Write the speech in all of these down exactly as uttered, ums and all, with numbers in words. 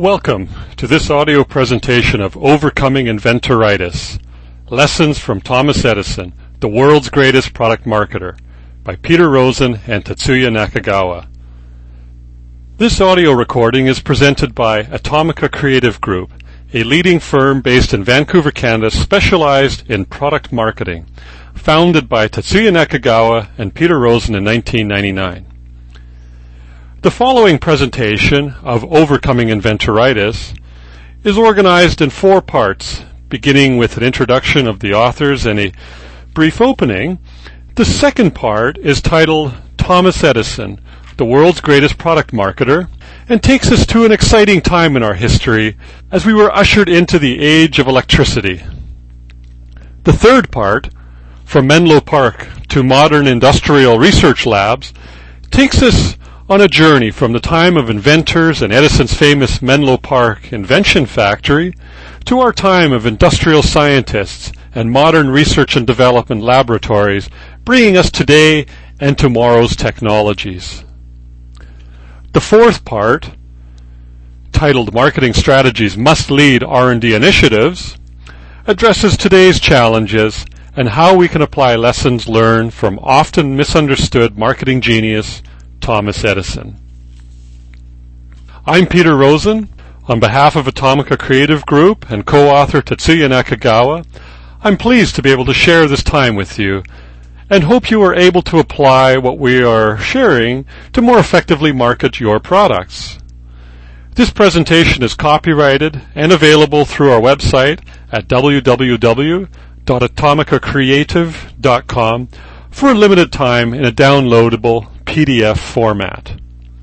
Welcome to this audio presentation of Overcoming Inventoritis, Lessons from Thomas Edison, the World's Greatest Product Marketer, by Peter Rosen and Tetsuya Nakagawa. This audio recording is presented by Atomica Creative Group, a leading firm based in Vancouver, Canada, specialized in product marketing, founded by Tetsuya Nakagawa and Peter Rosen in nineteen ninety-nine. The following presentation of Overcoming Inventoritis is organized in four parts, beginning with an introduction of the authors and a brief opening. The second part is titled Thomas Edison, the World's Greatest Product Marketer, and takes us to an exciting time in our history as we were ushered into the age of electricity. The third part, From Menlo Park to Modern Industrial Research Labs, takes us on a journey from the time of inventors and Edison's famous Menlo Park Invention Factory to our time of industrial scientists and modern research and development laboratories, bringing us today and tomorrow's technologies. The fourth part, titled Marketing Strategies Must Lead R and D Initiatives, addresses today's challenges and how we can apply lessons learned from often misunderstood marketing genius Thomas Edison. I'm Peter Rosen. On behalf of Atomica Creative Group and co-author Tetsuya Nakagawa, I'm pleased to be able to share this time with you and hope you are able to apply what we are sharing to more effectively market your products. This presentation is copyrighted and available through our website at w w w dot atomica creative dot com for a limited time in a downloadable P D F format.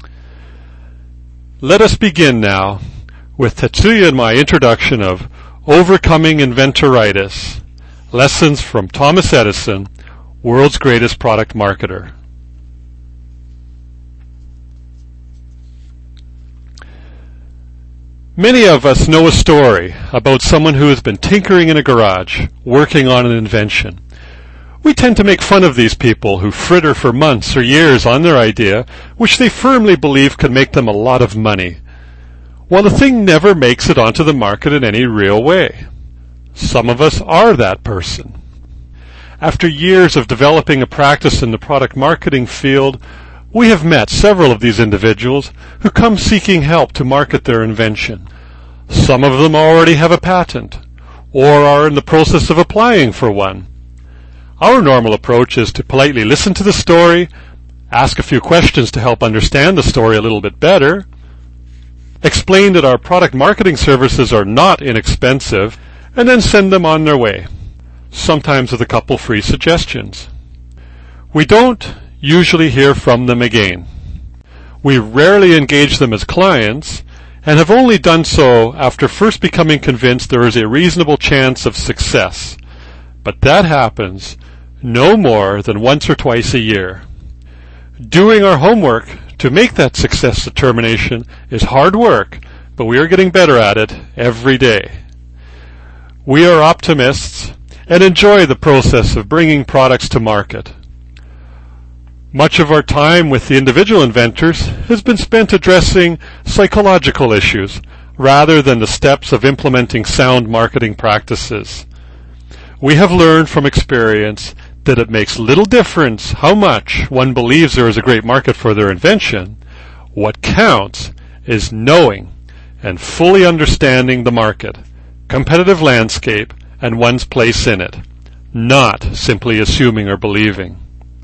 Let us begin now with Tetsuya and my introduction of Overcoming Inventoritis, Lessons from Thomas Edison, World's Greatest Product Marketer. Many of us know a story about someone who has been tinkering in a garage, working on an invention. We tend to make fun of these people who fritter for months or years on their idea, which they firmly believe can make them a lot of money, while the thing never makes it onto the market in any real way. Some of us are that person. After years of developing a practice in the product marketing field, we have met several of these individuals who come seeking help to market their invention. Some of them already have a patent, or are in the process of applying for one. Our normal approach is to politely listen to the story, ask a few questions to help understand the story a little bit better, explain that our product marketing services are not inexpensive, and then send them on their way, sometimes with a couple free suggestions. We don't usually hear from them again. We rarely engage them as clients, and have only done so after first becoming convinced there is a reasonable chance of success. But that happens no more than once or twice a year. Doing our homework to make that success determination is hard work, but we are getting better at it every day. We are optimists and enjoy the process of bringing products to market. Much of our time with the individual inventors has been spent addressing psychological issues rather than the steps of implementing sound marketing practices. We have learned from experience that it makes little difference how much one believes there is a great market for their invention. What counts is knowing and fully understanding the market, competitive landscape, and one's place in it, not simply assuming or believing.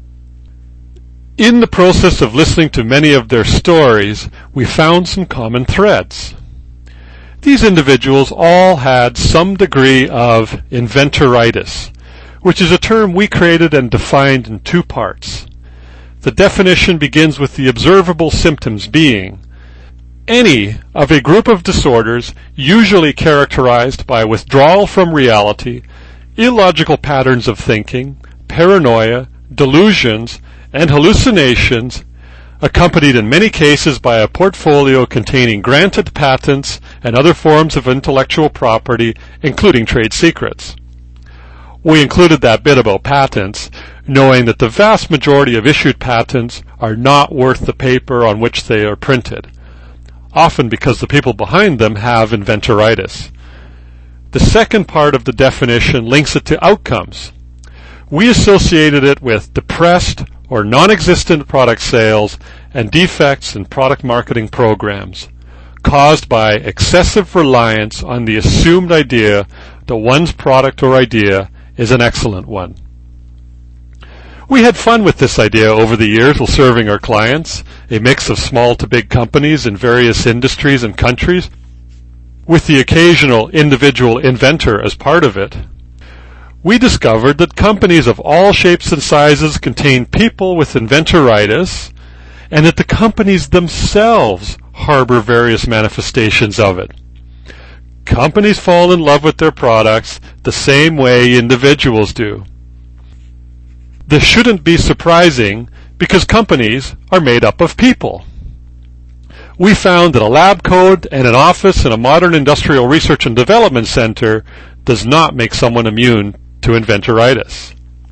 In the process of listening to many of their stories, we found some common threads. These individuals all had some degree of inventoritis, which is a term we created and defined in two parts. The definition begins with the observable symptoms being any of a group of disorders usually characterized by withdrawal from reality, illogical patterns of thinking, paranoia, delusions, and hallucinations, accompanied in many cases by a portfolio containing granted patents and other forms of intellectual property, including trade secrets. We included that bit about patents, knowing that the vast majority of issued patents are not worth the paper on which they are printed. often because the people behind them have inventoritis. The second part of the definition links it to outcomes. We associated it with depressed or non-existent product sales and defects in product marketing programs caused by excessive reliance on the assumed idea that one's product or idea is an excellent one. We had fun with this idea over the years while serving our clients, a mix of small to big companies in various industries and countries, with the occasional individual inventor as part of it. We discovered that companies of all shapes and sizes contain people with inventoritis, and that the companies themselves harbor various manifestations of it. Companies fall in love with their products the same way individuals do. This shouldn't be surprising because companies are made up of people. We found that a lab coat and an office in a modern industrial research and development center does not make someone immune to inventoritis.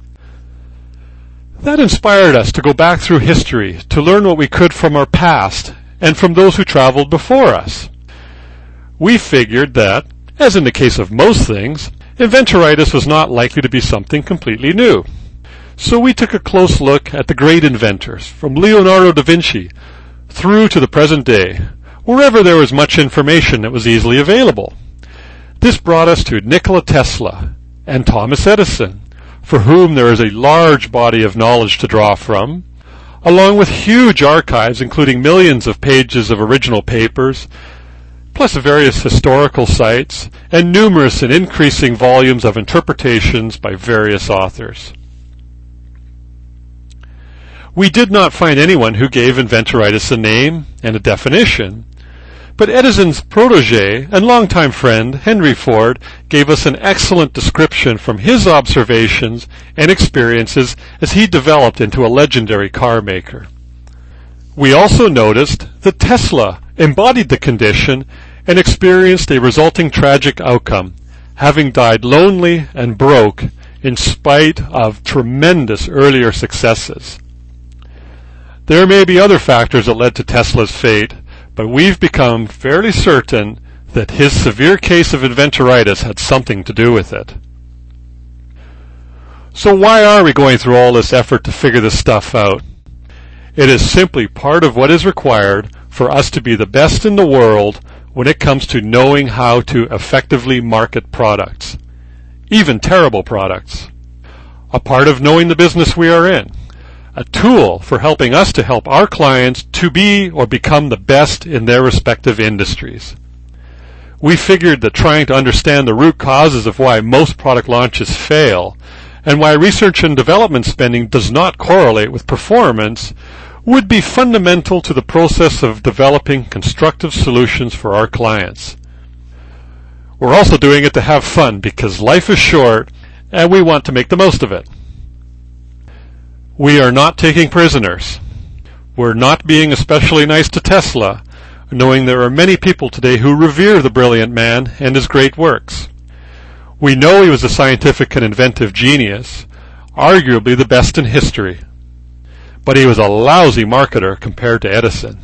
That inspired us to go back through history to learn what we could from our past and from those who traveled before us. We figured that, as in the case of most things, inventoritis was not likely to be something completely new. So we took a close look at the great inventors, from Leonardo da Vinci through to the present day, wherever there was much information that was easily available. This brought us to Nikola Tesla and Thomas Edison, for whom there is a large body of knowledge to draw from, along with huge archives including millions of pages of original papers, plus various historical sites, and numerous and increasing volumes of interpretations by various authors. We did not find anyone who gave inventoritis a name and a definition, but Edison's protege and longtime friend, Henry Ford, gave us an excellent description from his observations and experiences as he developed into a legendary car maker. We also noticed that Tesla embodied the condition and experienced a resulting tragic outcome, having died lonely and broke in spite of tremendous earlier successes. There may be other factors that led to Tesla's fate, but we've become fairly certain that his severe case of inventoritis had something to do with it. So why are we going through all this effort to figure this stuff out? It is simply part of what is required for us to be the best in the world when it comes to knowing how to effectively market products, even terrible products. A part of knowing the business we are in. A tool for helping us to help our clients to be or become the best in their respective industries. We figured that trying to understand the root causes of why most product launches fail and why research and development spending does not correlate with performance would be fundamental to the process of developing constructive solutions for our clients. We're also doing it to have fun because life is short and we want to make the most of it. We are not taking prisoners. We're not being especially nice to Tesla, knowing there are many people today who revere the brilliant man and his great works. We know he was a scientific and inventive genius, arguably the best in history. But he was a lousy marketer compared to Edison.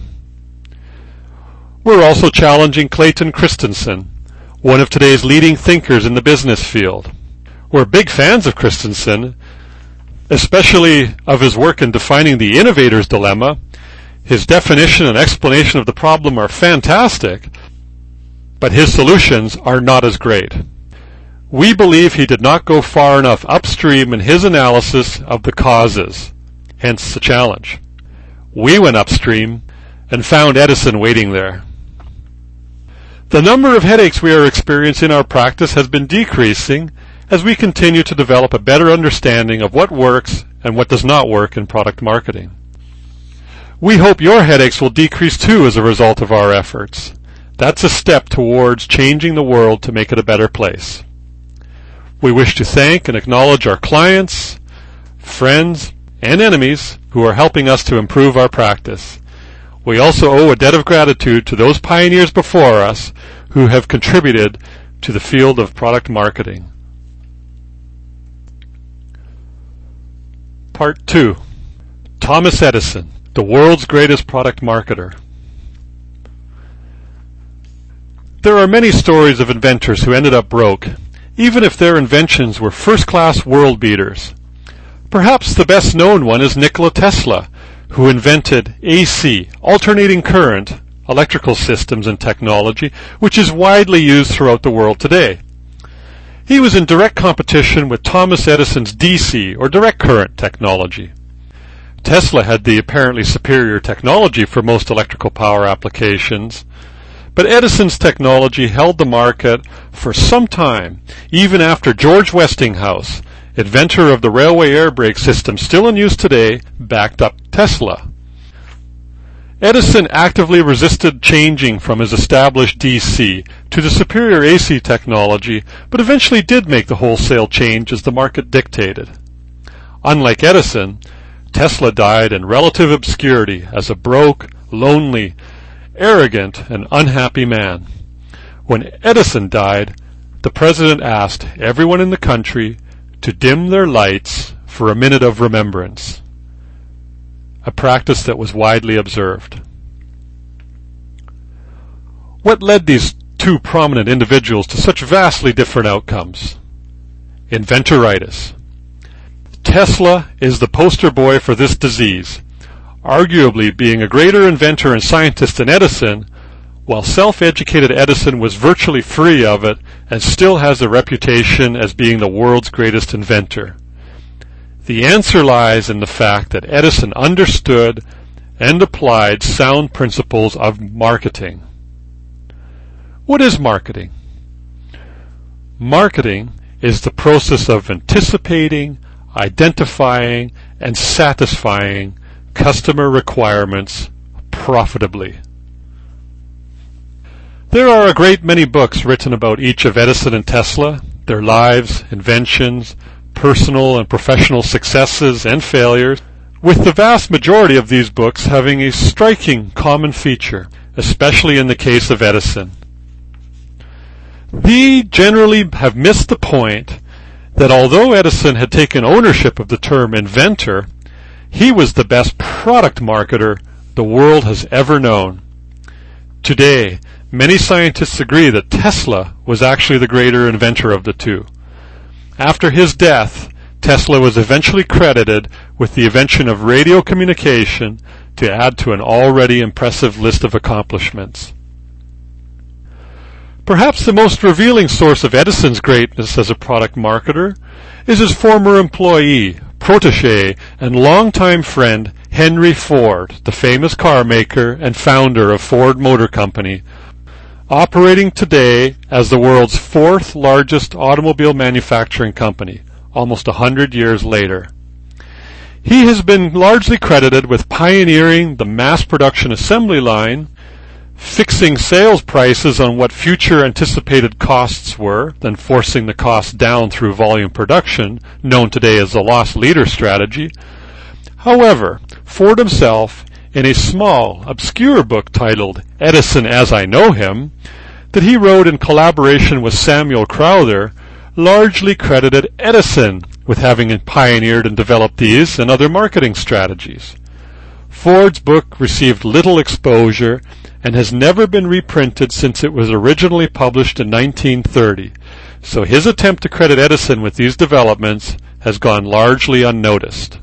We're also challenging Clayton Christensen, one of today's leading thinkers in the business field. We're big fans of Christensen, especially of his work in defining the innovator's dilemma. His definition and explanation of the problem are fantastic, but his solutions are not as great. We believe he did not go far enough upstream in his analysis of the causes, hence the challenge. We went upstream and found Edison waiting there. The number of headaches we are experiencing in our practice has been decreasing as we continue to develop a better understanding of what works and what does not work in product marketing. We hope your headaches will decrease too as a result of our efforts. That's a step towards changing the world to make it a better place. We wish to thank and acknowledge our clients, friends, and enemies who are helping us to improve our practice. We also owe a debt of gratitude to those pioneers before us who have contributed to the field of product marketing. Part two. Thomas Edison, the world's greatest product marketer. There are many stories of inventors who ended up broke, even if their inventions were first-class world beaters. Perhaps the best-known one is Nikola Tesla, who invented A C, alternating current, electrical systems and technology, which is widely used throughout the world today. He was in direct competition with Thomas Edison's D C, or direct current, technology. Tesla had the apparently superior technology for most electrical power applications, but Edison's technology held the market for some time, even after George Westinghouse, inventor of the railway air brake system still in use today, backed up Tesla. Edison actively resisted changing from his established D C to the superior A C technology, but eventually did make the wholesale change as the market dictated. Unlike Edison, Tesla died in relative obscurity as a broke, lonely, arrogant, and unhappy man. When Edison died, the president asked everyone in the country to dim their lights for a minute of remembrance, a practice that was widely observed. What led these two prominent individuals to such vastly different outcomes? Inventoritis. Tesla is the poster boy for this disease, arguably being a greater inventor and scientist than Edison, while self-educated Edison was virtually free of it and still has a reputation as being the world's greatest inventor. The answer lies in the fact that Edison understood and applied sound principles of marketing. What is marketing? Marketing is the process of anticipating, identifying, and satisfying customer requirements profitably. There are a great many books written about each of Edison and Tesla, their lives, inventions, personal and professional successes and failures, with the vast majority of these books having a striking common feature, especially in the case of Edison. They generally have missed the point that although Edison had taken ownership of the term inventor, he was the best product marketer the world has ever known. Today, many scientists agree that Tesla was actually the greater inventor of the two. After his death, Tesla was eventually credited with the invention of radio communication to add to an already impressive list of accomplishments. Perhaps the most revealing source of Edison's greatness as a product marketer is his former employee, protege, and longtime friend Henry Ford, the famous car maker and founder of Ford Motor Company, operating today as the world's fourth largest automobile manufacturing company, almost a hundred years later. He has been largely credited with pioneering the mass production assembly line, fixing sales prices on what future anticipated costs were, then forcing the cost down through volume production, known today as the loss leader strategy. However, Ford himself, in a small, obscure book titled Edison as I Know Him, that he wrote in collaboration with Samuel Crowther, largely credited Edison with having pioneered and developed these and other marketing strategies. Ford's book received little exposure and has never been reprinted since it was originally published in nineteen thirty, so his attempt to credit Edison with these developments has gone largely unnoticed.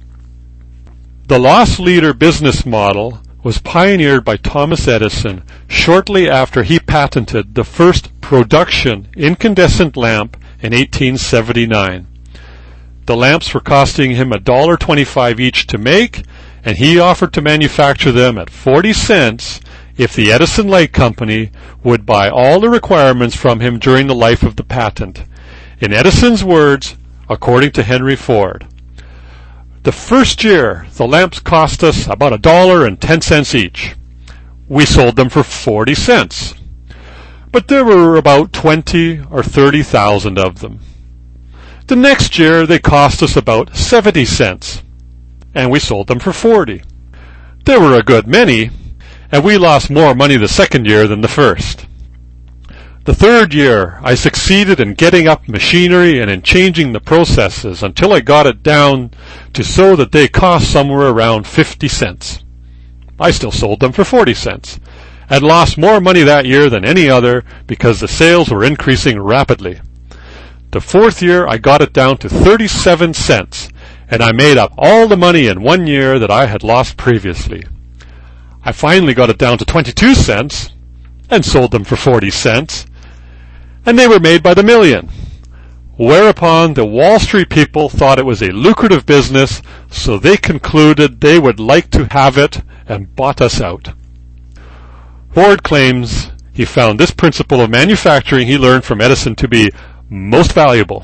The loss leader business model was pioneered by Thomas Edison shortly after he patented the first production incandescent lamp in eighteen seventy-nine. The lamps were costing him one dollar twenty-five each to make, and he offered to manufacture them at forty cents if the Edison Light Company would buy all the requirements from him during the life of the patent. In Edison's words, according to Henry Ford, "The first year, the lamps cost us about a dollar and ten cents each. We sold them for forty cents. But there were about twenty or thirty thousand of them. The next year, they cost us about seventy cents, and we sold them for forty. There were a good many, and we lost more money the second year than the first. The third year, I succeeded in getting up machinery and in changing the processes until I got it down to so that they cost somewhere around fifty cents. I still sold them for forty cents, and lost more money that year than any other because the sales were increasing rapidly. The fourth year I got it down to thirty-seven cents, and I made up all the money in one year that I had lost previously. I finally got it down to twenty-two cents and sold them for forty cents, and they were made by the million. Whereupon the Wall Street people thought it was a lucrative business, so they concluded they would like to have it and bought us out. Ford claims he found this principle of manufacturing he learned from Edison to be most valuable.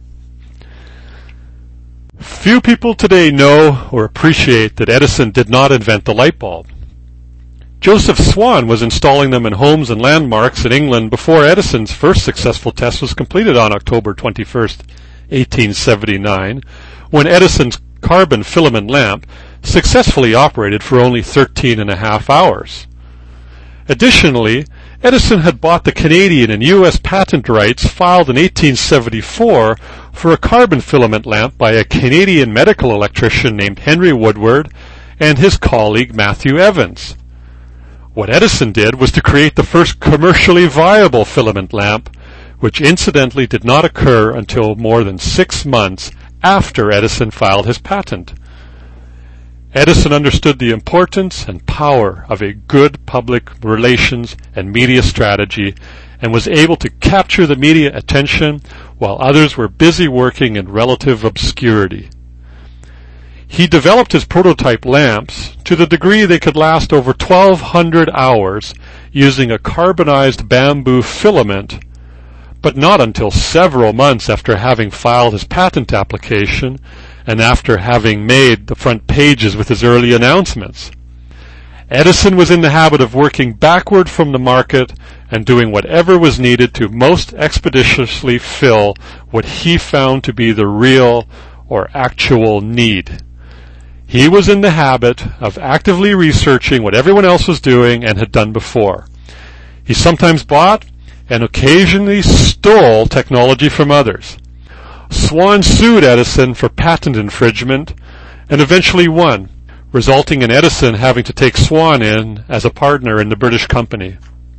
Few people today know or appreciate that Edison did not invent the light bulb. Joseph Swan was installing them in homes and landmarks in England before Edison's first successful test was completed on October twenty-first, eighteen seventy-nine, when Edison's carbon filament lamp successfully operated for only thirteen and a half hours. Additionally, Edison had bought the Canadian and U S patent rights filed in eighteen seventy-four for a carbon filament lamp by a Canadian medical electrician named Henry Woodward and his colleague Matthew Evans. What Edison did was to create the first commercially viable filament lamp, which incidentally did not occur until more than six months after Edison filed his patent. Edison understood the importance and power of a good public relations and media strategy and was able to capture the media attention while others were busy working in relative obscurity. He developed his prototype lamps to the degree they could last over twelve hundred hours using a carbonized bamboo filament, but not until several months after having filed his patent application and after having made the front pages with his early announcements. Edison was in the habit of working backward from the market and doing whatever was needed to most expeditiously fill what he found to be the real or actual need. He was in the habit of actively researching what everyone else was doing and had done before. He sometimes bought and occasionally stole technology from others. Swan sued Edison for patent infringement and eventually won, resulting in Edison having to take Swan in as a partner in the British company.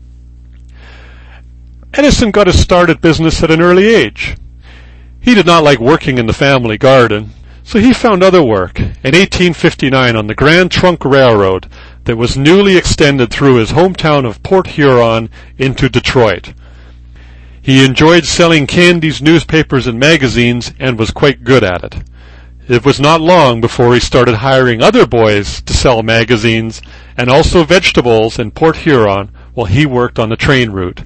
Edison got his start at business at an early age. He did not like working in the family garden, so he found other work in eighteen fifty-nine on the Grand Trunk Railroad that was newly extended through his hometown of Port Huron into Detroit. He enjoyed selling candies, newspapers, and magazines and was quite good at it. It was not long before he started hiring other boys to sell magazines and also vegetables in Port Huron while he worked on the train route.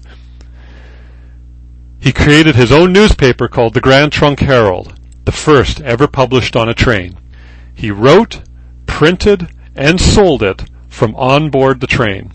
He created his own newspaper called the Grand Trunk Herald, the first ever published on a train. He wrote, printed, and sold it from on board the train.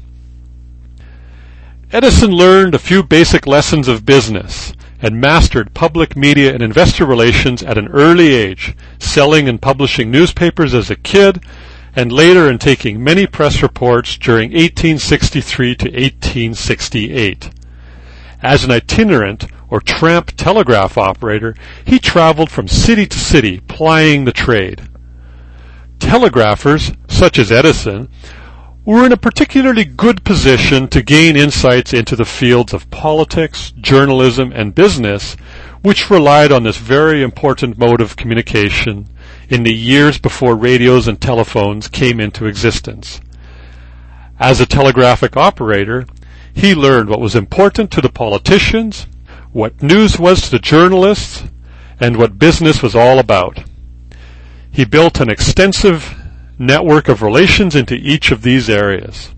Edison learned a few basic lessons of business and mastered public media and investor relations at an early age, selling and publishing newspapers as a kid, and later in taking many press reports during eighteen sixty-three to eighteen sixty-eight. As an itinerant or tramp telegraph operator, he traveled from city to city plying the trade. Telegraphers, such as Edison, were in a particularly good position to gain insights into the fields of politics, journalism, and business, which relied on this very important mode of communication in the years before radios and telephones came into existence. As a telegraphic operator, he learned what was important to the politicians, what news was to the journalists, and what business was all about. He built an extensive network of relations into each of these areas.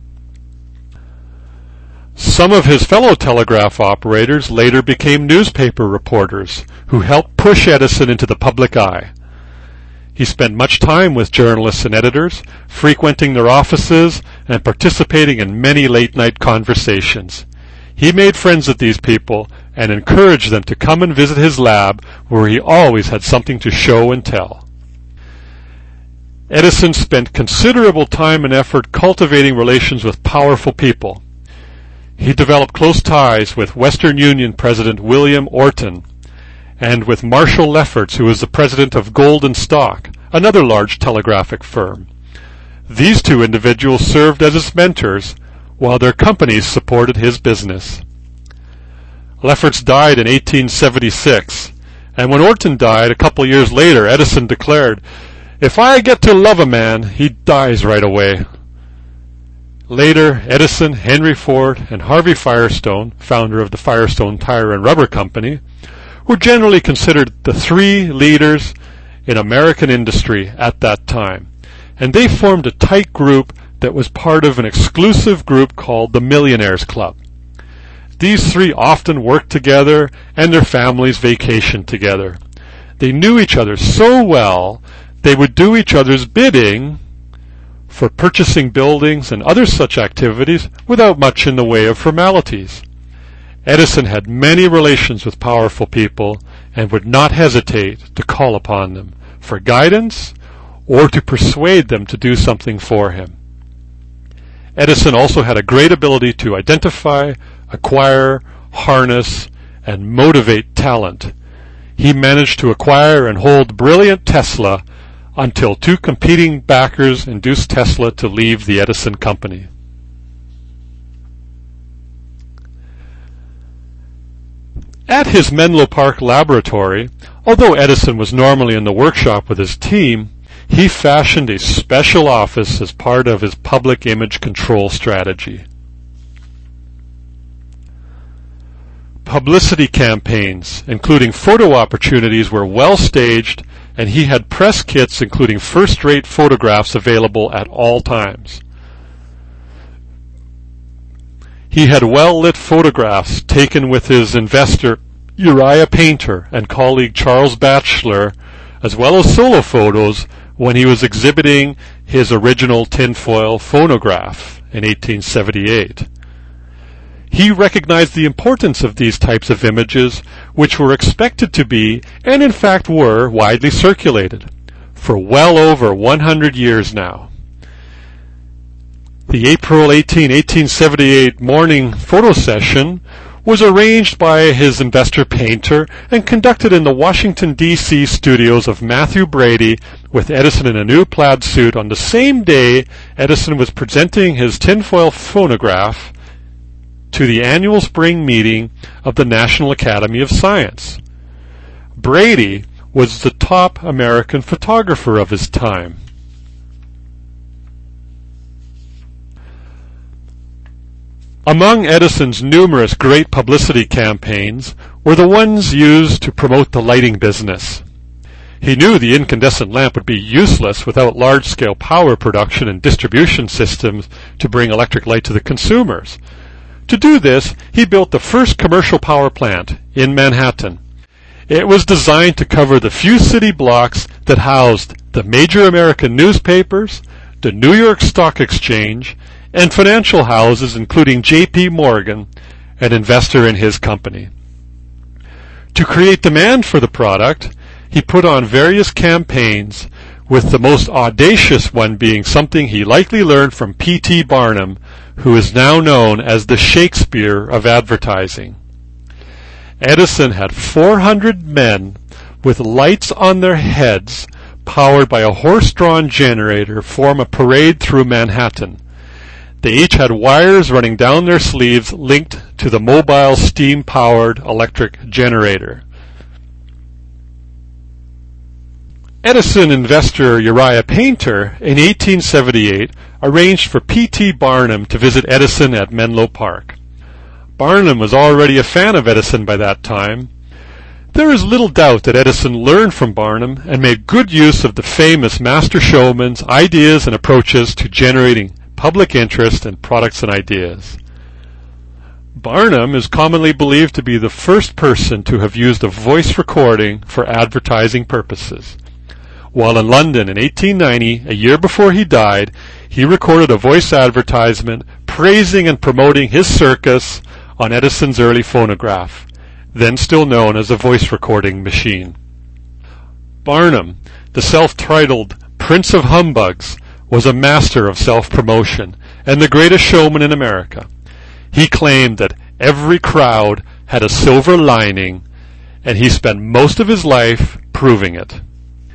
Some of his fellow telegraph operators later became newspaper reporters who helped push Edison into the public eye. He spent much time with journalists and editors, frequenting their offices and participating in many late-night conversations. He made friends with these people and encouraged them to come and visit his lab, where he always had something to show and tell. Edison spent considerable time and effort cultivating relations with powerful people. He developed close ties with Western Union President William Orton and with Marshall Lefferts, who was the president of Golden Stock, another large telegraphic firm. These two individuals served as his mentors, while their companies supported his business. Lefferts died in eighteen seventy-six, and when Orton died a couple years later, Edison declared, "If I get to love a man, he dies right away." Later, Edison, Henry Ford, and Harvey Firestone, founder of the Firestone Tire and Rubber Company, were generally considered the three leaders in American industry at that time, and they formed a tight group that was part of an exclusive group called the Millionaires Club. These three often worked together, and their families vacationed together. They knew each other so well, they would do each other's bidding for purchasing buildings and other such activities without much in the way of formalities. Edison had many relations with powerful people and would not hesitate to call upon them for guidance or to persuade them to do something for him. Edison also had a great ability to identify, acquire, harness, and motivate talent. He managed to acquire and hold brilliant Tesla until two competing backers induced Tesla to leave the Edison Company. At his Menlo Park laboratory, although Edison was normally in the workshop with his team, he fashioned a special office as part of his public image control strategy. Publicity campaigns, including photo opportunities, were well staged, and he had press kits including first-rate photographs available at all times. He had well-lit photographs taken with his investor Uriah Painter and colleague Charles Batchelor, as well as solo photos when he was exhibiting his original tinfoil phonograph in eighteen seventy-eight. He recognized the importance of these types of images, which were expected to be, and in fact were, widely circulated for well over one hundred years now. The April eighteenth, eighteen seventy-eight morning photo session was arranged by his investor Painter and conducted in the Washington, D C studios of Matthew Brady, with Edison in a new plaid suit on the same day Edison was presenting his tinfoil phonograph to the annual spring meeting of the National Academy of Science. Brady was the top American photographer of his time. Among Edison's numerous great publicity campaigns were the ones used to promote the lighting business. He knew the incandescent lamp would be useless without large-scale power production and distribution systems to bring electric light to the consumers. To do this, he built the first commercial power plant in Manhattan. It was designed to cover the few city blocks that housed the major American newspapers, the New York Stock Exchange, and financial houses including J P Morgan, an investor in his company. To create demand for the product, he put on various campaigns, with the most audacious one being something he likely learned from P T Barnum, who is now known as the Shakespeare of advertising. Edison had four hundred men with lights on their heads, powered by a horse-drawn generator, form a parade through Manhattan. They each had wires running down their sleeves linked to the mobile steam-powered electric generator. Edison investor Uriah Painter in eighteen seventy-eight arranged for P T Barnum to visit Edison at Menlo Park. Barnum was already a fan of Edison by that time. There is little doubt that Edison learned from Barnum and made good use of the famous master showman's ideas and approaches to generating public interest in products and ideas. Barnum is commonly believed to be the first person to have used a voice recording for advertising purposes. While in London in eighteen ninety, a year before he died, he recorded a voice advertisement praising and promoting his circus on Edison's early phonograph, then still known as a voice recording machine. Barnum, the self-titled Prince of Humbugs, was a master of self-promotion and the greatest showman in America. He claimed that every crowd had a silver lining, and he spent most of his life proving it.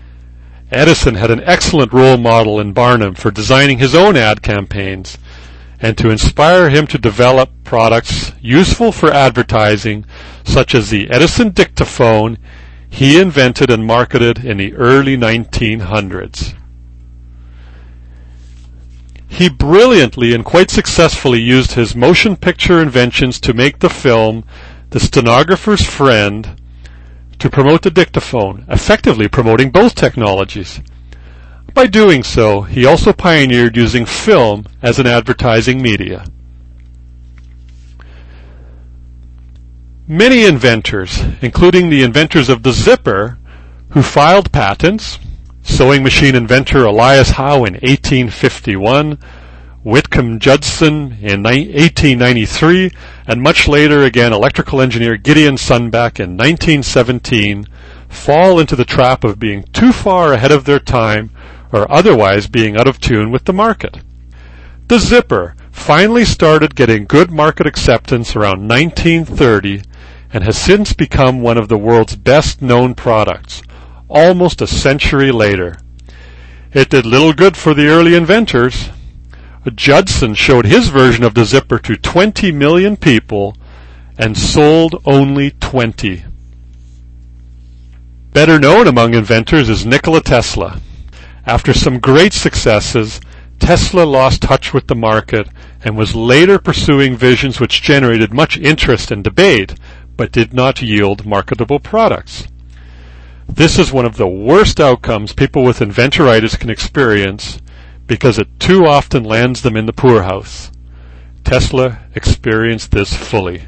Edison had an excellent role model in Barnum for designing his own ad campaigns, and to inspire him to develop products useful for advertising, such as the Edison dictaphone he invented and marketed in the early nineteen hundreds. He brilliantly and quite successfully used his motion picture inventions to make the film The Stenographer's Friend to promote the dictaphone, effectively promoting both technologies. By doing so, he also pioneered using film as an advertising media. Many inventors, including the inventors of the zipper, who filed patents, sewing machine inventor Elias Howe in eighteen fifty-one, Whitcomb Judson in eighteen ninety-three, and much later again electrical engineer Gideon Sunback in nineteen seventeen, fall into the trap of being too far ahead of their time or otherwise being out of tune with the market. The zipper finally started getting good market acceptance around nineteen thirty and has since become one of the world's best-known products, almost a century later. It did little good for the early inventors. Judson showed his version of the zipper to twenty million people and sold only twenty. Better known among inventors is Nikola Tesla. After some great successes, Tesla lost touch with the market and was later pursuing visions which generated much interest and debate, but did not yield marketable products. This is one of the worst outcomes people with inventoritis can experience because it too often lands them in the poorhouse. Tesla experienced this fully.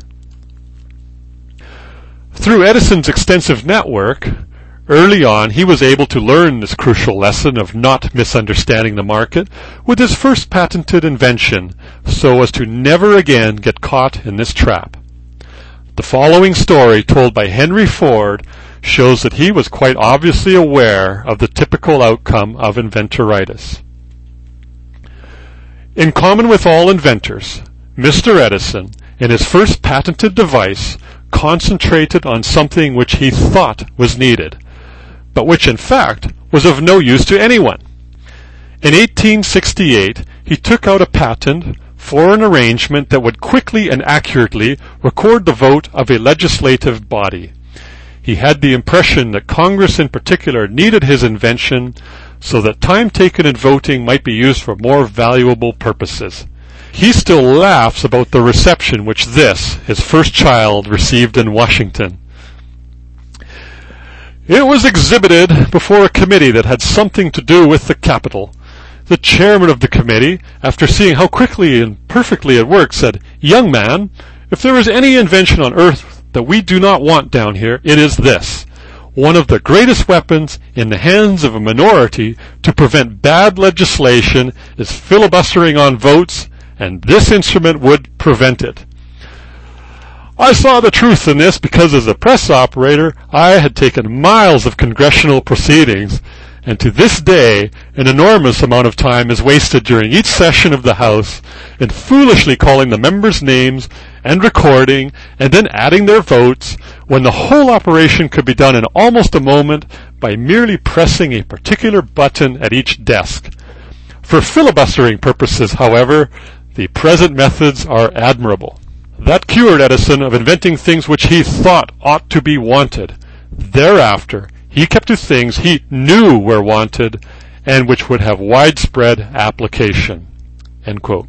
Through Edison's extensive network, early on he was able to learn this crucial lesson of not misunderstanding the market with his first patented invention so as to never again get caught in this trap. The following story, told by Henry Ford, shows that he was quite obviously aware of the typical outcome of inventoritis. In common with all inventors, Mister Edison, in his first patented device, concentrated on something which he thought was needed, but which in fact was of no use to anyone. In eighteen sixty-eight, he took out a patent for an arrangement that would quickly and accurately record the vote of a legislative body. He had the impression that Congress in particular needed his invention so that time taken in voting might be used for more valuable purposes. He still laughs about the reception which this, his first child, received in Washington. It was exhibited before a committee that had something to do with the Capitol. The chairman of the committee, after seeing how quickly and perfectly it worked, said, "Young man, if there is any invention on earth that we do not want down here, it is this. One of the greatest weapons in the hands of a minority to prevent bad legislation is filibustering on votes, and this instrument would prevent it." I saw the truth in this because as a press operator, I had taken miles of congressional proceedings, and to this day, an enormous amount of time is wasted during each session of the House in foolishly calling the members' names and recording and then adding their votes when the whole operation could be done in almost a moment by merely pressing a particular button at each desk. For filibustering purposes, however, the present methods are admirable. That cured Edison of inventing things which he thought ought to be wanted. Thereafter, he kept to things he knew were wanted and which would have widespread application. End quote.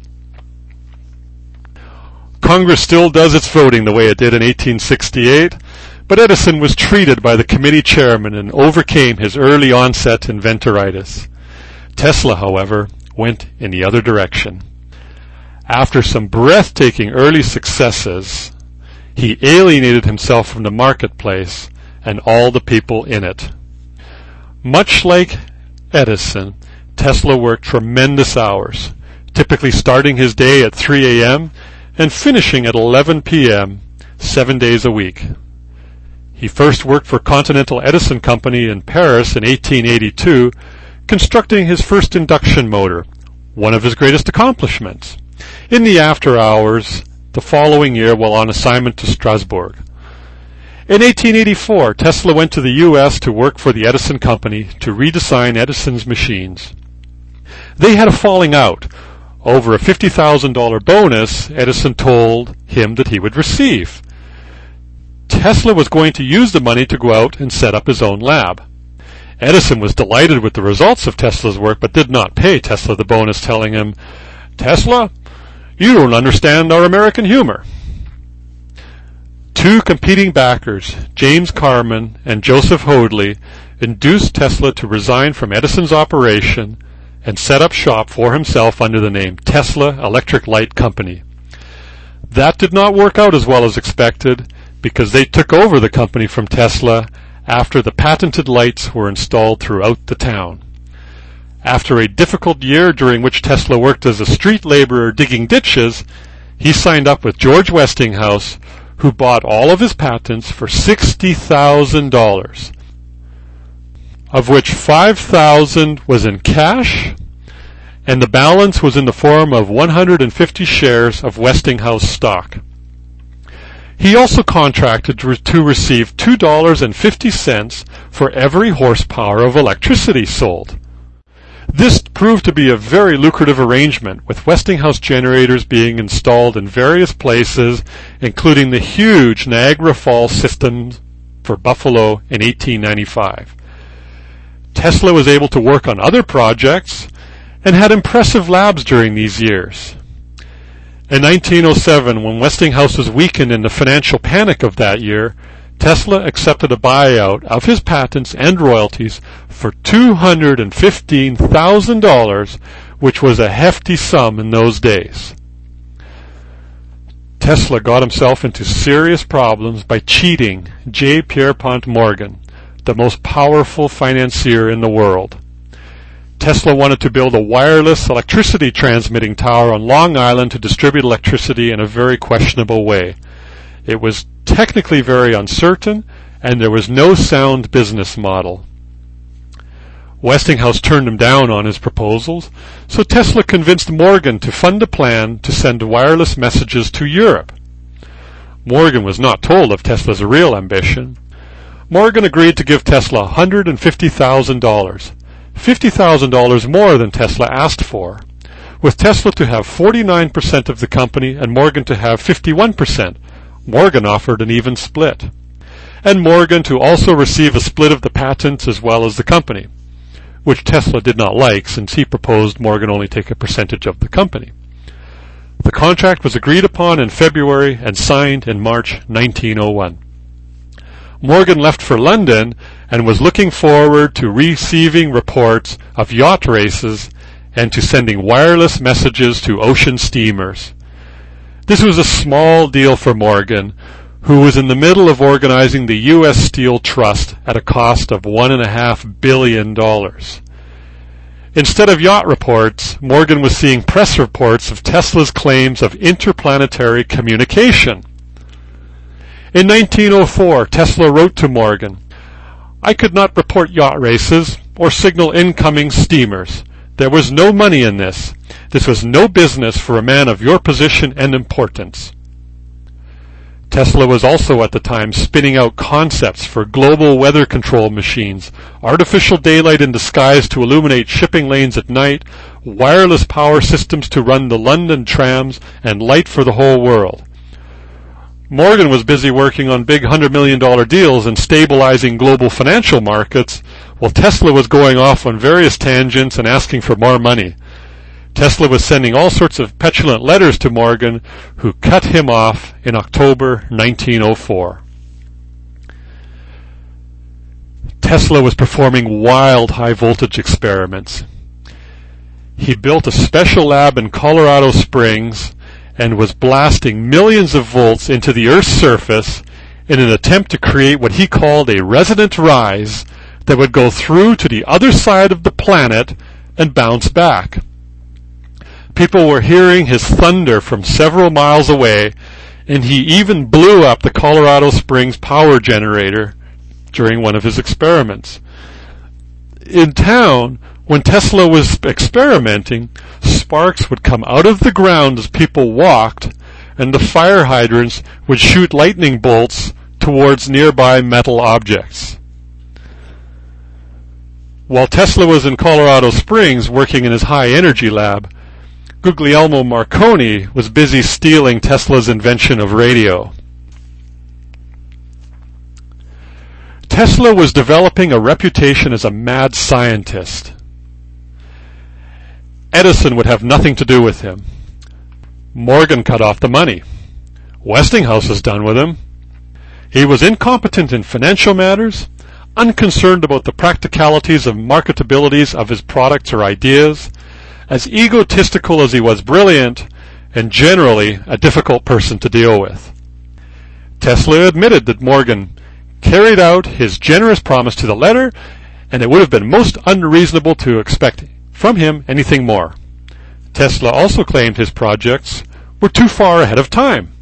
Congress still does its voting the way it did in eighteen sixty-eight, but Edison was treated by the committee chairman and overcame his early onset inventoritis. Tesla, however, went in the other direction. After some breathtaking early successes, he alienated himself from the marketplace and all the people in it. Much like Edison, Tesla worked tremendous hours, typically starting his day at three a.m. and finishing at eleven p.m., seven days a week. He first worked for Continental Edison Company in Paris in eighteen eighty-two, constructing his first induction motor, one of his greatest accomplishments. In the after hours, the following year while on assignment to Strasbourg. In eighteen eighty-four, Tesla went to the U S to work for the Edison Company to redesign Edison's machines. They had a falling out over a fifty thousand dollars bonus Edison told him that he would receive. Tesla was going to use the money to go out and set up his own lab. Edison was delighted with the results of Tesla's work, but did not pay Tesla the bonus, telling him, "Tesla, you don't understand our American humor." Two competing backers, James Carman and Joseph Hoadley, induced Tesla to resign from Edison's operation and set up shop for himself under the name Tesla Electric Light Company. That did not work out as well as expected, because they took over the company from Tesla after the patented lights were installed throughout the town. After a difficult year during which Tesla worked as a street laborer digging ditches, he signed up with George Westinghouse, who bought all of his patents for sixty thousand dollars, of which five thousand dollars was in cash, and the balance was in the form of one hundred fifty shares of Westinghouse stock. He also contracted to receive two dollars and fifty cents for every horsepower of electricity sold. This proved to be a very lucrative arrangement, with Westinghouse generators being installed in various places, including the huge Niagara Falls system for Buffalo in eighteen ninety-five. Tesla was able to work on other projects and had impressive labs during these years. In nineteen oh seven, when Westinghouse was weakened in the financial panic of that year, Tesla accepted a buyout of his patents and royalties for two hundred fifteen thousand dollars, which was a hefty sum in those days. Tesla got himself into serious problems by cheating J. Pierpont Morgan, the most powerful financier in the world. Tesla wanted to build a wireless electricity transmitting tower on Long Island to distribute electricity in a very questionable way. It was technically very uncertain, and there was no sound business model. Westinghouse turned him down on his proposals, so Tesla convinced Morgan to fund a plan to send wireless messages to Europe. Morgan was not told of Tesla's real ambition. Morgan agreed to give Tesla one hundred fifty thousand dollars, fifty thousand dollars more than Tesla asked for, with Tesla to have forty-nine percent of the company and Morgan to have fifty-one percent. Morgan offered an even split, and Morgan to also receive a split of the patents as well as the company, which Tesla did not like, since he proposed Morgan only take a percentage of the company. The contract was agreed upon in February and signed in March nineteen oh one. Morgan left for London and was looking forward to receiving reports of yacht races and to sending wireless messages to ocean steamers. This was a small deal for Morgan, who was in the middle of organizing the U S Steel Trust at a cost of one and a half billion dollars. Instead of yacht reports, Morgan was seeing press reports of Tesla's claims of interplanetary communication. In nineteen oh four, Tesla wrote to Morgan, "I could not report yacht races or signal incoming steamers. There was no money in this. This was no business for a man of your position and importance." Tesla was also at the time spinning out concepts for global weather control machines, artificial daylight in the skies to illuminate shipping lanes at night, wireless power systems to run the London trams, and light for the whole world. Morgan was busy working on big one hundred million dollars deals and stabilizing global financial markets, while Tesla was going off on various tangents and asking for more money. Tesla was sending all sorts of petulant letters to Morgan, who cut him off in October nineteen oh four. Tesla was performing wild high-voltage experiments. He built a special lab in Colorado Springs and was blasting millions of volts into the Earth's surface in an attempt to create what he called a resonant rise that would go through to the other side of the planet and bounce back. People were hearing his thunder from several miles away, and he even blew up the Colorado Springs power generator during one of his experiments. In town, when Tesla was experimenting, sparks would come out of the ground as people walked, and the fire hydrants would shoot lightning bolts towards nearby metal objects. While Tesla was in Colorado Springs working in his high-energy lab, Guglielmo Marconi was busy stealing Tesla's invention of radio. Tesla was developing a reputation as a mad scientist. Edison would have nothing to do with him. Morgan cut off the money. Westinghouse was done with him. He was incompetent in financial matters, unconcerned about the practicalities and marketabilities of his products or ideas, as egotistical as he was brilliant, and generally a difficult person to deal with. Tesla admitted that Morgan carried out his generous promise to the letter, and it would have been most unreasonable to expect from him anything more. Tesla also claimed his projects were too far ahead of time.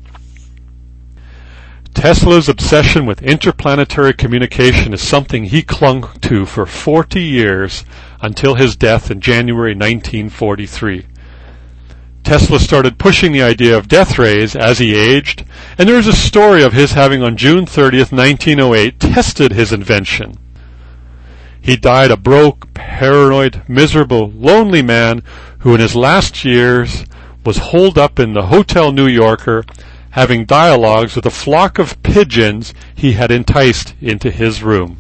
Tesla's obsession with interplanetary communication is something he clung to for forty years until his death in January nineteen forty-three. Tesla started pushing the idea of death rays as he aged, and there is a story of his having on June thirtieth, nineteen oh eight, tested his invention. He died a broke, paranoid, miserable, lonely man who in his last years was holed up in the Hotel New Yorker, having dialogues with a flock of pigeons he had enticed into his room.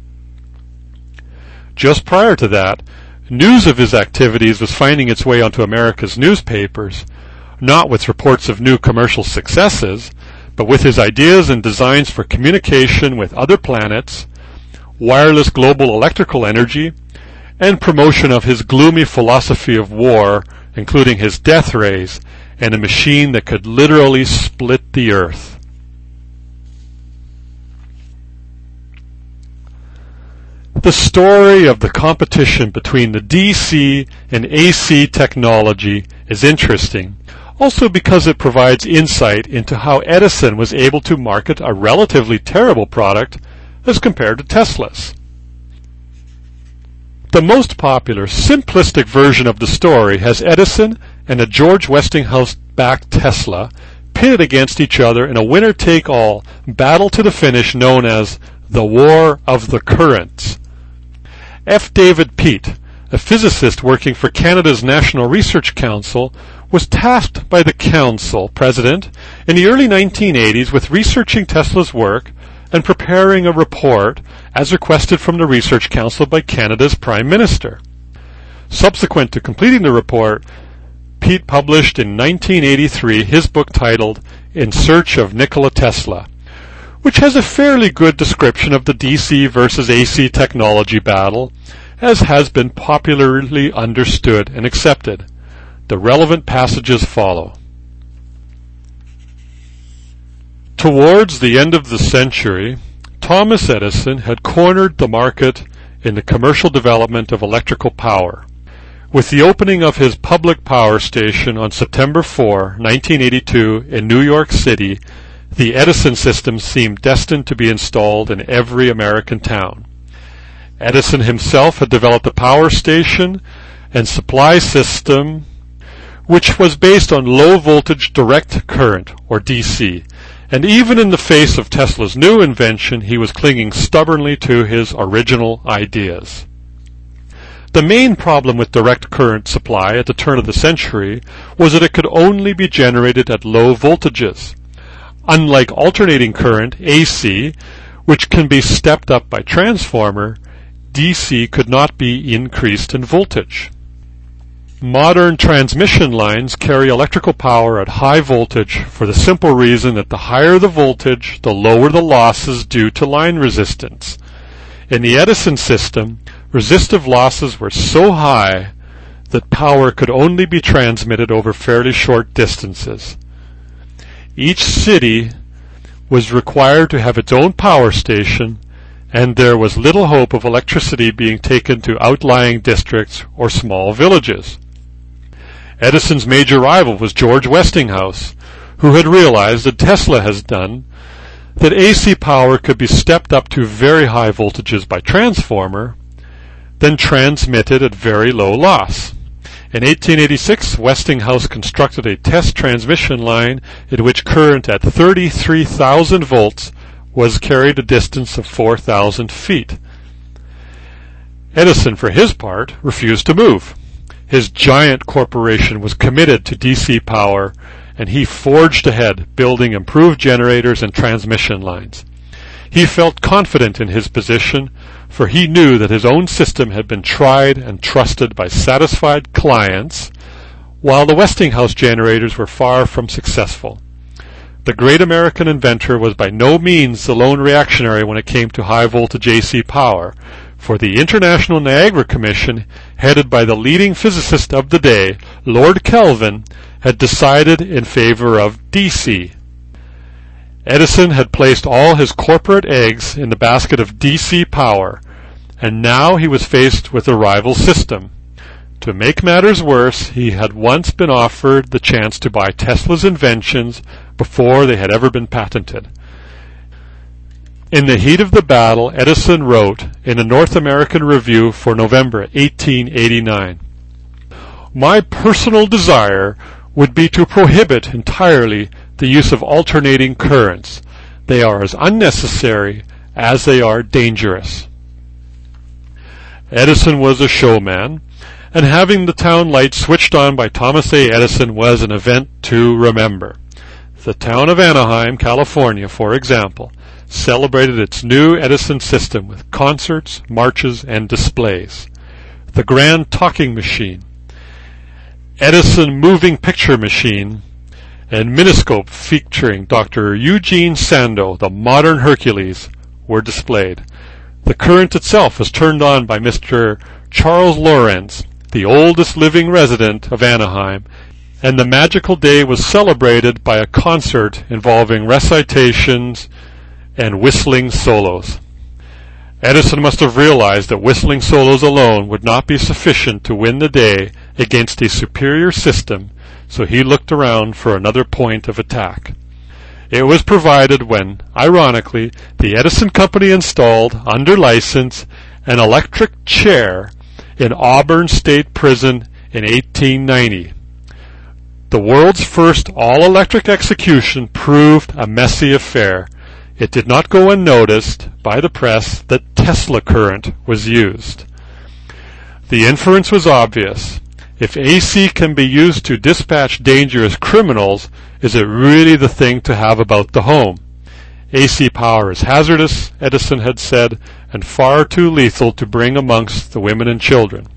Just prior to that, news of his activities was finding its way onto America's newspapers, not with reports of new commercial successes, but with his ideas and designs for communication with other planets, wireless global electrical energy, and promotion of his gloomy philosophy of war, including his death rays and a machine that could literally split the earth. The story of the competition between the D C and A C technology is interesting, also because it provides insight into how Edison was able to market a relatively terrible product as compared to Tesla's. The most popular, simplistic version of the story has Edison and a George Westinghouse-backed Tesla pitted against each other in a winner-take-all battle to the finish known as the War of the Currents. F. David Peat, a physicist working for Canada's National Research Council, was tasked by the Council President in the early nineteen eighties with researching Tesla's work and preparing a report as requested from the Research Council by Canada's Prime Minister. Subsequent to completing the report, Peat published in nineteen eighty-three his book titled In Search of Nikola Tesla, which has a fairly good description of the D C versus A C technology battle, as has been popularly understood and accepted. The relevant passages follow. Towards the end of the century, Thomas Edison had cornered the market in the commercial development of electrical power. With the opening of his public power station on September fourth, nineteen eighty-two in New York City, the Edison system seemed destined to be installed in every American town. Edison himself had developed a power station and supply system which was based on low-voltage direct current, or D C, and even in the face of Tesla's new invention, he was clinging stubbornly to his original ideas. The main problem with direct current supply at the turn of the century was that it could only be generated at low voltages. Unlike alternating current, A C, which can be stepped up by transformer, D C could not be increased in voltage. Modern transmission lines carry electrical power at high voltage for the simple reason that the higher the voltage, the lower the losses due to line resistance. In the Edison system, resistive losses were so high that power could only be transmitted over fairly short distances. Each city was required to have its own power station, and there was little hope of electricity being taken to outlying districts or small villages. Edison's major rival was George Westinghouse, who had realized, as Tesla has done, that A C power could be stepped up to very high voltages by transformer, then transmitted at very low loss. In eighteen eighty-six, Westinghouse constructed a test transmission line in which current at thirty-three thousand volts was carried a distance of four thousand feet. Edison, for his part, refused to move. His giant corporation was committed to D C power, and he forged ahead, building improved generators and transmission lines. He felt confident in his position, for he knew that his own system had been tried and trusted by satisfied clients, while the Westinghouse generators were far from successful. The great American inventor was by no means the lone reactionary when it came to high-voltage A C power, for the International Niagara Commission, headed by the leading physicist of the day, Lord Kelvin, had decided in favor of D C. Edison had placed all his corporate eggs in the basket of D C power, and now he was faced with a rival system. To make matters worse, he had once been offered the chance to buy Tesla's inventions before they had ever been patented. In the heat of the battle, Edison wrote in a North American Review for November eighteen eighty-nine, "My personal desire would be to prohibit entirely the use of alternating currents. They are as unnecessary as they are dangerous." Edison was a showman, and having the town lights switched on by Thomas A. Edison was an event to remember. The town of Anaheim, California, for example, celebrated its new Edison system with concerts, marches, and displays. The Grand Talking Machine, Edison Moving Picture Machine, and Miniscope featuring Doctor Eugene Sandow, the modern Hercules, were displayed. The current itself was turned on by Mister Charles Lorenz, the oldest living resident of Anaheim, and the magical day was celebrated by a concert involving recitations and whistling solos. Edison must have realized that whistling solos alone would not be sufficient to win the day against a superior system, so he looked around for another point of attack. It was provided when, ironically, the Edison Company installed, under license, an electric chair in Auburn State Prison in eighteen ninety. The world's first all-electric execution proved a messy affair. It did not go unnoticed by the press that Tesla current was used. The inference was obvious. If A C can be used to dispatch dangerous criminals, is it really the thing to have about the home? A C power is hazardous, Edison had said, and far too lethal to bring amongst the women and children.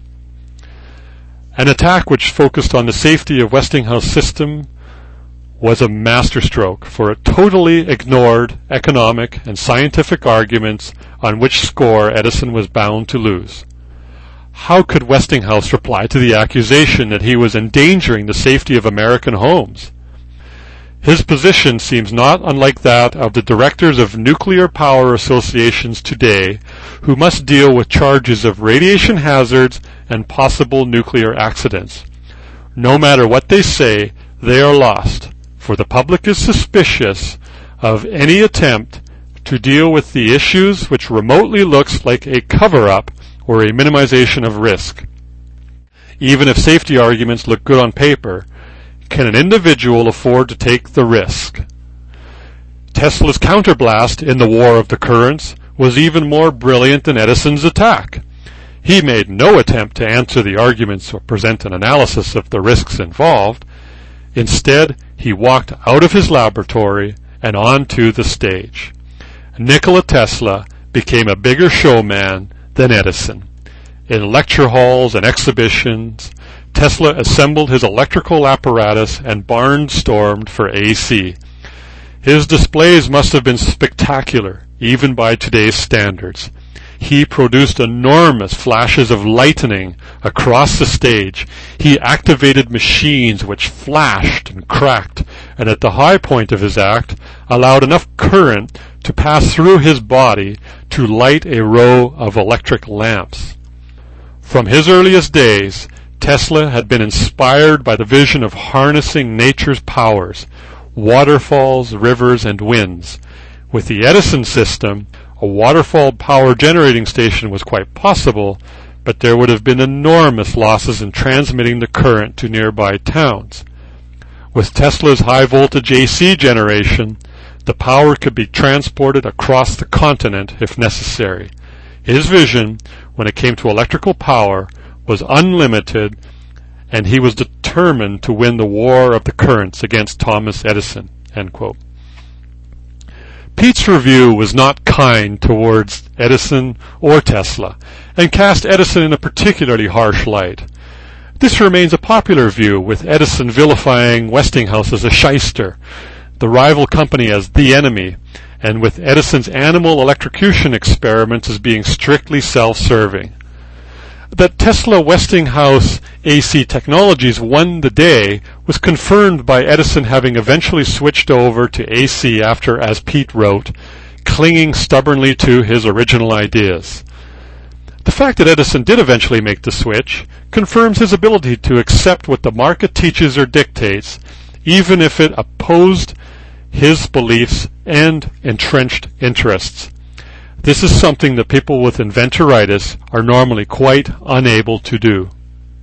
An attack which focused on the safety of Westinghouse system was a masterstroke, for it totally ignored economic and scientific arguments on which score Edison was bound to lose. How could Westinghouse reply to the accusation that he was endangering the safety of American homes? His position seems not unlike that of the directors of nuclear power associations today, who must deal with charges of radiation hazards and possible nuclear accidents. No matter what they say, they are lost, for the public is suspicious of any attempt to deal with the issues which remotely looks like a cover-up or a minimization of risk. Even if safety arguments look good on paper, can an individual afford to take the risk? Tesla's counterblast in the War of the Currents was even more brilliant than Edison's attack. He made no attempt to answer the arguments or present an analysis of the risks involved. Instead, he walked out of his laboratory and onto the stage. Nikola Tesla became a bigger showman than Edison. In lecture halls and exhibitions, Tesla assembled his electrical apparatus and barnstormed for A C. His displays must have been spectacular, even by today's standards. He produced enormous flashes of lightning across the stage. He activated machines which flashed and cracked, and at the high point of his act, allowed enough current to pass through his body to light a row of electric lamps. From his earliest days, Tesla had been inspired by the vision of harnessing nature's powers, waterfalls, rivers, and winds. With the Edison system, a waterfall power generating station was quite possible, but there would have been enormous losses in transmitting the current to nearby towns. With Tesla's high-voltage A C generation, the power could be transported across the continent if necessary. His vision, when it came to electrical power, was unlimited, and he was determined to win the war of the currents against Thomas Edison." End quote. Pete's review was not kind towards Edison or Tesla, and cast Edison in a particularly harsh light. This remains a popular view, with Edison vilifying Westinghouse as a shyster, the rival company as the enemy, and with Edison's animal electrocution experiments as being strictly self-serving. That Tesla Westinghouse A C Technologies won the day was confirmed by Edison having eventually switched over to A C after, as Pete wrote, clinging stubbornly to his original ideas. The fact that Edison did eventually make the switch confirms his ability to accept what the market teaches or dictates, even if it opposed his beliefs and entrenched interests. This is something that people with inventoritis are normally quite unable to do.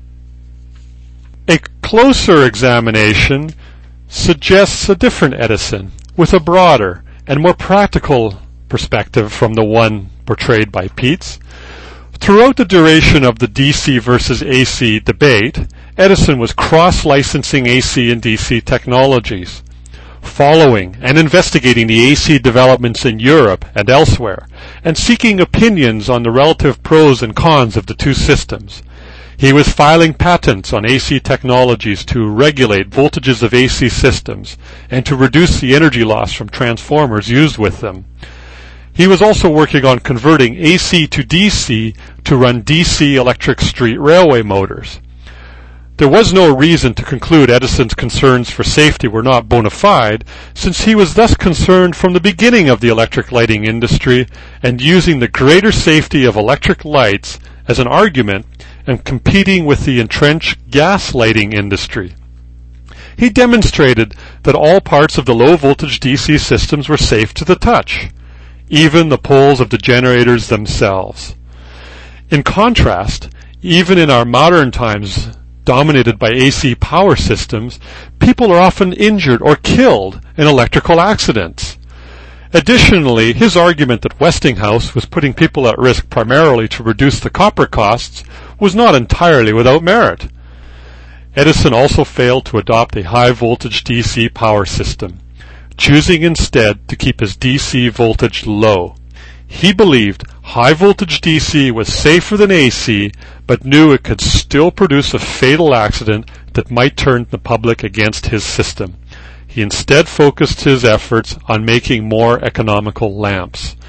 A closer examination suggests a different Edison, with a broader and more practical perspective from the one portrayed by Pete's. Throughout the duration of the D C versus A C debate, Edison was cross-licensing A C and D C technologies, following and investigating the A C developments in Europe and elsewhere, and seeking opinions on the relative pros and cons of the two systems. He was filing patents on A C technologies to regulate voltages of A C systems and to reduce the energy loss from transformers used with them. He was also working on converting A C to D C to run D C electric street railway motors. There was no reason to conclude Edison's concerns for safety were not bona fide, since he was thus concerned from the beginning of the electric lighting industry and using the greater safety of electric lights as an argument and competing with the entrenched gas lighting industry. He demonstrated that all parts of the low-voltage D C systems were safe to the touch, even the poles of the generators themselves. In contrast, even in our modern times, dominated by A C power systems, people are often injured or killed in electrical accidents. Additionally, his argument that Westinghouse was putting people at risk primarily to reduce the copper costs was not entirely without merit. Edison also failed to adopt a high-voltage D C power system, choosing instead to keep his D C voltage low. He believed high-voltage D C was safer than A C, but knew it could still produce a fatal accident that might turn the public against his system. He instead focused his efforts on making more economical lamps.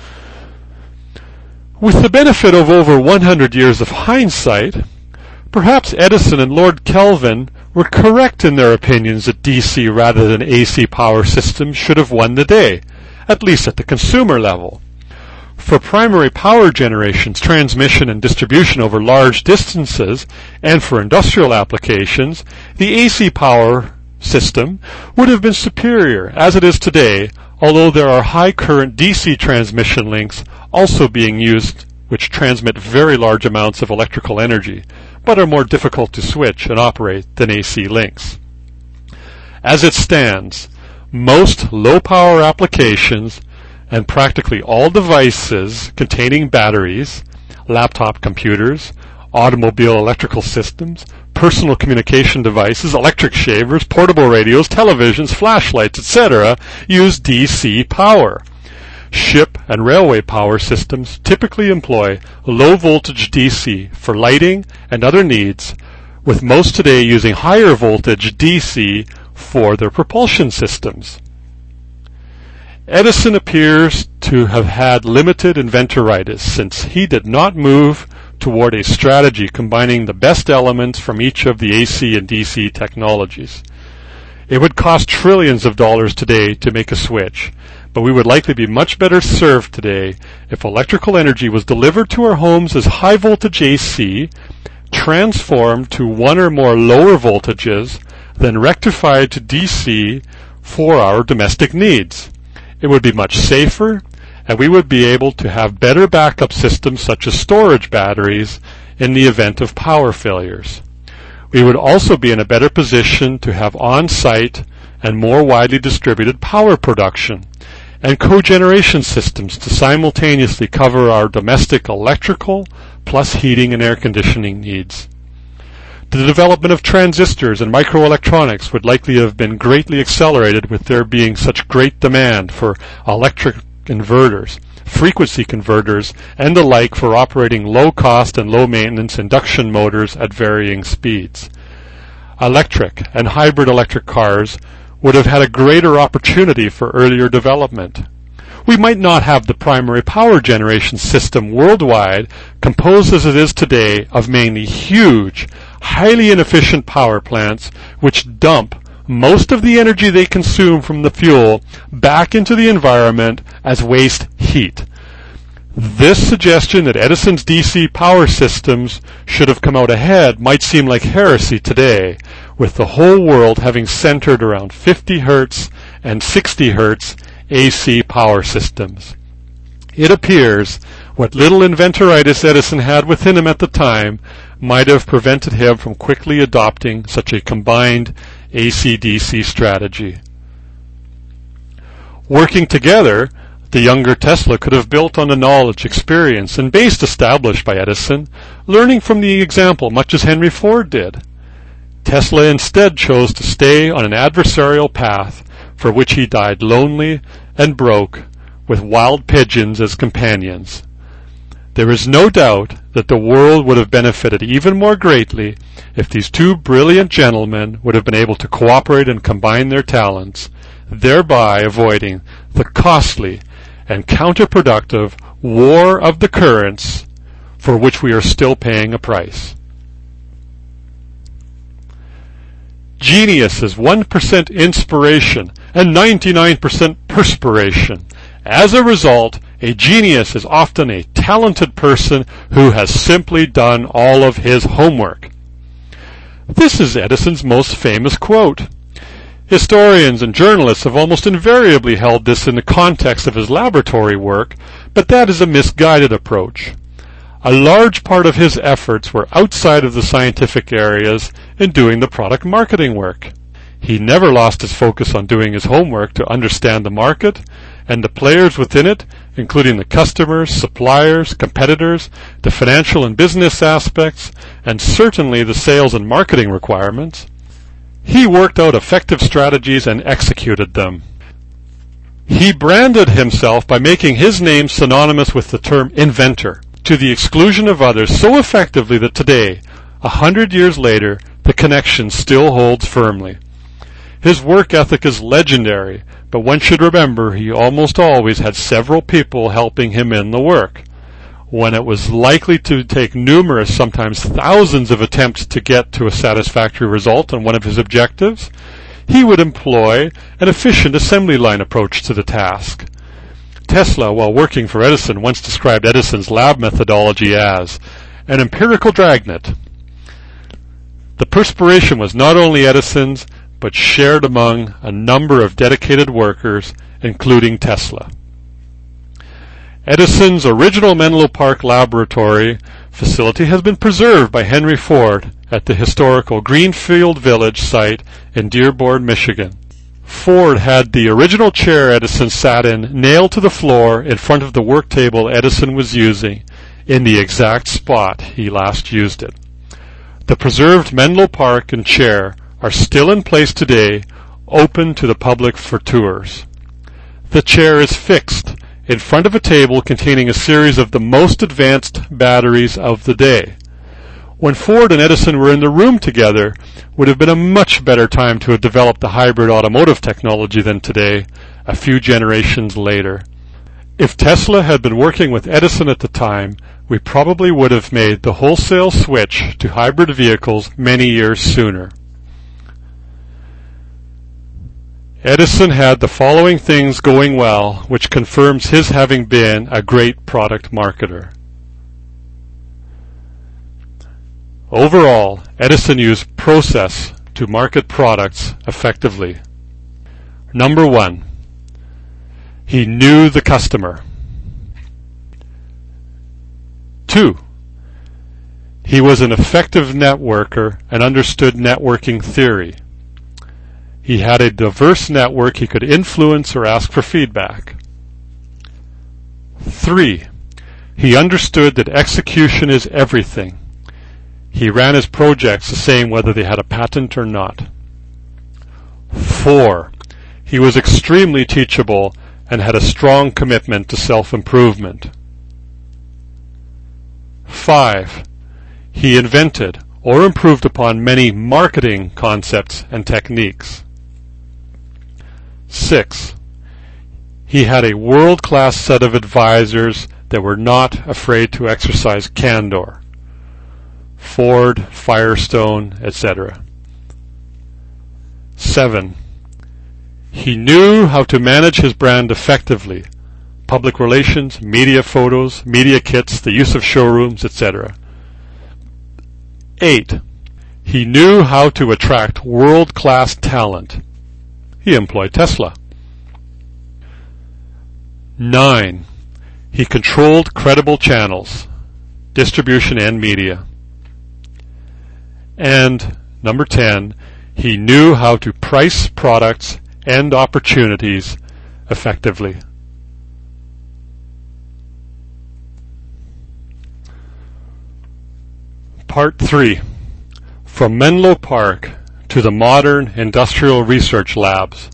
With the benefit of over one hundred years of hindsight, perhaps Edison and Lord Kelvin were correct in their opinions that D C rather than A C power systems should have won the day, at least at the consumer level. For primary power generations, transmission and distribution over large distances, and for industrial applications, the A C power system would have been superior, as it is today, although there are high current D C transmission links also being used which transmit very large amounts of electrical energy, but are more difficult to switch and operate than A C links. As it stands, most low-power applications and practically all devices containing batteries, laptop computers, automobile electrical systems, personal communication devices, electric shavers, portable radios, televisions, flashlights, et cetera use D C power. Ship and railway power systems typically employ low-voltage D C for lighting and other needs, with most today using higher voltage D C for their propulsion systems. Edison appears to have had limited inventoritis, since he did not move toward a strategy combining the best elements from each of the A C and D C technologies. It would cost trillions of dollars today to make a switch, but we would likely be much better served today if electrical energy was delivered to our homes as high-voltage A C, transformed to one or more lower voltages, then rectified to D C for our domestic needs. It would be much safer, and we would be able to have better backup systems such as storage batteries in the event of power failures. We would also be in a better position to have on-site and more widely distributed power production and cogeneration systems to simultaneously cover our domestic electrical plus heating and air conditioning needs. The development of transistors and microelectronics would likely have been greatly accelerated with there being such great demand for electric inverters, frequency converters, and the like for operating low-cost and low-maintenance induction motors at varying speeds. Electric and hybrid electric cars would have had a greater opportunity for earlier development. We might not have the primary power generation system worldwide, composed as it is today of mainly huge, highly inefficient power plants which dump most of the energy they consume from the fuel back into the environment as waste heat. This suggestion that Edison's D C power systems should have come out ahead might seem like heresy today, with the whole world having centered around fifty hertz and sixty hertz A C power systems. It appears what little inventoritis Edison had within him at the time might have prevented him from quickly adopting such a combined A C D C strategy. Working together, the younger Tesla could have built on the knowledge, experience, and base established by Edison, learning from the example much as Henry Ford did. Tesla instead chose to stay on an adversarial path for which he died lonely and broke, with wild pigeons as companions. There is no doubt that the world would have benefited even more greatly if these two brilliant gentlemen would have been able to cooperate and combine their talents, thereby avoiding the costly and counterproductive war of the currents for which we are still paying a price. Genius is one percent inspiration and ninety-nine percent perspiration. As a result, a genius is often a talented person who has simply done all of his homework. This is Edison's most famous quote. Historians and journalists have almost invariably held this in the context of his laboratory work, but that is a misguided approach. A large part of his efforts were outside of the scientific areas in doing the product marketing work. He never lost his focus on doing his homework to understand the market and the players within it, including the customers, suppliers, competitors, the financial and business aspects, and certainly the sales and marketing requirements. He worked out effective strategies and executed them. He branded himself by making his name synonymous with the term inventor, to the exclusion of others so effectively that today, a hundred years later, the connection still holds firmly. His work ethic is legendary, but one should remember he almost always had several people helping him in the work. When it was likely to take numerous, sometimes thousands of attempts to get to a satisfactory result on one of his objectives, he would employ an efficient assembly line approach to the task. Tesla, while working for Edison, once described Edison's lab methodology as an empirical dragnet. The perspiration was not only Edison's, but shared among a number of dedicated workers, including Tesla. Edison's original Menlo Park laboratory facility has been preserved by Henry Ford at the historical Greenfield Village site in Dearborn, Michigan. Ford had the original chair Edison sat in nailed to the floor in front of the work table Edison was using, in the exact spot he last used it. The preserved Menlo Park and chair are still in place today, open to the public for tours. The chair is fixed in front of a table containing a series of the most advanced batteries of the day. When Ford and Edison were in the room together, would have been a much better time to have developed the hybrid automotive technology than today, a few generations later. If Tesla had been working with Edison at the time, we probably would have made the wholesale switch to hybrid vehicles many years sooner. Edison had the following things going well, which confirms his having been a great product marketer. Overall, Edison used process to market products effectively. Number one, he knew the customer. Two, he was an effective networker and understood networking theory. He had a diverse network he could influence or ask for feedback. Three, he understood that execution is everything. He ran his projects the same whether they had a patent or not. Four, he was extremely teachable and had a strong commitment to self-improvement. Five, he invented or improved upon many marketing concepts and techniques. Six, he had a world-class set of advisors that were not afraid to exercise candor. Ford, Firestone, et cetera. Seven, he knew how to manage his brand effectively. Public relations, media photos, media kits, the use of showrooms, et cetera. Eight, he knew how to attract world-class talent. He employed Tesla. Nine, he controlled credible channels, distribution and media. And number ten, he knew how to price products and opportunities effectively. Part three. From Menlo Park to the modern industrial research labs.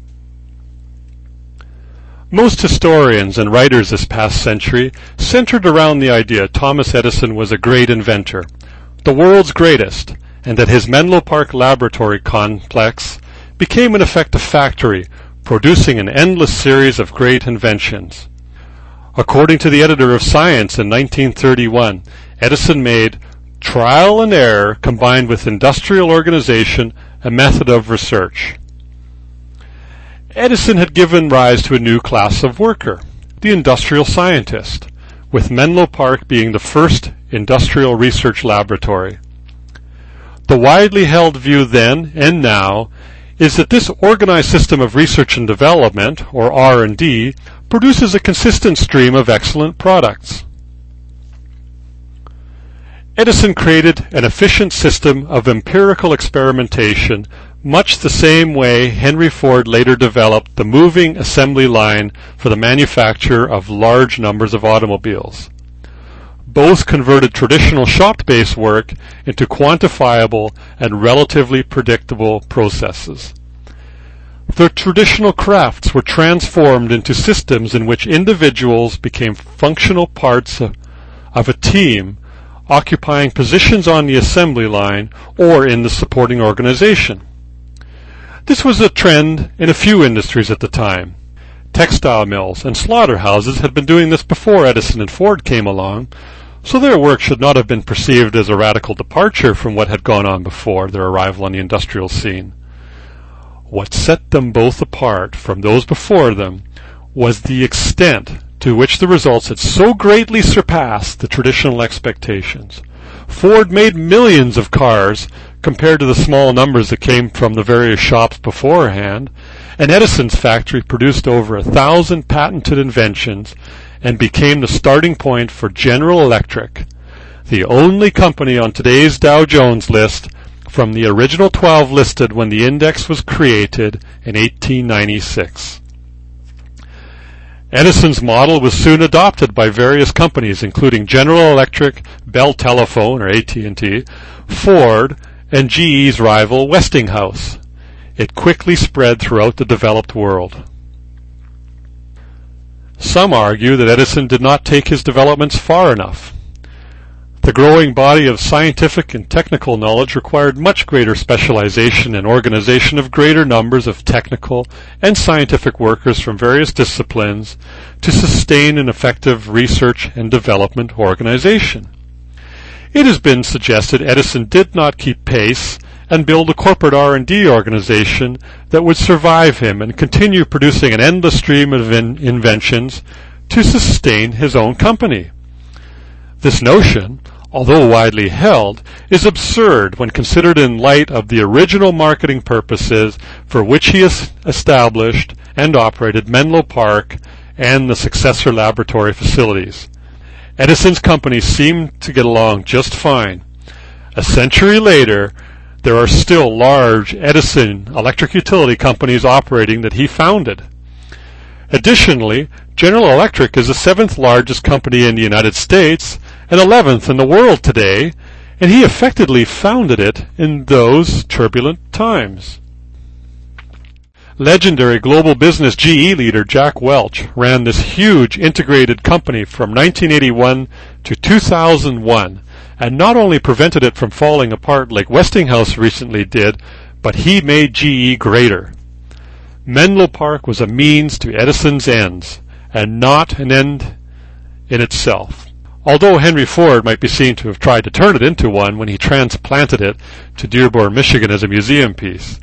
Most historians and writers this past century centered around the idea Thomas Edison was a great inventor, the world's greatest, and that his Menlo Park laboratory complex became in effect a factory, producing an endless series of great inventions. According to the editor of Science in nineteen thirty-one, Edison made trial and error combined with industrial organization a method of research. Edison had given rise to a new class of worker, the industrial scientist, with Menlo Park being the first industrial research laboratory. The widely held view then and now is that this organized system of research and development, or R and D, produces a consistent stream of excellent products. Edison created an efficient system of empirical experimentation, much the same way Henry Ford later developed the moving assembly line for the manufacture of large numbers of automobiles. Both converted traditional shop-based work into quantifiable and relatively predictable processes. The traditional crafts were transformed into systems in which individuals became functional parts of, of a team, occupying positions on the assembly line or in the supporting organization. This was a trend in a few industries at the time. Textile mills and slaughterhouses had been doing this before Edison and Ford came along, so their work should not have been perceived as a radical departure from what had gone on before their arrival on the industrial scene. What set them both apart from those before them was the extent to which the results had so greatly surpassed the traditional expectations. Ford made millions of cars compared to the small numbers that came from the various shops beforehand, and Edison's factory produced over a thousand patented inventions and became the starting point for General Electric, the only company on today's Dow Jones list from the original twelve listed when the index was created in eighteen ninety-six. Edison's model was soon adopted by various companies, including General Electric, Bell Telephone, or A T and T, Ford, and G E's rival Westinghouse. It quickly spread throughout the developed world. Some argue that Edison did not take his developments far enough. The growing body of scientific and technical knowledge required much greater specialization and organization of greater numbers of technical and scientific workers from various disciplines to sustain an effective research and development organization. It has been suggested Edison did not keep pace and build a corporate R and D organization that would survive him and continue producing an endless stream of in- inventions to sustain his own company. This notion, although widely held, is absurd when considered in light of the original marketing purposes for which he has established and operated Menlo Park and the successor laboratory facilities. Edison's company seemed to get along just fine. A century later, there are still large Edison electric utility companies operating that he founded. Additionally, General Electric is the seventh largest company in the United States and eleventh in the world today, and he effectively founded it in those turbulent times. Legendary global business G E leader Jack Welch ran this huge integrated company from nineteen eighty-one to two thousand one, and not only prevented it from falling apart like Westinghouse recently did, but he made G E greater. Menlo Park was a means to Edison's ends, and not an end in itself, although Henry Ford might be seen to have tried to turn it into one when he transplanted it to Dearborn, Michigan as a museum piece.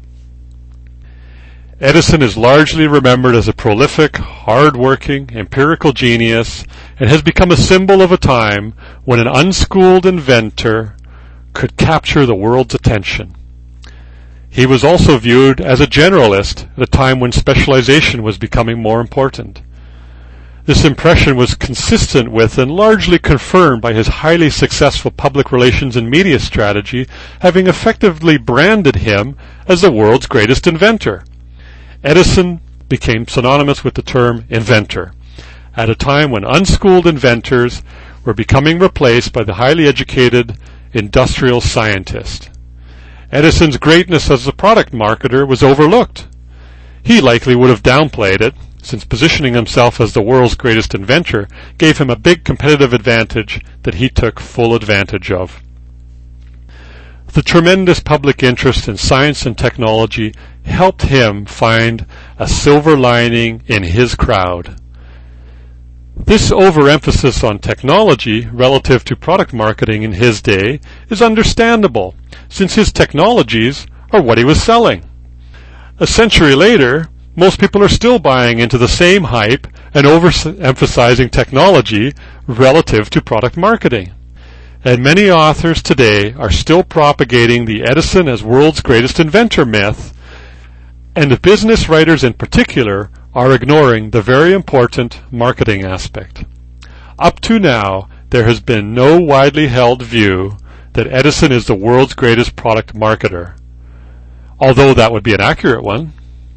Edison is largely remembered as a prolific, hard-working, empirical genius, and has become a symbol of a time when an unschooled inventor could capture the world's attention. He was also viewed as a generalist at a time when specialization was becoming more important. This impression was consistent with and largely confirmed by his highly successful public relations and media strategy, having effectively branded him as the world's greatest inventor. Edison became synonymous with the term inventor, at a time when unschooled inventors were becoming replaced by the highly educated industrial scientist. Edison's greatness as a product marketer was overlooked. He likely would have downplayed it, since positioning himself as the world's greatest inventor gave him a big competitive advantage that he took full advantage of. The tremendous public interest in science and technology helped him find a silver lining in his crowd. This overemphasis on technology relative to product marketing in his day is understandable, since his technologies are what he was selling. A century later, most people are still buying into the same hype and overemphasizing technology relative to product marketing. And many authors today are still propagating the Edison as world's greatest inventor myth, and business writers in particular are ignoring the very important marketing aspect. Up to now, there has been no widely held view that Edison is the world's greatest product marketer, although that would be an accurate one.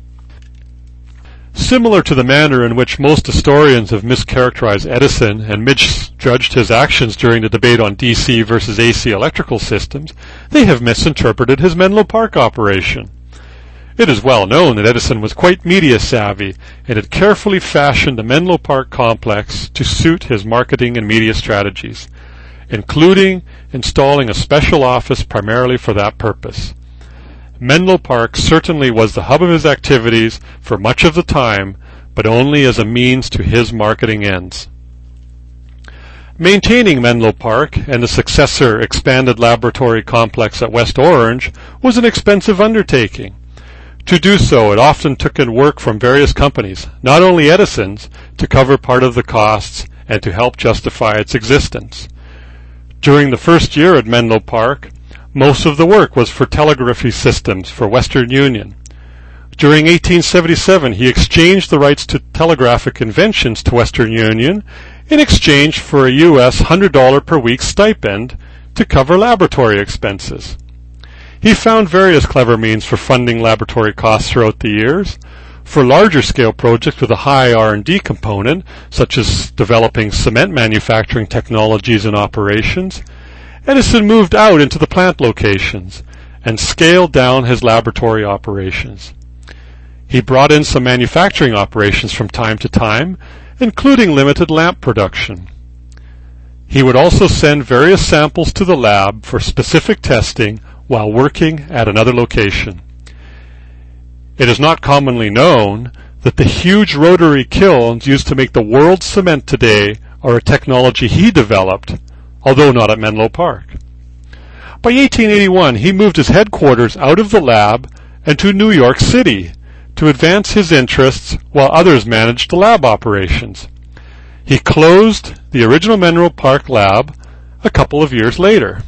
Similar to the manner in which most historians have mischaracterized Edison and misjudged his actions during the debate on D C versus A C electrical systems, they have misinterpreted his Menlo Park operation. It is well known that Edison was quite media savvy and had carefully fashioned the Menlo Park complex to suit his marketing and media strategies, including installing a special office primarily for that purpose. Menlo Park certainly was the hub of his activities for much of the time, but only as a means to his marketing ends. Maintaining Menlo Park and the successor expanded laboratory complex at West Orange was an expensive undertaking. To do so, it often took in work from various companies, not only Edison's, to cover part of the costs and to help justify its existence. During the first year at Menlo Park, most of the work was for telegraphy systems for Western Union. During eighteen seventy-seven, he exchanged the rights to telegraphic inventions to Western Union in exchange for a U S one hundred dollars per week stipend to cover laboratory expenses. He found various clever means for funding laboratory costs throughout the years. For larger-scale projects with a high R and D component, such as developing cement manufacturing technologies and operations, Edison moved out into the plant locations and scaled down his laboratory operations. He brought in some manufacturing operations from time to time, including limited lamp production. He would also send various samples to the lab for specific testing while working at another location. It is not commonly known that the huge rotary kilns used to make the world's cement today are a technology he developed, although not at Menlo Park. By eighteen eighty-one, he moved his headquarters out of the lab and to New York City to advance his interests while others managed the lab operations. He closed the original Menlo Park lab a couple of years later.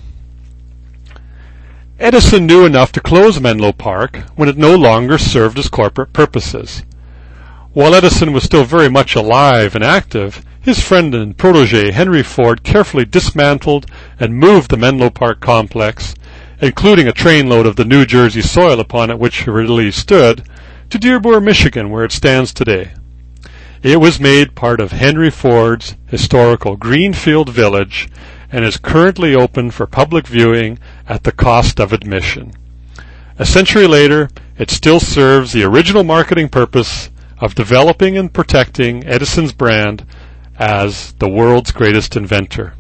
Edison knew enough to close Menlo Park when it no longer served his corporate purposes. While Edison was still very much alive and active, his friend and protege Henry Ford carefully dismantled and moved the Menlo Park complex, including a trainload of the New Jersey soil upon it which originally stood, to Dearborn, Michigan, where it stands today. It was made part of Henry Ford's historical Greenfield Village and is currently open for public viewing at the cost of admission. A century later, it still serves the original marketing purpose of developing and protecting Edison's brand as the world's greatest inventor.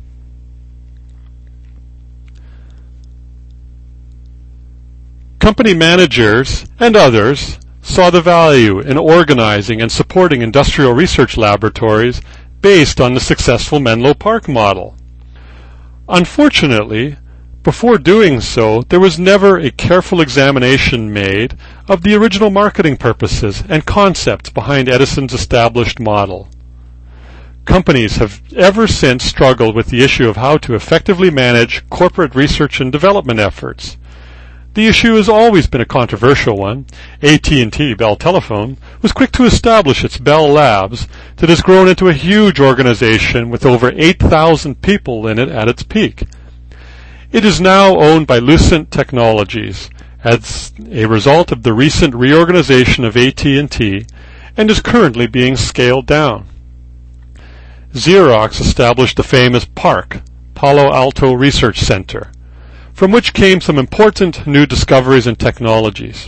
Company managers and others saw the value in organizing and supporting industrial research laboratories based on the successful Menlo Park model. Unfortunately, before doing so, there was never a careful examination made of the original marketing purposes and concepts behind Edison's established model. Companies have ever since struggled with the issue of how to effectively manage corporate research and development efforts. The issue has always been a controversial one. A T and T, Bell Telephone, was quick to establish its Bell Labs that has grown into a huge organization with over eight thousand people in it at its peak. It is now owned by Lucent Technologies as a result of the recent reorganization of A T and T and is currently being scaled down. Xerox established the famous PARC, Palo Alto Research Center, from which came some important new discoveries and technologies.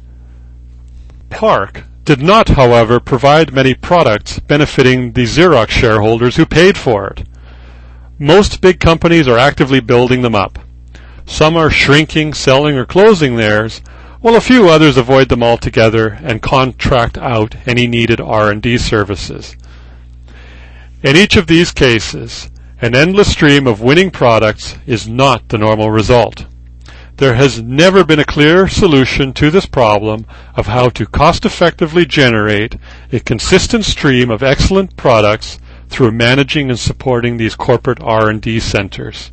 PARC did not, however, provide many products benefiting the Xerox shareholders who paid for it. Most big companies are actively building them up. Some are shrinking, selling, or closing theirs, while a few others avoid them altogether and contract out any needed R and D services. In each of these cases, an endless stream of winning products is not the normal result. There has never been a clear solution to this problem of how to cost-effectively generate a consistent stream of excellent products through managing and supporting these corporate R and D centers.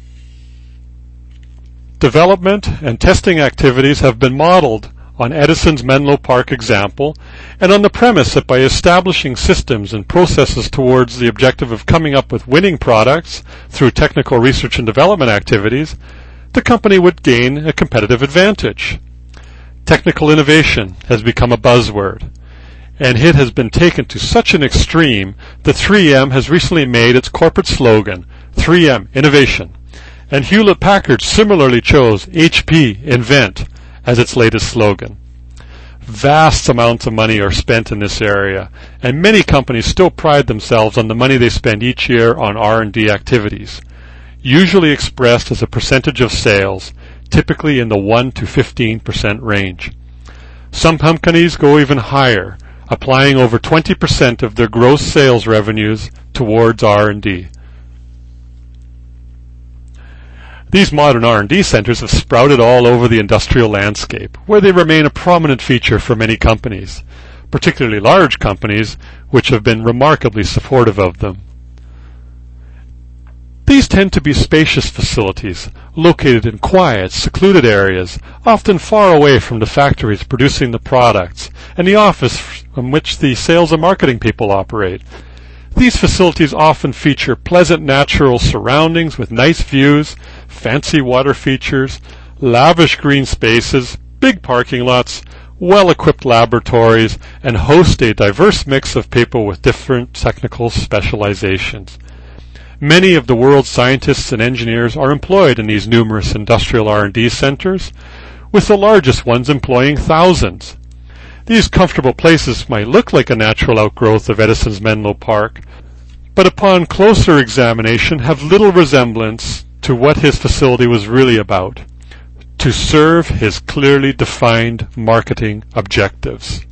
Development and testing activities have been modeled on Edison's Menlo Park example and on the premise that by establishing systems and processes towards the objective of coming up with winning products through technical research and development activities, the company would gain a competitive advantage. Technical innovation has become a buzzword, and it has been taken to such an extreme that three M has recently made its corporate slogan, three M Innovation, and Hewlett-Packard similarly chose H P Invent as its latest slogan. Vast amounts of money are spent in this area, and many companies still pride themselves on the money they spend each year on R and D activities, usually expressed as a percentage of sales, typically in the one to fifteen percent range. Some companies go even higher, applying over twenty percent of their gross sales revenues towards R and D. These modern R and D centers have sprouted all over the industrial landscape, where they remain a prominent feature for many companies, particularly large companies, which have been remarkably supportive of them. These tend to be spacious facilities, located in quiet, secluded areas, often far away from the factories producing the products, and the office from which the sales and marketing people operate. These facilities often feature pleasant natural surroundings with nice views, fancy water features, lavish green spaces, big parking lots, well-equipped laboratories, and host a diverse mix of people with different technical specializations. Many of the world's scientists and engineers are employed in these numerous industrial R and D centers, with the largest ones employing thousands. These comfortable places might look like a natural outgrowth of Edison's Menlo Park, but upon closer examination have little resemblance to what his facility was really about, to serve his clearly defined marketing objectives.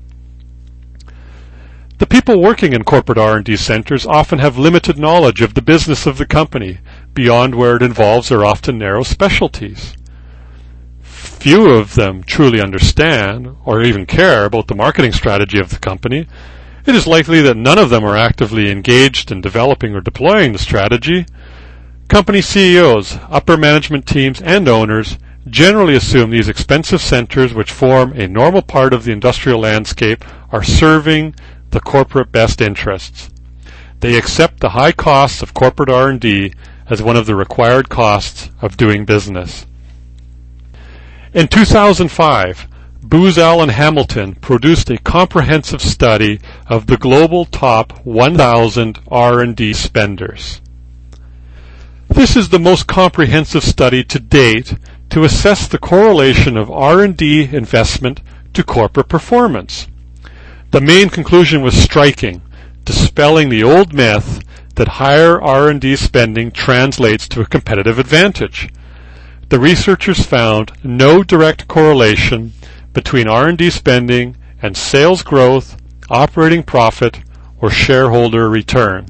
The people working in corporate R and D centers often have limited knowledge of the business of the company, beyond where it involves their often narrow specialties. Few of them truly understand or even care about the marketing strategy of the company. It is likely that none of them are actively engaged in developing or deploying the strategy. Company C E Os, upper management teams, and owners generally assume these expensive centers, which form a normal part of the industrial landscape, are serving the corporate best interests. They accept the high costs of corporate R and D as one of the required costs of doing business. In two thousand five, Booz Allen Hamilton produced a comprehensive study of the global top one thousand R and D spenders. This is the most comprehensive study to date to assess the correlation of R and D investment to corporate performance. The main conclusion was striking, dispelling the old myth that higher R and D spending translates to a competitive advantage. The researchers found no direct correlation between R and D spending and sales growth, operating profit, or shareholder return.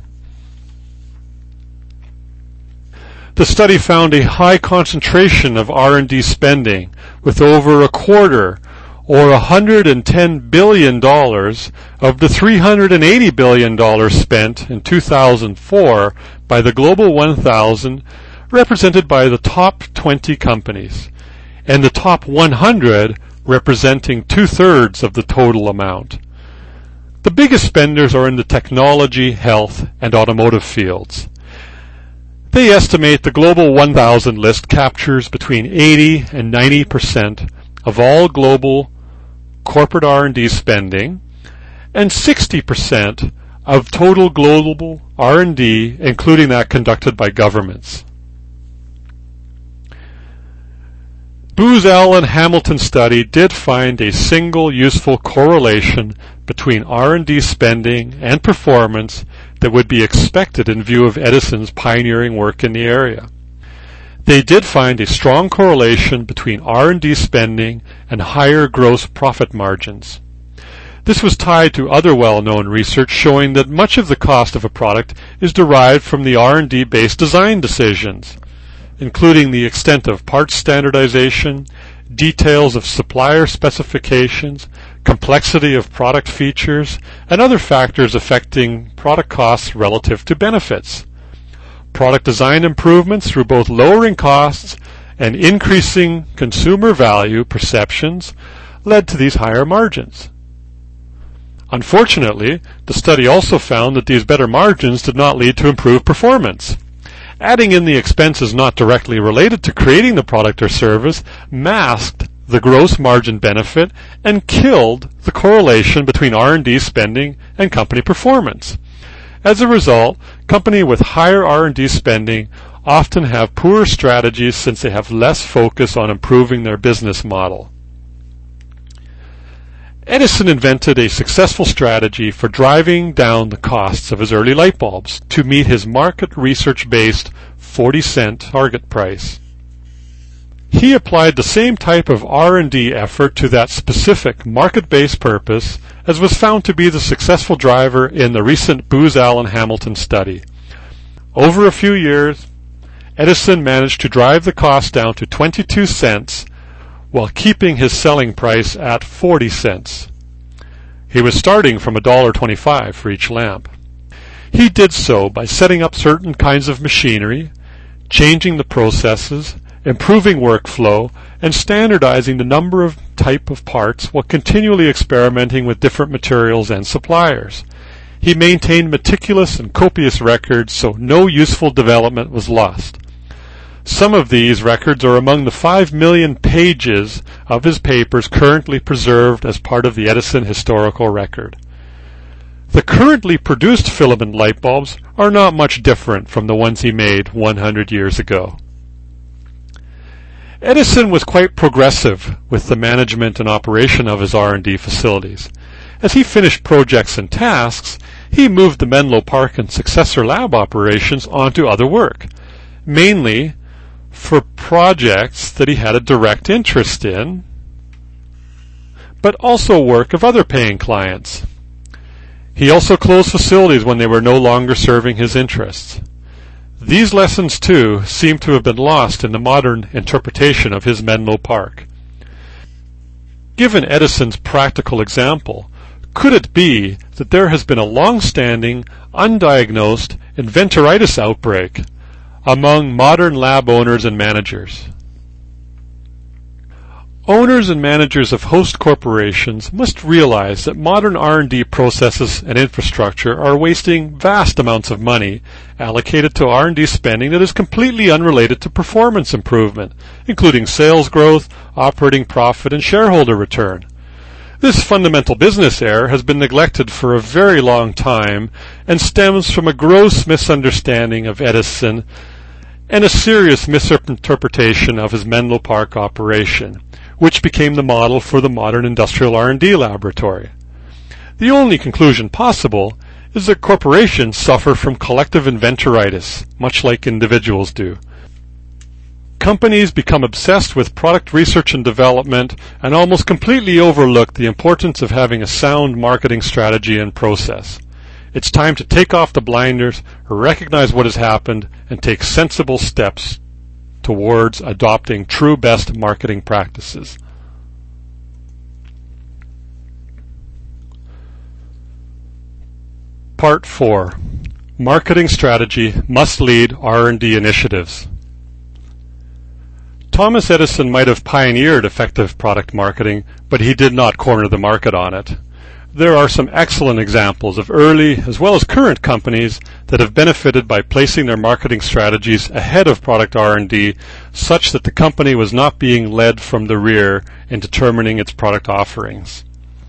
The study found a high concentration of R and D spending, with over a quarter, or one hundred ten billion dollars, of the three hundred eighty billion dollars spent in two thousand four by the Global one thousand, represented by the top twenty companies, and the top one hundred representing two-thirds of the total amount. The biggest spenders are in the technology, health, and automotive fields. They estimate the Global one thousand list captures between eighty and ninety percent of all global corporate R and D spending and sixty percent of total global R and D, including that conducted by governments. Booz Allen Hamilton study did find a single useful correlation between R and D spending and performance that would be expected in view of Edison's pioneering work in the area. They did find a strong correlation between R and D spending and higher gross profit margins. This was tied to other well-known research showing that much of the cost of a product is derived from the R and D-based design decisions, including the extent of parts standardization, details of supplier specifications, complexity of product features, and other factors affecting product costs relative to benefits. Product design improvements through both lowering costs and increasing consumer value perceptions led to these higher margins. Unfortunately, the study also found that these better margins did not lead to improved performance. Adding in the expenses not directly related to creating the product or service masked the gross margin benefit and killed the correlation between R and D spending and company performance. As a result, companies with higher R and D spending often have poorer strategies since they have less focus on improving their business model. Edison invented a successful strategy for driving down the costs of his early light bulbs to meet his market research-based forty cent target price. He applied the same type of R and D effort to that specific market-based purpose as was found to be the successful driver in the recent Booz Allen Hamilton study. Over a few years, Edison managed to drive the cost down to twenty-two cents while keeping his selling price at forty cents. He was starting from one dollar and twenty-five cents for each lamp. He did so by setting up certain kinds of machinery, changing the processes, improving workflow, and standardizing the number of type of parts while continually experimenting with different materials and suppliers. He maintained meticulous and copious records so no useful development was lost. Some of these records are among the five million pages of his papers currently preserved as part of the Edison historical record. The currently produced filament light bulbs are not much different from the ones he made one hundred years ago. Edison was quite progressive with the management and operation of his R and D facilities. As he finished projects and tasks, he moved the Menlo Park and successor lab operations onto other work, mainly for projects that he had a direct interest in, but also work of other paying clients. He also closed facilities when they were no longer serving his interests. These lessons, too, seem to have been lost in the modern interpretation of his Menlo Park. Given Edison's practical example, could it be that there has been a long-standing, undiagnosed inventoritis outbreak among modern lab owners and managers? Owners and managers of host corporations must realize that modern R and D processes and infrastructure are wasting vast amounts of money allocated to R and D spending that is completely unrelated to performance improvement, including sales growth, operating profit, and shareholder return. This fundamental business error has been neglected for a very long time and stems from a gross misunderstanding of Edison and a serious misinterpretation of his Menlo Park operation, which became the model for the modern industrial R and D laboratory. The only conclusion possible is that corporations suffer from collective inventoritis, much like individuals do. Companies become obsessed with product research and development and almost completely overlook the importance of having a sound marketing strategy and process. It's time to take off the blinders, recognize what has happened, and take sensible steps towards adopting true best marketing practices. Part four. Marketing strategy must lead R and D initiatives. Thomas Edison might have pioneered effective product marketing, but he did not corner the market on it. There are some excellent examples of early as well as current companies that have benefited by placing their marketing strategies ahead of product R and D, such that the company was not being led from the rear in determining its product offerings.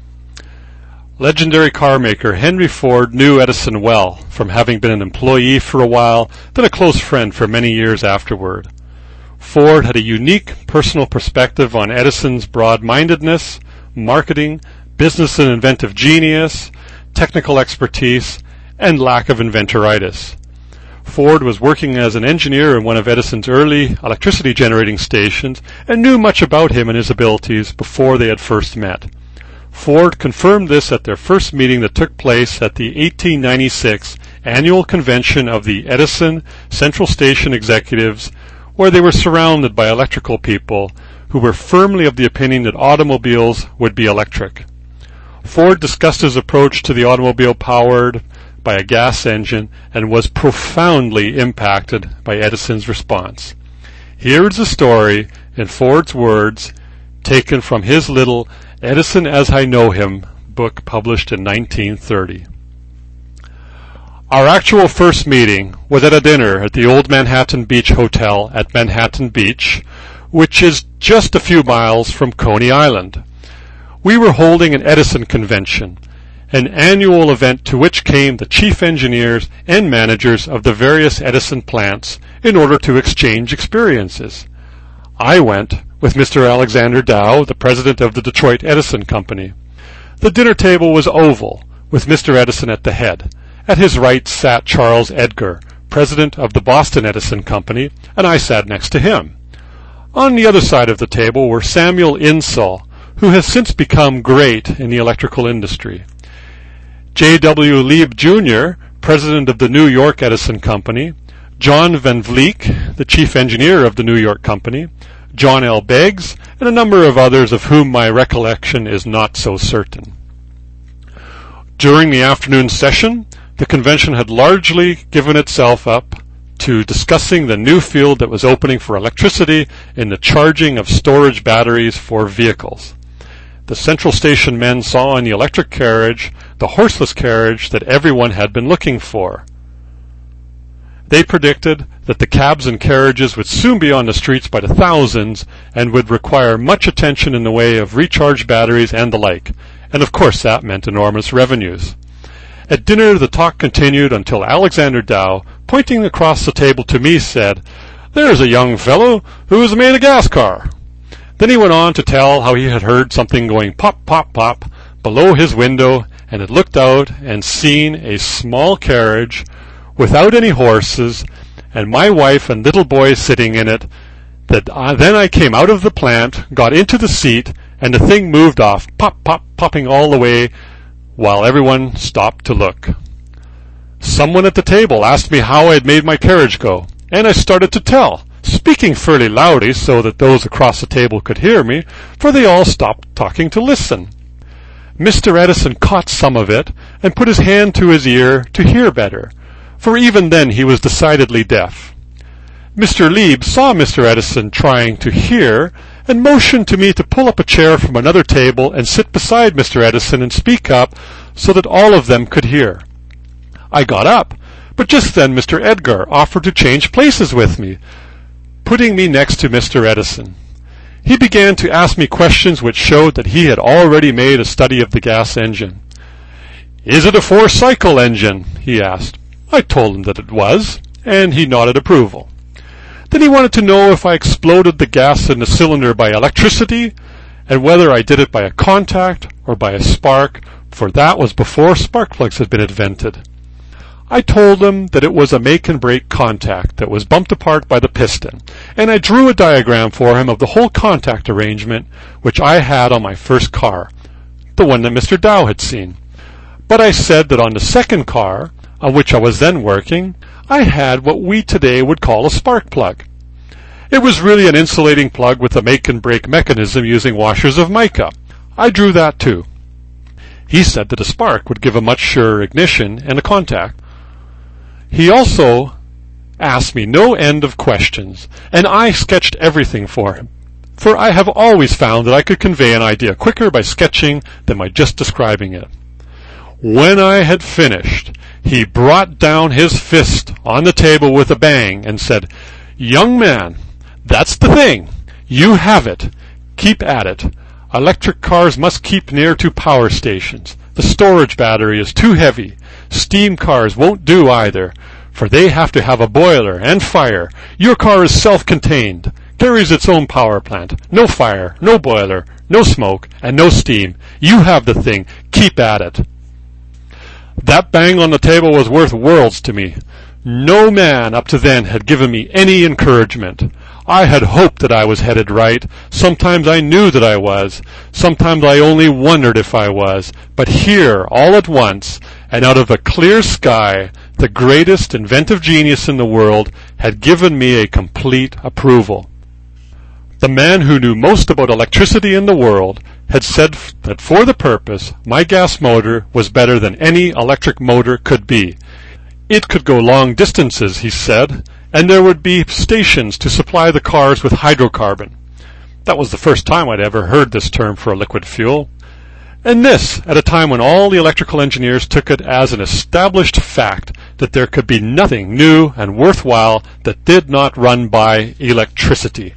Legendary car maker Henry Ford knew Edison well, from having been an employee for a while, then a close friend for many years afterward. Ford had a unique personal perspective on Edison's broad-mindedness, marketing, business and inventive genius, technical expertise, and lack of inventoritis. Ford was working as an engineer in one of Edison's early electricity generating stations and knew much about him and his abilities before they had first met. Ford confirmed this at their first meeting that took place at the eighteen ninety-six annual convention of the Edison Central Station executives, where they were surrounded by electrical people who were firmly of the opinion that automobiles would be electric. Ford discussed his approach to the automobile powered by a gas engine and was profoundly impacted by Edison's response. Here is the story, in Ford's words, taken from his little Edison as I Know Him book published in nineteen thirty. Our actual first meeting was at a dinner at the Old Manhattan Beach Hotel at Manhattan Beach, which is just a few miles from Coney Island. We were holding an Edison convention, an annual event to which came the chief engineers and managers of the various Edison plants in order to exchange experiences. I went with Mister Alexander Dow, the president of the Detroit Edison Company. The dinner table was oval, with Mister Edison at the head. At his right sat Charles Edgar, president of the Boston Edison Company, and I sat next to him. On the other side of the table were Samuel Insull, who has since become great in the electrical industry, J W Lieb Junior, president of the New York Edison Company, John Van Vleek, the chief engineer of the New York Company, John L. Beggs, and a number of others of whom my recollection is not so certain. During the afternoon session, the convention had largely given itself up to discussing the new field that was opening for electricity in the charging of storage batteries for vehicles. The Central Station men saw in the electric carriage the horseless carriage that everyone had been looking for. They predicted that the cabs and carriages would soon be on the streets by the thousands and would require much attention in the way of recharge batteries and the like, and of course that meant enormous revenues. At dinner the talk continued until Alexander Dow, pointing across the table to me, said, "There's a young fellow who has made a gas car." Then he went on to tell how he had heard something going pop, pop, pop below his window and had looked out and seen a small carriage without any horses and my wife and little boy sitting in it. That I, then I came out of the plant, got into the seat, and the thing moved off, pop, pop, popping all the way, while everyone stopped to look. Someone at the table asked me how I had made my carriage go, and I started to tell, speaking fairly loudly so that those across the table could hear me, for they all stopped talking to listen. Mister Edison caught some of it and put his hand to his ear to hear better, for even then he was decidedly deaf. Mister Lieb saw Mister Edison trying to hear and motioned to me to pull up a chair from another table and sit beside Mister Edison and speak up so that all of them could hear. I got up, but just then Mister Edgar offered to change places with me, putting me next to Mister Edison. He began to ask me questions which showed that he had already made a study of the gas engine. "Is it a four-cycle engine?" he asked. I told him that it was, and he nodded approval. Then he wanted to know if I exploded the gas in the cylinder by electricity, and whether I did it by a contact or by a spark, for that was before spark plugs had been invented. I told him that it was a make-and-break contact that was bumped apart by the piston, and I drew a diagram for him of the whole contact arrangement which I had on my first car, the one that Mister Dow had seen. But I said that on the second car, on which I was then working, I had what we today would call a spark plug. It was really an insulating plug with a make-and-break mechanism using washers of mica. I drew that too. He said that a spark would give a much surer ignition and a contact. He also asked me no end of questions, and I sketched everything for him, for I have always found that I could convey an idea quicker by sketching than by just describing it. When I had finished, he brought down his fist on the table with a bang and said, "Young man, that's the thing. You have it. Keep at it. Electric cars must keep near to power stations. The storage battery is too heavy. Steam cars won't do either, for they have to have a boiler and fire. Your car is self-contained, carries its own power plant. No fire, no boiler, no smoke, and no steam. You have the thing. Keep at it." That bang on the table was worth worlds to me. No man up to then had given me any encouragement. I had hoped that I was headed right. Sometimes I knew that I was. Sometimes I only wondered if I was. But here, all at once, and out of a clear sky, the greatest inventive genius in the world had given me a complete approval. The man who knew most about electricity in the world had said that for the purpose, my gas motor was better than any electric motor could be. It could go long distances, he said, and there would be stations to supply the cars with hydrocarbon. That was the first time I'd ever heard this term for a liquid fuel. And this, at a time when all the electrical engineers took it as an established fact that there could be nothing new and worthwhile that did not run by electricity.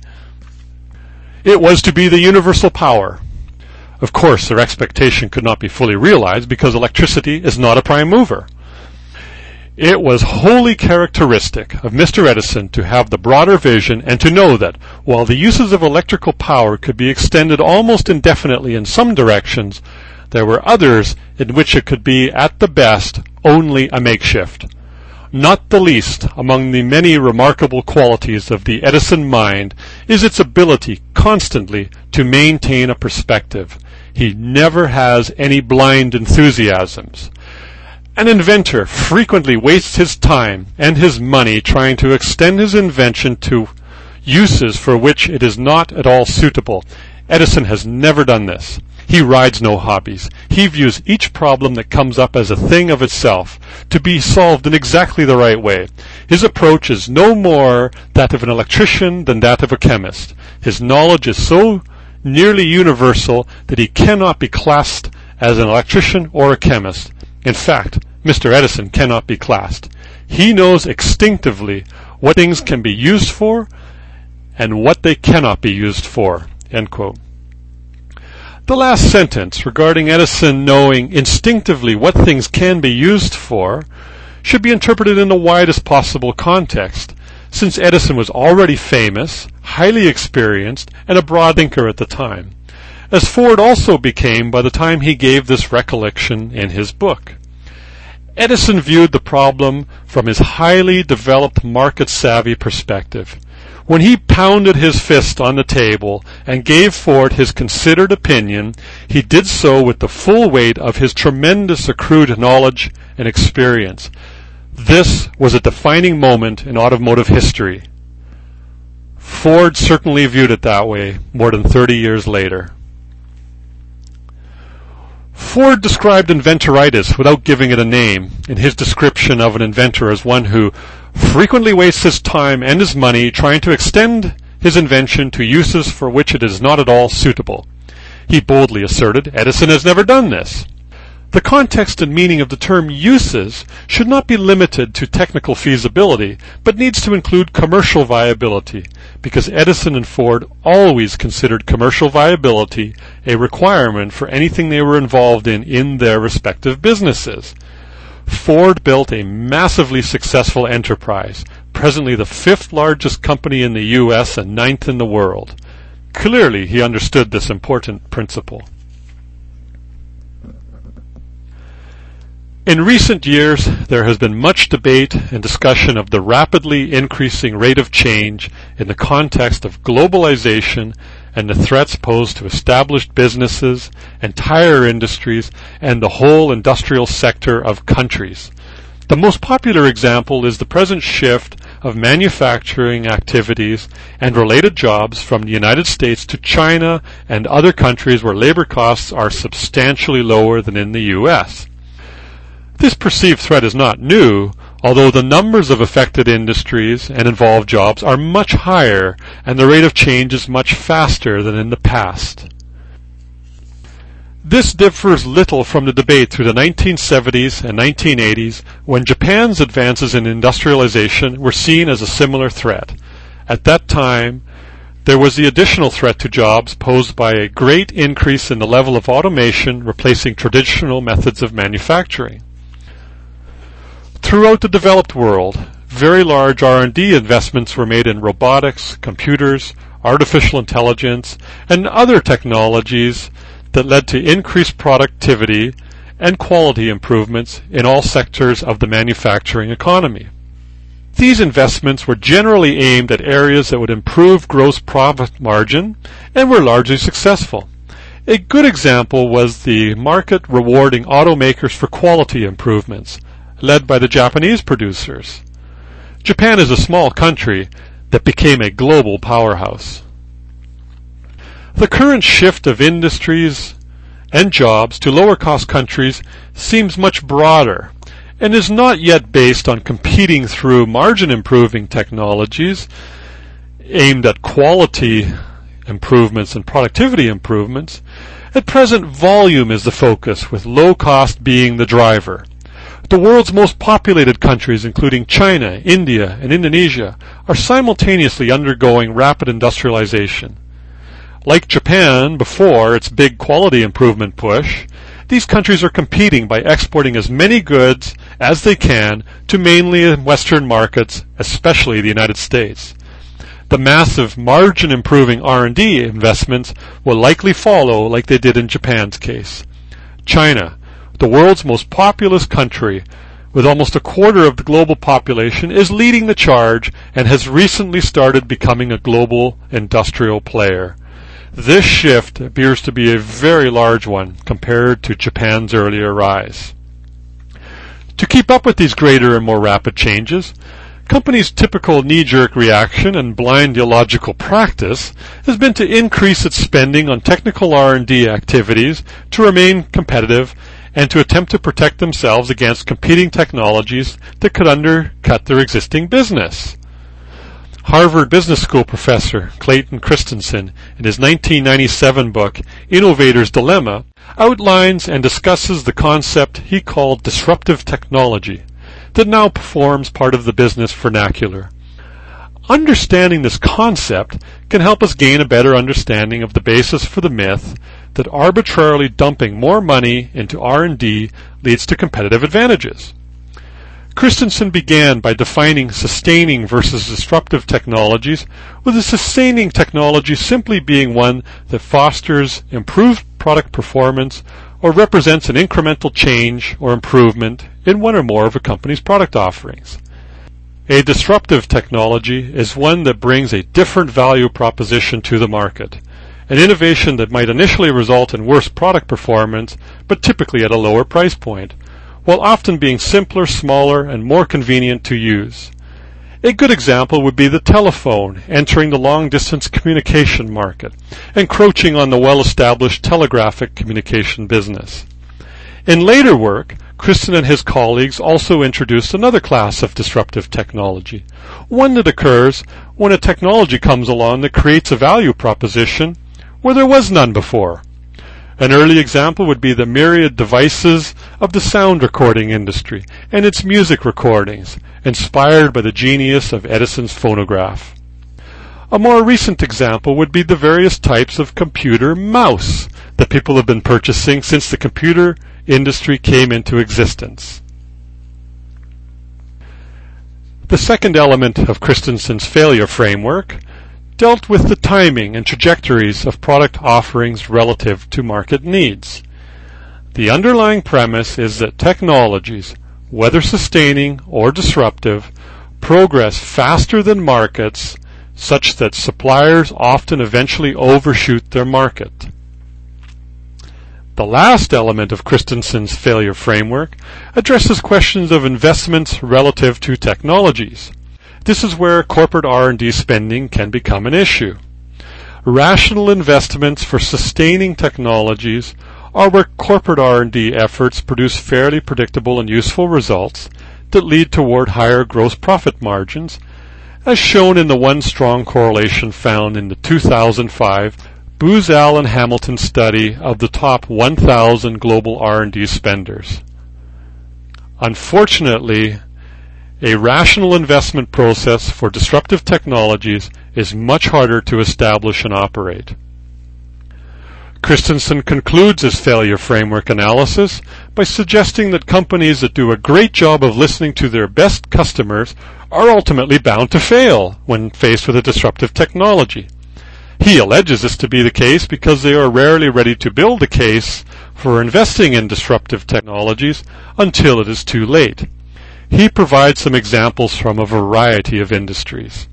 It was to be the universal power. Of course, their expectation could not be fully realized because electricity is not a prime mover. It was wholly characteristic of Mister Edison to have the broader vision and to know that, while the uses of electrical power could be extended almost indefinitely in some directions, there were others in which it could be, at the best, only a makeshift. Not the least among the many remarkable qualities of the Edison mind is its ability constantly to maintain a perspective. He never has any blind enthusiasms. An inventor frequently wastes his time and his money trying to extend his invention to uses for which it is not at all suitable. Edison has never done this. He rides no hobbies. He views each problem that comes up as a thing of itself, to be solved in exactly the right way. His approach is no more that of an electrician than that of a chemist. His knowledge is so nearly universal that he cannot be classed as an electrician or a chemist. In fact, Mister Edison cannot be classed. He knows instinctively what things can be used for and what they cannot be used for." End quote. The last sentence regarding Edison knowing instinctively what things can be used for should be interpreted in the widest possible context, since Edison was already famous, highly experienced, and a broad thinker at the time, as Ford also became by the time he gave this recollection in his book. Edison viewed the problem from his highly developed market-savvy perspective. When he pounded his fist on the table and gave Ford his considered opinion, he did so with the full weight of his tremendous accrued knowledge and experience. This was a defining moment in automotive history. Ford certainly viewed it that way more than thirty years later. Ford described inventoritis without giving it a name in his description of an inventor as one who frequently wastes his time and his money trying to extend his invention to uses for which it is not at all suitable. He boldly asserted Edison has never done this. The context and meaning of the term uses should not be limited to technical feasibility, but needs to include commercial viability, because Edison and Ford always considered commercial viability a requirement for anything they were involved in in their respective businesses. Ford built a massively successful enterprise, presently the fifth largest company in the U S and ninth in the world. Clearly, he understood this important principle. In recent years, there has been much debate and discussion of the rapidly increasing rate of change in the context of globalization and the threats posed to established businesses, entire industries, and the whole industrial sector of countries. The most popular example is the present shift of manufacturing activities and related jobs from the United States to China and other countries where labor costs are substantially lower than in the U S. This perceived threat is not new, although the numbers of affected industries and involved jobs are much higher and the rate of change is much faster than in the past. This differs little from the debate through the nineteen seventies and nineteen eighties when Japan's advances in industrialization were seen as a similar threat. At that time, there was the additional threat to jobs posed by a great increase in the level of automation replacing traditional methods of manufacturing. Throughout the developed world, very large R and D investments were made in robotics, computers, artificial intelligence, and other technologies that led to increased productivity and quality improvements in all sectors of the manufacturing economy. These investments were generally aimed at areas that would improve gross profit margin and were largely successful. A good example was the market rewarding automakers for quality improvements, led by the Japanese producers. Japan is a small country that became a global powerhouse. The current shift of industries and jobs to lower-cost countries seems much broader and is not yet based on competing through margin-improving technologies aimed at quality improvements and productivity improvements. At present, volume is the focus, with low cost being the driver. The world's most populated countries, including China, India, and Indonesia, are simultaneously undergoing rapid industrialization. Like Japan before its big quality improvement push, these countries are competing by exporting as many goods as they can to mainly Western markets, especially the United States. The massive margin-improving R and D investments will likely follow like they did in Japan's case. China, the world's most populous country, with almost a quarter of the global population, is leading the charge and has recently started becoming a global industrial player. This shift appears to be a very large one compared to Japan's earlier rise. To keep up with these greater and more rapid changes, companies' typical knee-jerk reaction and blind illogical practice has been to increase its spending on technical R and D activities to remain competitive and to attempt to protect themselves against competing technologies that could undercut their existing business. Harvard Business School professor Clayton Christensen, in his nineteen ninety-seven book, Innovator's Dilemma, outlines and discusses the concept he called disruptive technology that now forms part of the business vernacular. Understanding this concept can help us gain a better understanding of the basis for the myth that arbitrarily dumping more money into R and D leads to competitive advantages. Christensen began by defining sustaining versus disruptive technologies, with a sustaining technology simply being one that fosters improved product performance or represents an incremental change or improvement in one or more of a company's product offerings. A disruptive technology is one that brings a different value proposition to the market, an innovation that might initially result in worse product performance, but typically at a lower price point, while often being simpler, smaller, and more convenient to use. A good example would be the telephone entering the long-distance communication market, encroaching on the well-established telegraphic communication business. In later work, Christensen and his colleagues also introduced another class of disruptive technology, one that occurs when a technology comes along that creates a value proposition where there was none before. An early example would be the myriad devices of the sound recording industry and its music recordings, inspired by the genius of Edison's phonograph. A more recent example would be the various types of computer mouse that people have been purchasing since the computer industry came into existence. The second element of Christensen's failure framework dealt with the timing and trajectories of product offerings relative to market needs. The underlying premise is that technologies, whether sustaining or disruptive, progress faster than markets, such that suppliers often eventually overshoot their market. The last element of Christensen's failure framework addresses questions of investments relative to technologies. This is where corporate R and D spending can become an issue. Rational investments for sustaining technologies are where corporate R and D efforts produce fairly predictable and useful results that lead toward higher gross profit margins, as shown in the one strong correlation found in the two thousand five Booz Allen Hamilton study of the top one thousand global R and D spenders. Unfortunately, a rational investment process for disruptive technologies is much harder to establish and operate. Christensen concludes his failure framework analysis by suggesting that companies that do a great job of listening to their best customers are ultimately bound to fail when faced with a disruptive technology. He alleges this to be the case because they are rarely ready to build a case for investing in disruptive technologies until it is too late. He provides some examples from a variety of industries.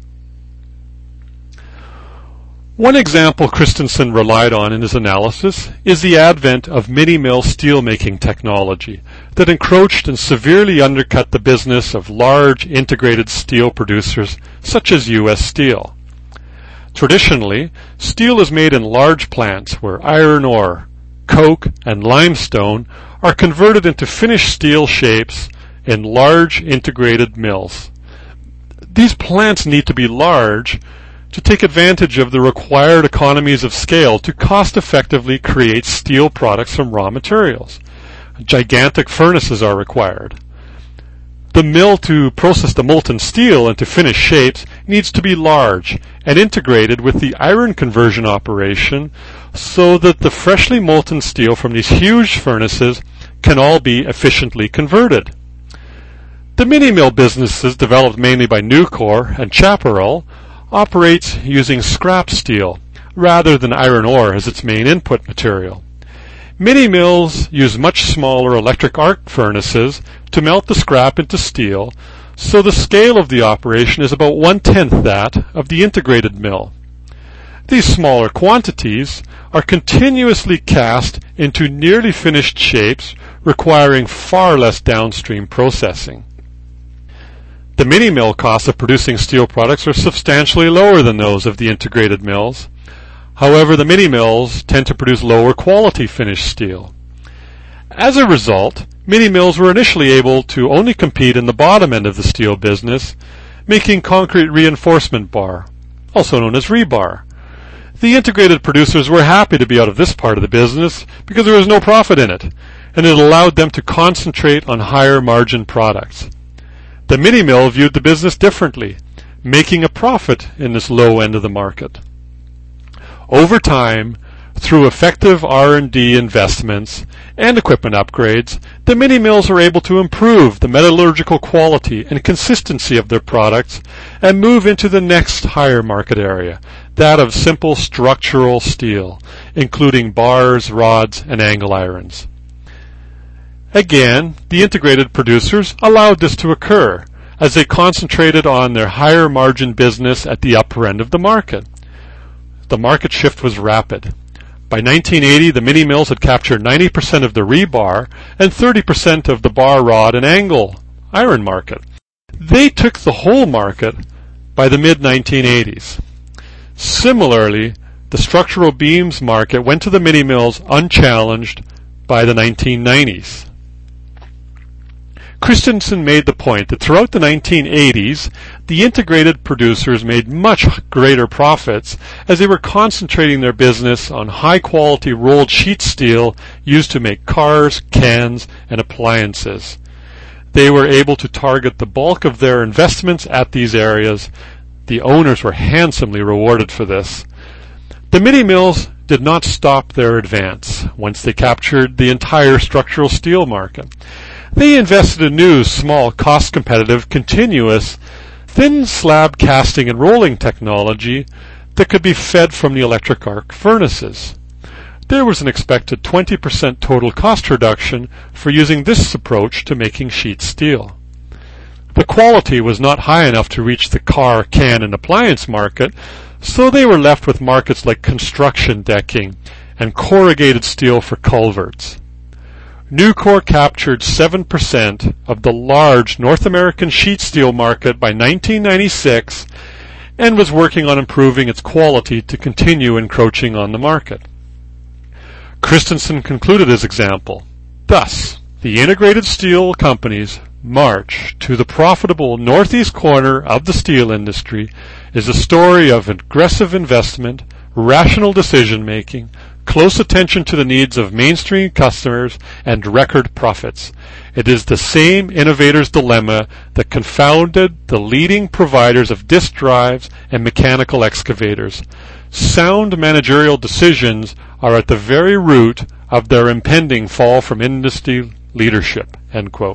One example Christensen relied on in his analysis is the advent of mini-mill steelmaking technology that encroached and severely undercut the business of large integrated steel producers such as U S Steel. Traditionally, steel is made in large plants where iron ore, coke, and limestone are converted into finished steel shapes in large integrated mills. These plants need to be large to take advantage of the required economies of scale to cost-effectively create steel products from raw materials. Gigantic furnaces are required. The mill to process the molten steel into finished shapes needs to be large and integrated with the iron conversion operation so that the freshly molten steel from these huge furnaces can all be efficiently converted. The mini-mill businesses developed mainly by Nucor and Chaparral operates using scrap steel rather than iron ore as its main input material. Mini-mills use much smaller electric arc furnaces to melt the scrap into steel, so the scale of the operation is about one-tenth that of the integrated mill. These smaller quantities are continuously cast into nearly finished shapes, requiring far less downstream processing. The mini-mill costs of producing steel products are substantially lower than those of the integrated mills. However, the mini-mills tend to produce lower quality finished steel. As a result, mini-mills were initially able to only compete in the bottom end of the steel business, making concrete reinforcement bar, also known as rebar. The integrated producers were happy to be out of this part of the business because there was no profit in it, and it allowed them to concentrate on higher margin products. The mini-mill viewed the business differently, making a profit in this low end of the market. Over time, through effective R and D investments and equipment upgrades, the mini-mills were able to improve the metallurgical quality and consistency of their products and move into the next higher market area, that of simple structural steel, including bars, rods, and angle irons. Again, the integrated producers allowed this to occur as they concentrated on their higher margin business at the upper end of the market. The market shift was rapid. By nineteen eighty, the mini-mills had captured ninety percent of the rebar and thirty percent of the bar rod and angle iron market. They took the whole market by the mid nineteen eighties. Similarly, the structural beams market went to the mini-mills unchallenged by the nineteen nineties. Christensen made the point that throughout the nineteen eighties, the integrated producers made much greater profits as they were concentrating their business on high-quality rolled sheet steel used to make cars, cans, and appliances. They were able to target the bulk of their investments at these areas. The owners were handsomely rewarded for this. The mini-mills did not stop their advance once they captured the entire structural steel market. They invested in new, small, cost-competitive, continuous thin slab casting and rolling technology that could be fed from the electric arc furnaces. There was an expected twenty percent total cost reduction for using this approach to making sheet steel. The quality was not high enough to reach the car, can, and appliance market, so they were left with markets like construction decking and corrugated steel for culverts. Nucor captured seven percent of the large North American sheet steel market by nineteen ninety-six and was working on improving its quality to continue encroaching on the market. Christensen concluded his example. Thus, the integrated steel companies' march to the profitable northeast corner of the steel industry is a story of aggressive investment, rational decision-making, close attention to the needs of mainstream customers, and record profits. It is the same innovator's dilemma that confounded the leading providers of disk drives and mechanical excavators. Sound managerial decisions are at the very root of their impending fall from industry leadership. End quote.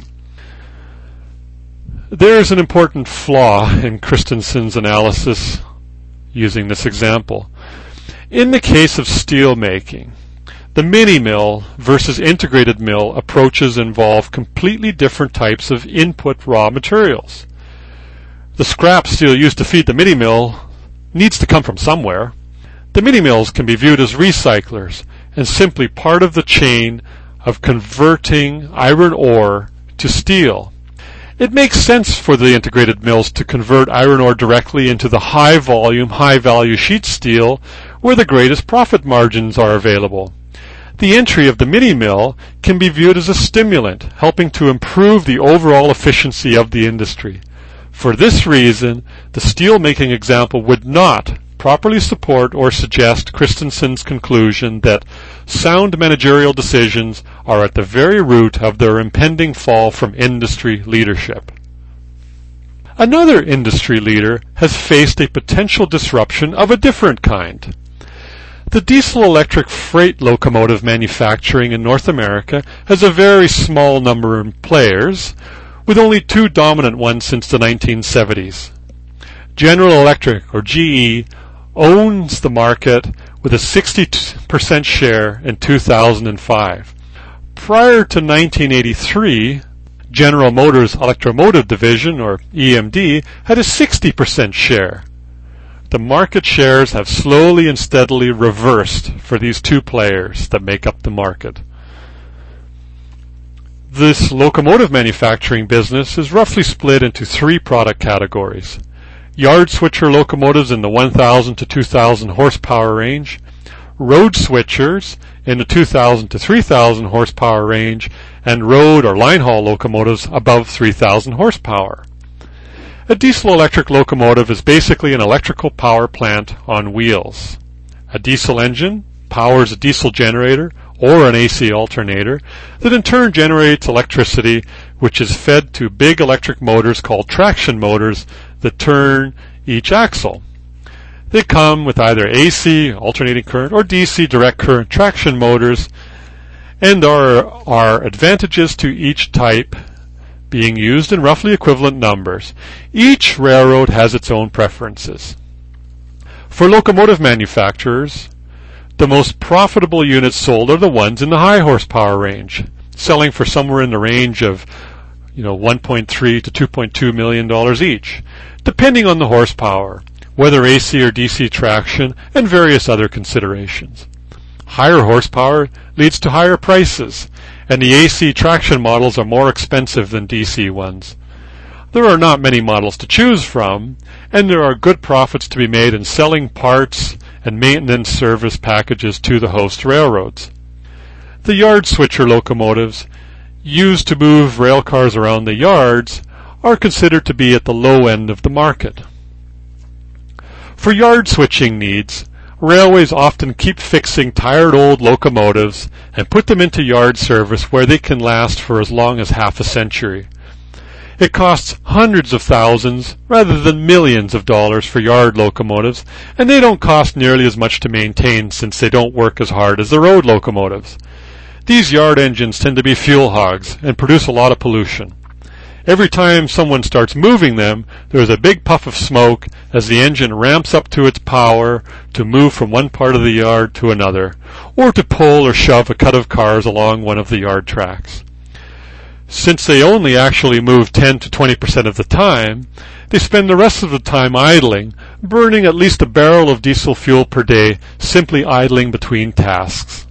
There is an important flaw in Christensen's analysis using this example. In the case of steel making, the mini-mill versus integrated mill approaches involve completely different types of input raw materials. The scrap steel used to feed the mini-mill needs to come from somewhere. The mini-mills can be viewed as recyclers and simply part of the chain of converting iron ore to steel. It makes sense for the integrated mills to convert iron ore directly into the high-volume, high-value sheet steel where the greatest profit margins are available. The entry of the mini-mill can be viewed as a stimulant, helping to improve the overall efficiency of the industry. For this reason, the steel-making example would not properly support or suggest Christensen's conclusion that sound managerial decisions are at the very root of their impending fall from industry leadership. Another industry leader has faced a potential disruption of a different kind. The diesel-electric freight locomotive manufacturing in North America has a very small number of players, with only two dominant ones since the nineteen seventies. General Electric, or G E, owns the market with a sixty percent share in two thousand five. Prior to nineteen eighty-three, General Motors Electromotive Division, or E M D, had a sixty percent share. The market shares have slowly and steadily reversed for these two players that make up the market. This locomotive manufacturing business is roughly split into three product categories: yard switcher locomotives in the one thousand to two thousand horsepower range, road switchers in the two thousand to three thousand horsepower range, and road or line haul locomotives above three thousand horsepower. A diesel-electric locomotive is basically an electrical power plant on wheels. A diesel engine powers a diesel generator or an A C alternator that in turn generates electricity, which is fed to big electric motors called traction motors that turn each axle. They come with either A C alternating current or D C direct current traction motors, and are, are advantages to each type being used in roughly equivalent numbers. Each railroad has its own preferences. For locomotive manufacturers, the most profitable units sold are the ones in the high horsepower range, selling for somewhere in the range of you know, one point three to two point two million dollars each, depending on the horsepower, whether A C or D C traction, and various other considerations. Higher horsepower leads to higher prices, and the A C traction models are more expensive than D C ones. There are not many models to choose from, and there are good profits to be made in selling parts and maintenance service packages to the host railroads. The yard switcher locomotives, used to move rail cars around the yards, are considered to be at the low end of the market. For yard switching needs, railways often keep fixing tired old locomotives and put them into yard service where they can last for as long as half a century. It costs hundreds of thousands rather than millions of dollars for yard locomotives, and they don't cost nearly as much to maintain since they don't work as hard as the road locomotives. These yard engines tend to be fuel hogs and produce a lot of pollution. Every time someone starts moving them, there is a big puff of smoke as the engine ramps up to its power to move from one part of the yard to another, or to pull or shove a cut of cars along one of the yard tracks. Since they only actually move ten to twenty percent of the time, they spend the rest of the time idling, burning at least a barrel of diesel fuel per day, simply idling between tasks.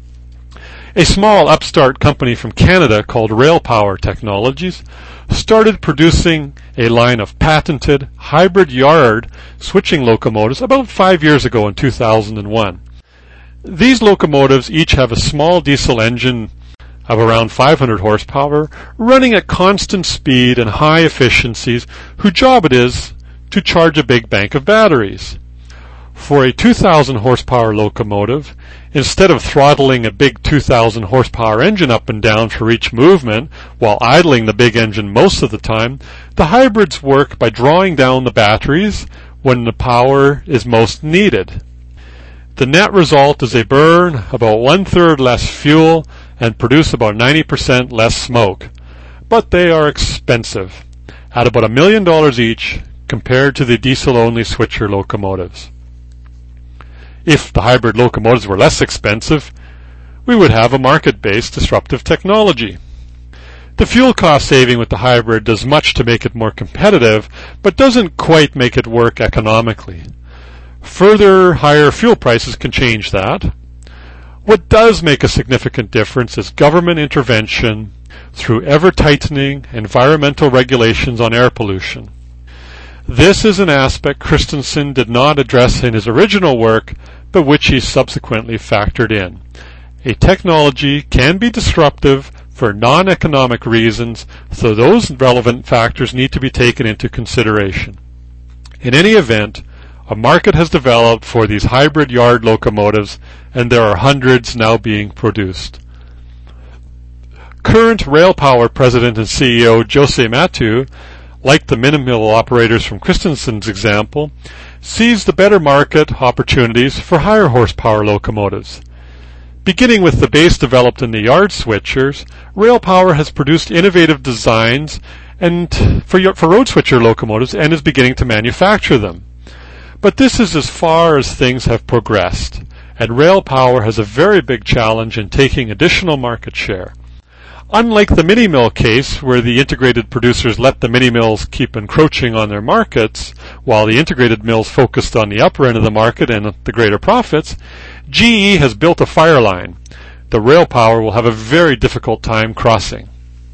A small upstart company from Canada called RailPower Technologies started producing a line of patented hybrid yard switching locomotives about five years ago in two thousand one. These locomotives each have a small diesel engine of around five hundred horsepower, running at constant speed and high efficiencies, whose job it is to charge a big bank of batteries. For a two thousand horsepower locomotive, instead of throttling a big two thousand horsepower engine up and down for each movement while idling the big engine most of the time, the hybrids work by drawing down the batteries when the power is most needed. The net result is they burn about one-third less fuel and produce about ninety percent less smoke. But they are expensive, at about a million dollars each compared to the diesel-only switcher locomotives. If the hybrid locomotives were less expensive, we would have a market-based disruptive technology. The fuel cost saving with the hybrid does much to make it more competitive, but doesn't quite make it work economically. Further higher fuel prices can change that. What does make a significant difference is government intervention through ever-tightening environmental regulations on air pollution. This is an aspect Christensen did not address in his original work, but which he subsequently factored in. A technology can be disruptive for non-economic reasons, so those relevant factors need to be taken into consideration. In any event, a market has developed for these hybrid yard locomotives, and there are hundreds now being produced. Current RailPower president and C E O Jose Mathieu, like the mini-mill operators from Christensen's example, sees the better market opportunities for higher horsepower locomotives. Beginning with the base developed in the yard switchers, RailPower has produced innovative designs and for, for road switcher locomotives and is beginning to manufacture them. But this is as far as things have progressed, and RailPower has a very big challenge in taking additional market share. Unlike the mini-mill case, where the integrated producers let the mini-mills keep encroaching on their markets, while the integrated mills focused on the upper end of the market and the greater profits, G E has built a fire line. The RailPower will have a very difficult time crossing.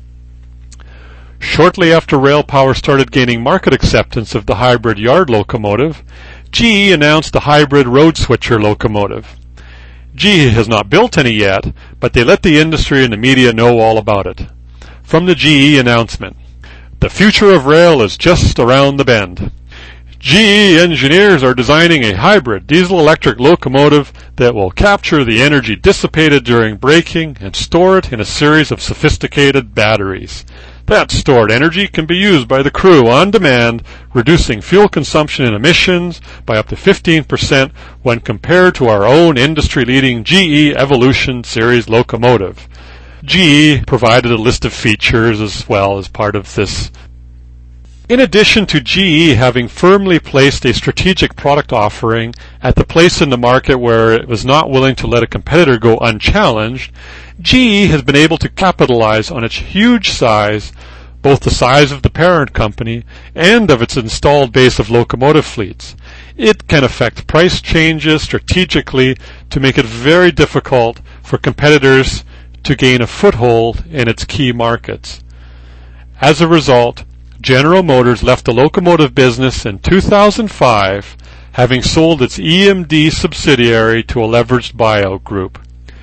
Shortly after RailPower started gaining market acceptance of the hybrid yard locomotive, G E announced the hybrid road switcher locomotive. G E has not built any yet, but they let the industry and the media know all about it. From the G E announcement, "The future of rail is just around the bend. G E engineers are designing a hybrid diesel-electric locomotive that will capture the energy dissipated during braking and store it in a series of sophisticated batteries. That stored energy can be used by the crew on demand, reducing fuel consumption and emissions by up to fifteen percent when compared to our own industry-leading G E Evolution Series locomotive." G E provided a list of features as well as part of this. In addition to G E having firmly placed a strategic product offering at the place in the market where it was not willing to let a competitor go unchallenged, G E has been able to capitalize on its huge size, both the size of the parent company and of its installed base of locomotive fleets. It can affect price changes strategically to make it very difficult for competitors to gain a foothold in its key markets. As a result, General Motors left the locomotive business in two thousand five, having sold its E M D subsidiary to a leveraged buyout group.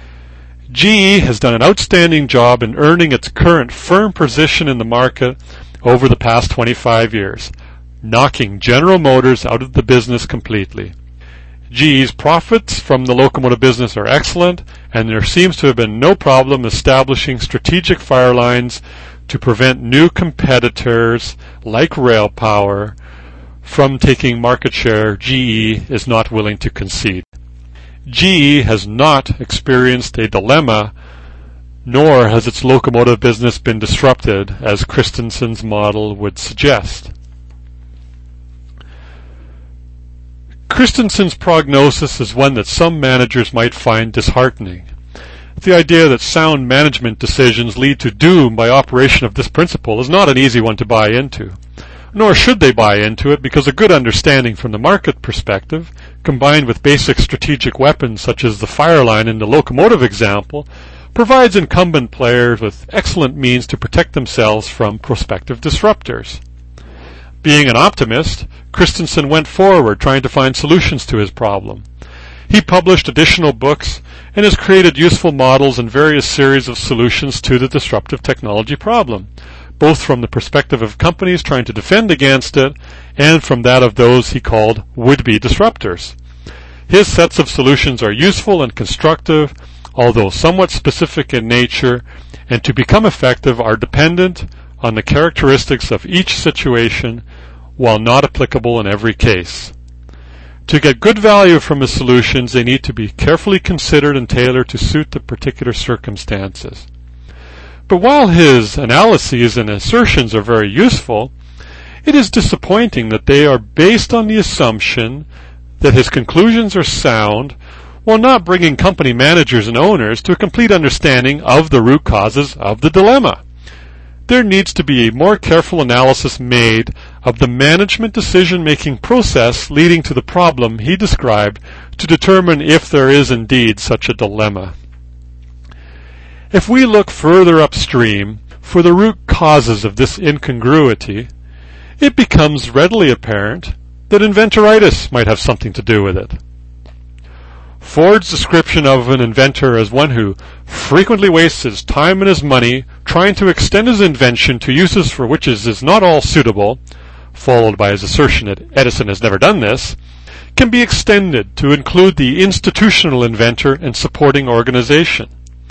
G E has done an outstanding job in earning its current firm position in the market over the past twenty-five years, knocking General Motors out of the business completely. G E's profits from the locomotive business are excellent, and there seems to have been no problem establishing strategic fire lines to prevent new competitors like RailPower from taking market share G E is not willing to concede. G E has not experienced a dilemma nor has its locomotive business been disrupted, as Christensen's model would suggest. Christensen's prognosis is one that some managers might find disheartening. The idea that sound management decisions lead to doom by operation of this principle is not an easy one to buy into. Nor should they buy into it, because a good understanding from the market perspective, combined with basic strategic weapons such as the fire line in the locomotive example, provides incumbent players with excellent means to protect themselves from prospective disruptors. Being an optimist, Christensen went forward trying to find solutions to his problem. He published additional books and has created useful models and various series of solutions to the disruptive technology problem, both from the perspective of companies trying to defend against it and from that of those he called would-be disruptors. His sets of solutions are useful and constructive, although somewhat specific in nature, and to become effective are dependent on the characteristics of each situation, while not applicable in every case. To get good value from his solutions, they need to be carefully considered and tailored to suit the particular circumstances. But while his analyses and assertions are very useful, it is disappointing that they are based on the assumption that his conclusions are sound, while not bringing company managers and owners to a complete understanding of the root causes of the dilemma. There needs to be a more careful analysis made of the management decision-making process leading to the problem he described to determine if there is indeed such a dilemma. If we look further upstream for the root causes of this incongruity, it becomes readily apparent that inventoritis might have something to do with it. Ford's description of an inventor as one who frequently wastes his time and his money trying to extend his invention to uses for which it is not all suitable, followed by his assertion that Edison has never done this, can be extended to include the institutional inventor and supporting organization.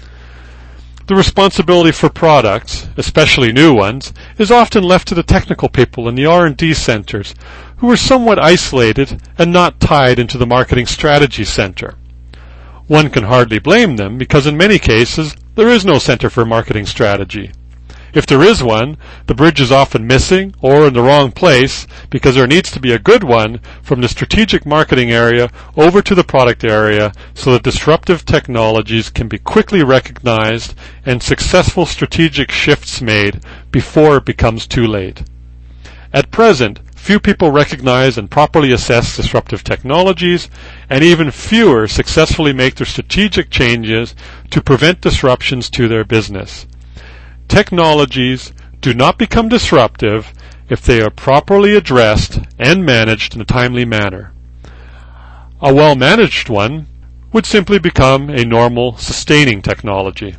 The responsibility for products, especially new ones, is often left to the technical people in the R and D centers, who are somewhat isolated and not tied into the marketing strategy center. One can hardly blame them, because in many cases there is no center for marketing strategy. If there is one, the bridge is often missing or in the wrong place, because there needs to be a good one from the strategic marketing area over to the product area so that disruptive technologies can be quickly recognized and successful strategic shifts made before it becomes too late. At present, few people recognize and properly assess disruptive technologies, and even fewer successfully make their strategic changes to prevent disruptions to their business. Technologies do not become disruptive if they are properly addressed and managed in a timely manner. A well-managed one would simply become a normal, sustaining technology.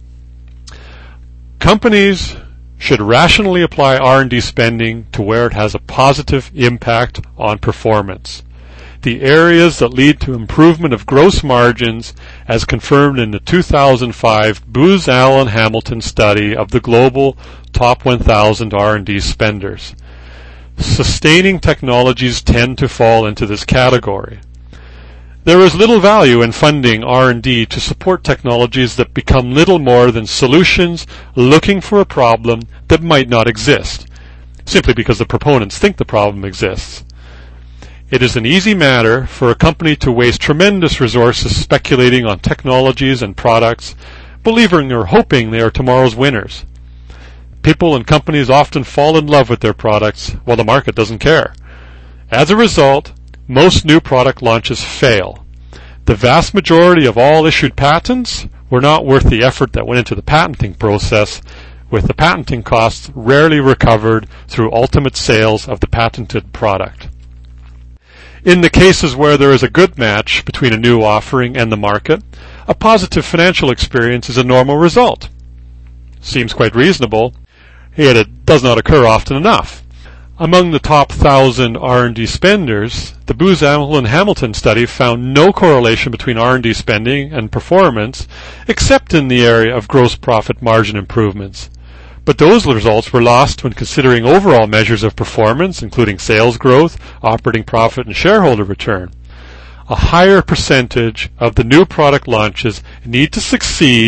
Companies should rationally apply R and D spending to where it has a positive impact on performance. The areas that lead to improvement of gross margins, as confirmed in the two thousand five Booz Allen Hamilton study of the global top one thousand R and D spenders. Sustaining technologies tend to fall into this category. There is little value in funding R and D to support technologies that become little more than solutions looking for a problem that might not exist, simply because the proponents think the problem exists. It is an easy matter for a company to waste tremendous resources speculating on technologies and products, believing or hoping they are tomorrow's winners. People and companies often fall in love with their products while the market doesn't care. As a result, most new product launches fail. The vast majority of all issued patents were not worth the effort that went into the patenting process, with the patenting costs rarely recovered through ultimate sales of the patented product. In the cases where there is a good match between a new offering and the market, a positive financial experience is a normal result. Seems quite reasonable, yet it does not occur often enough. Among the top thousand R and D spenders, the Booz Allen Hamilton study found no correlation between R and D spending and performance, except in the area of gross profit margin improvements. But those results were lost when considering overall measures of performance, including sales growth, operating profit, and shareholder return. A higher percentage of the new product launches need to succeed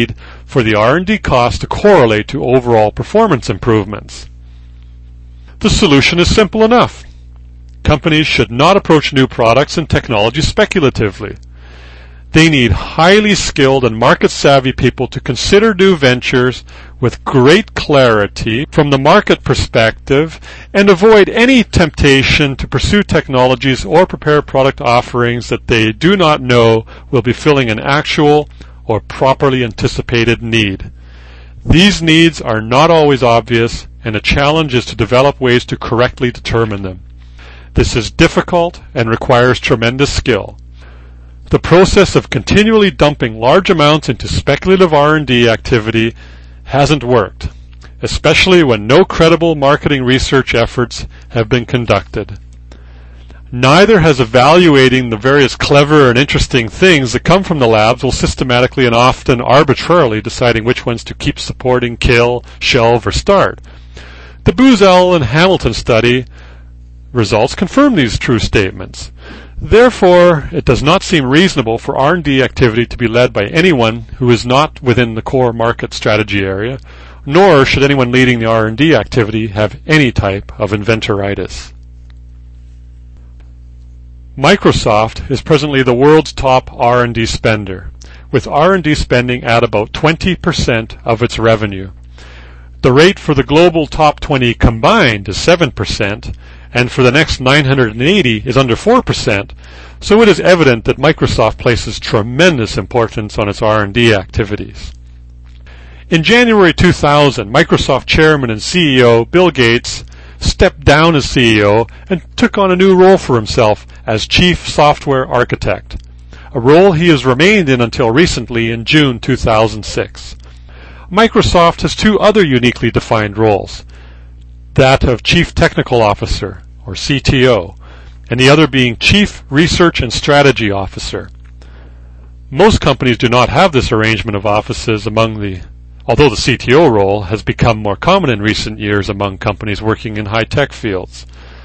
for the R and D cost to correlate to overall performance improvements. The solution is simple enough. Companies should not approach new products and technology speculatively. They need highly skilled and market-savvy people to consider new ventures with great clarity from the market perspective and avoid any temptation to pursue technologies or prepare product offerings that they do not know will be filling an actual or properly anticipated need. These needs are not always obvious, and the challenge is to develop ways to correctly determine them. This is difficult and requires tremendous skill. The process of continually dumping large amounts into speculative R and D activity hasn't worked, especially when no credible marketing research efforts have been conducted. Neither has evaluating the various clever and interesting things that come from the labs while systematically and often arbitrarily deciding which ones to keep supporting, kill, shelve, or start. The Buzel and Hamilton study results confirm these true statements. Therefore, it does not seem reasonable for R and D activity to be led by anyone who is not within the core market strategy area, nor should anyone leading the R and D activity have any type of inventoritis. Microsoft is presently the world's top R and D spender, with R and D spending at about twenty percent of its revenue. The rate for the global top twenty combined is seven percent, and for the next nine hundred eighty is under four percent, so it is evident that Microsoft places tremendous importance on its R and D activities. In January two thousand, Microsoft Chairman and C E O Bill Gates stepped down as C E O and took on a new role for himself as Chief Software Architect, a role he has remained in until recently in June two thousand six. Microsoft has two other uniquely defined roles, that of Chief Technical Officer, or C T O, and the other being Chief Research and Strategy Officer. Most companies do not have this arrangement of offices among the although the C T O role has become more common in recent years among companies working in high-tech fields.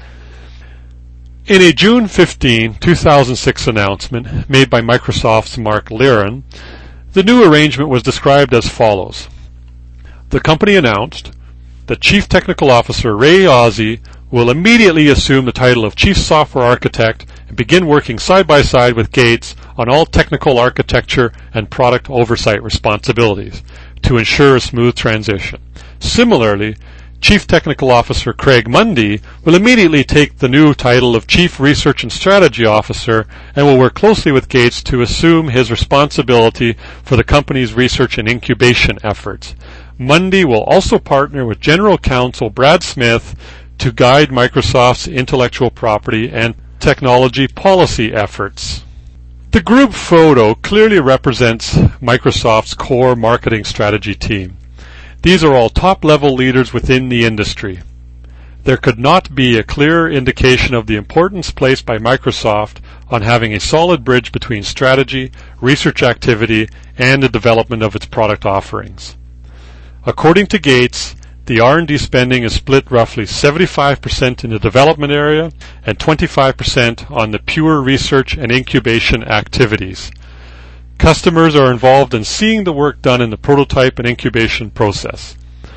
In a June fifteenth, two thousand six announcement made by Microsoft's Mark Liren, the new arrangement was described as follows. The company announced that Chief Technical Officer Ray Ozzie will immediately assume the title of Chief Software Architect and begin working side by side with Gates on all technical architecture and product oversight responsibilities to ensure a smooth transition. Similarly, Chief Technical Officer Craig Mundy will immediately take the new title of Chief Research and Strategy Officer and will work closely with Gates to assume his responsibility for the company's research and incubation efforts. Mundy will also partner with General Counsel Brad Smith to guide Microsoft's intellectual property and technology policy efforts. The group photo clearly represents Microsoft's core marketing strategy team. These are all top-level leaders within the industry. There could not be a clearer indication of the importance placed by Microsoft on having a solid bridge between strategy, research activity, and the development of its product offerings. According to Gates, the R and D spending is split roughly seventy-five percent in the development area and twenty-five percent on the pure research and incubation activities. Customers are involved in seeing the work done in the prototype and incubation process.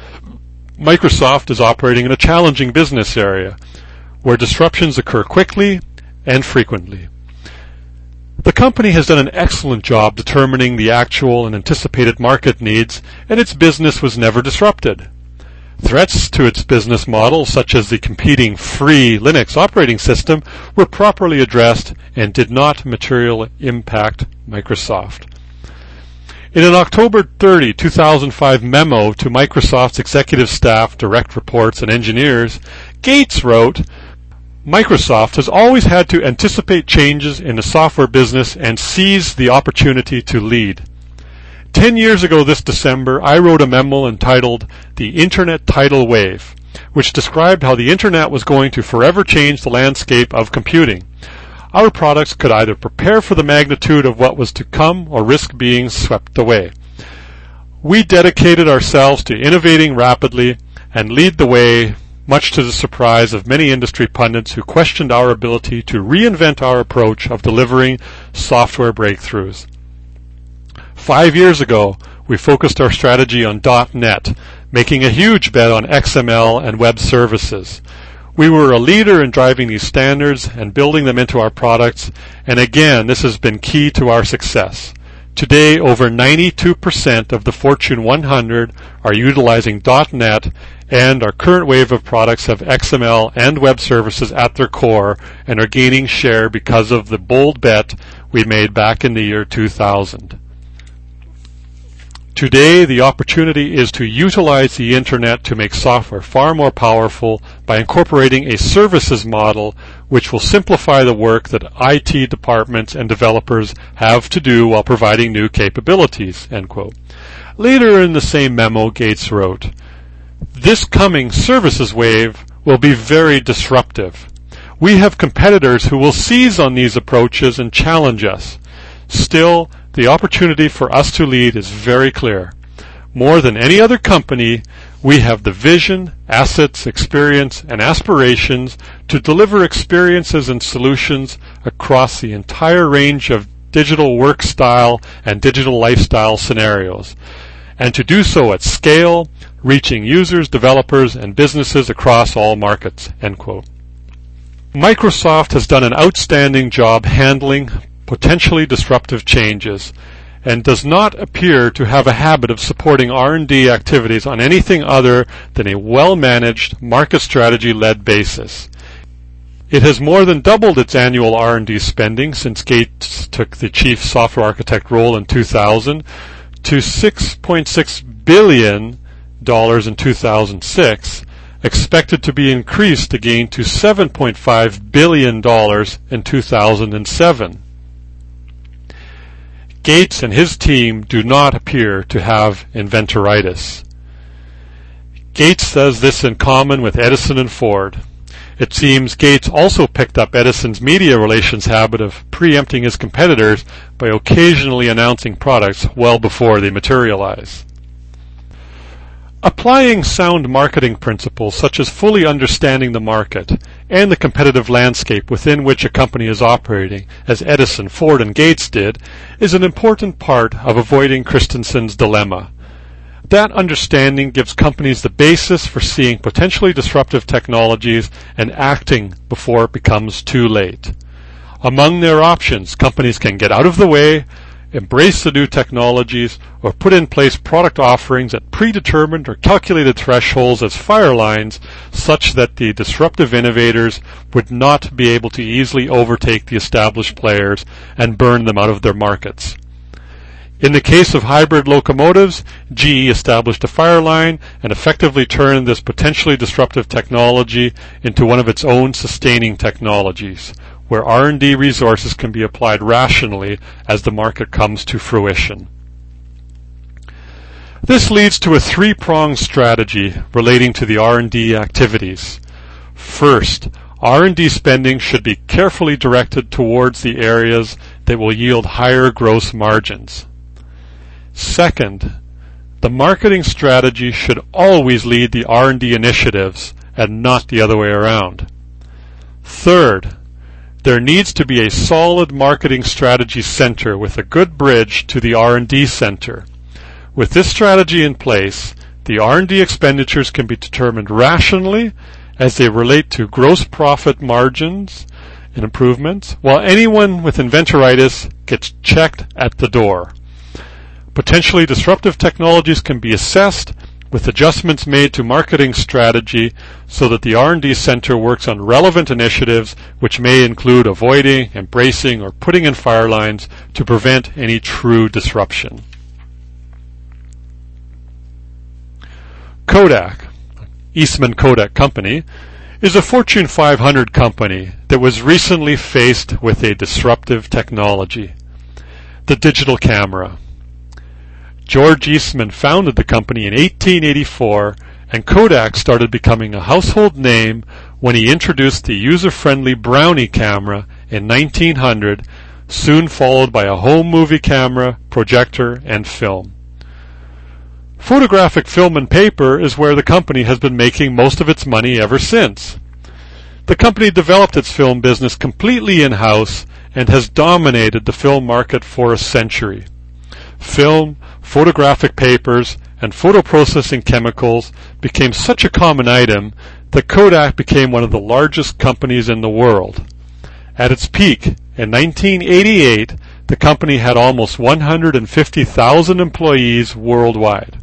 Microsoft is operating in a challenging business area where disruptions occur quickly and frequently. The company has done an excellent job determining the actual and anticipated market needs, and its business was never disrupted. Threats to its business model, such as the competing free Linux operating system, were properly addressed and did not materially impact Microsoft. In an October thirtieth, two thousand five memo to Microsoft's executive staff, direct reports, and engineers, Gates wrote, Microsoft has always had to anticipate changes in the software business and seize the opportunity to lead. Ten years ago this December, I wrote a memo entitled The Internet Tidal Wave, which described how the Internet was going to forever change the landscape of computing. Our products could either prepare for the magnitude of what was to come or risk being swept away. We dedicated ourselves to innovating rapidly and lead the way, much to the surprise of many industry pundits who questioned our ability to reinvent our approach of delivering software breakthroughs. Five years ago, we focused our strategy on .NET, making a huge bet on X M L and web services. We were a leader in driving these standards and building them into our products, and again, this has been key to our success. Today, over ninety-two percent of the Fortune one hundred are utilizing .NET, and our current wave of products have X M L and web services at their core and are gaining share because of the bold bet we made back in the year two thousand. Today, the opportunity is to utilize the Internet to make software far more powerful by incorporating a services model which will simplify the work that I T departments and developers have to do while providing new capabilities." End quote. Later in the same memo, Gates wrote, "This coming services wave will be very disruptive. We have competitors who will seize on these approaches and challenge us. Still, the opportunity for us to lead is very clear. More than any other company, we have the vision, assets, experience, and aspirations to deliver experiences and solutions across the entire range of digital work style and digital lifestyle scenarios, and to do so at scale, reaching users, developers, and businesses across all markets." End quote. Microsoft has done an outstanding job handling potentially disruptive changes and does not appear to have a habit of supporting R and D activities on anything other than a well-managed, market strategy-led basis. It has more than doubled its annual R and D spending since Gates took the chief software architect role in two thousand to six point six billion dollars in two thousand six, expected to be increased again to seven point five billion dollars in two thousand seven. Gates and his team do not appear to have inventoritis. Gates says this in common with Edison and Ford. It seems Gates also picked up Edison's media relations habit of preempting his competitors by occasionally announcing products well before they materialize. Applying sound marketing principles such as fully understanding the market and the competitive landscape within which a company is operating, as Edison, Ford, and Gates did, is an important part of avoiding Christensen's dilemma. That understanding gives companies the basis for seeing potentially disruptive technologies and acting before it becomes too late. Among their options, companies can get out of the way, embrace the new technologies, or put in place product offerings at predetermined or calculated thresholds as fire lines such that the disruptive innovators would not be able to easily overtake the established players and burn them out of their markets. In the case of hybrid locomotives, G E established a fire line and effectively turned this potentially disruptive technology into one of its own sustaining technologies, where R and D resources can be applied rationally as the market comes to fruition. This leads to a three-pronged strategy relating to the R and D activities. First, R and D spending should be carefully directed towards the areas that will yield higher gross margins. Second, the marketing strategy should always lead the R and D initiatives and not the other way around. Third, there needs to be a solid marketing strategy center with a good bridge to the R and D center. With this strategy in place, the R and D expenditures can be determined rationally as they relate to gross profit margins and improvements, while anyone with inventoritis gets checked at the door. Potentially disruptive technologies can be assessed with adjustments made to marketing strategy so that the R and D center works on relevant initiatives which may include avoiding, embracing, or putting in fire lines to prevent any true disruption. Kodak, Eastman Kodak Company, is a Fortune five hundred company that was recently faced with a disruptive technology, the digital camera. George Eastman founded the company in eighteen eighty-four, and Kodak started becoming a household name when he introduced the user-friendly Brownie camera in nineteen hundred, soon followed by a home movie camera, projector, and film. Photographic film and paper is where the company has been making most of its money ever since. The company developed its film business completely in-house and has dominated the film market for a century. film, photographic papers, and photoprocessing chemicals became such a common item that Kodak became one of the largest companies in the world. At its peak, in nineteen eighty-eight, the company had almost one hundred fifty thousand employees worldwide.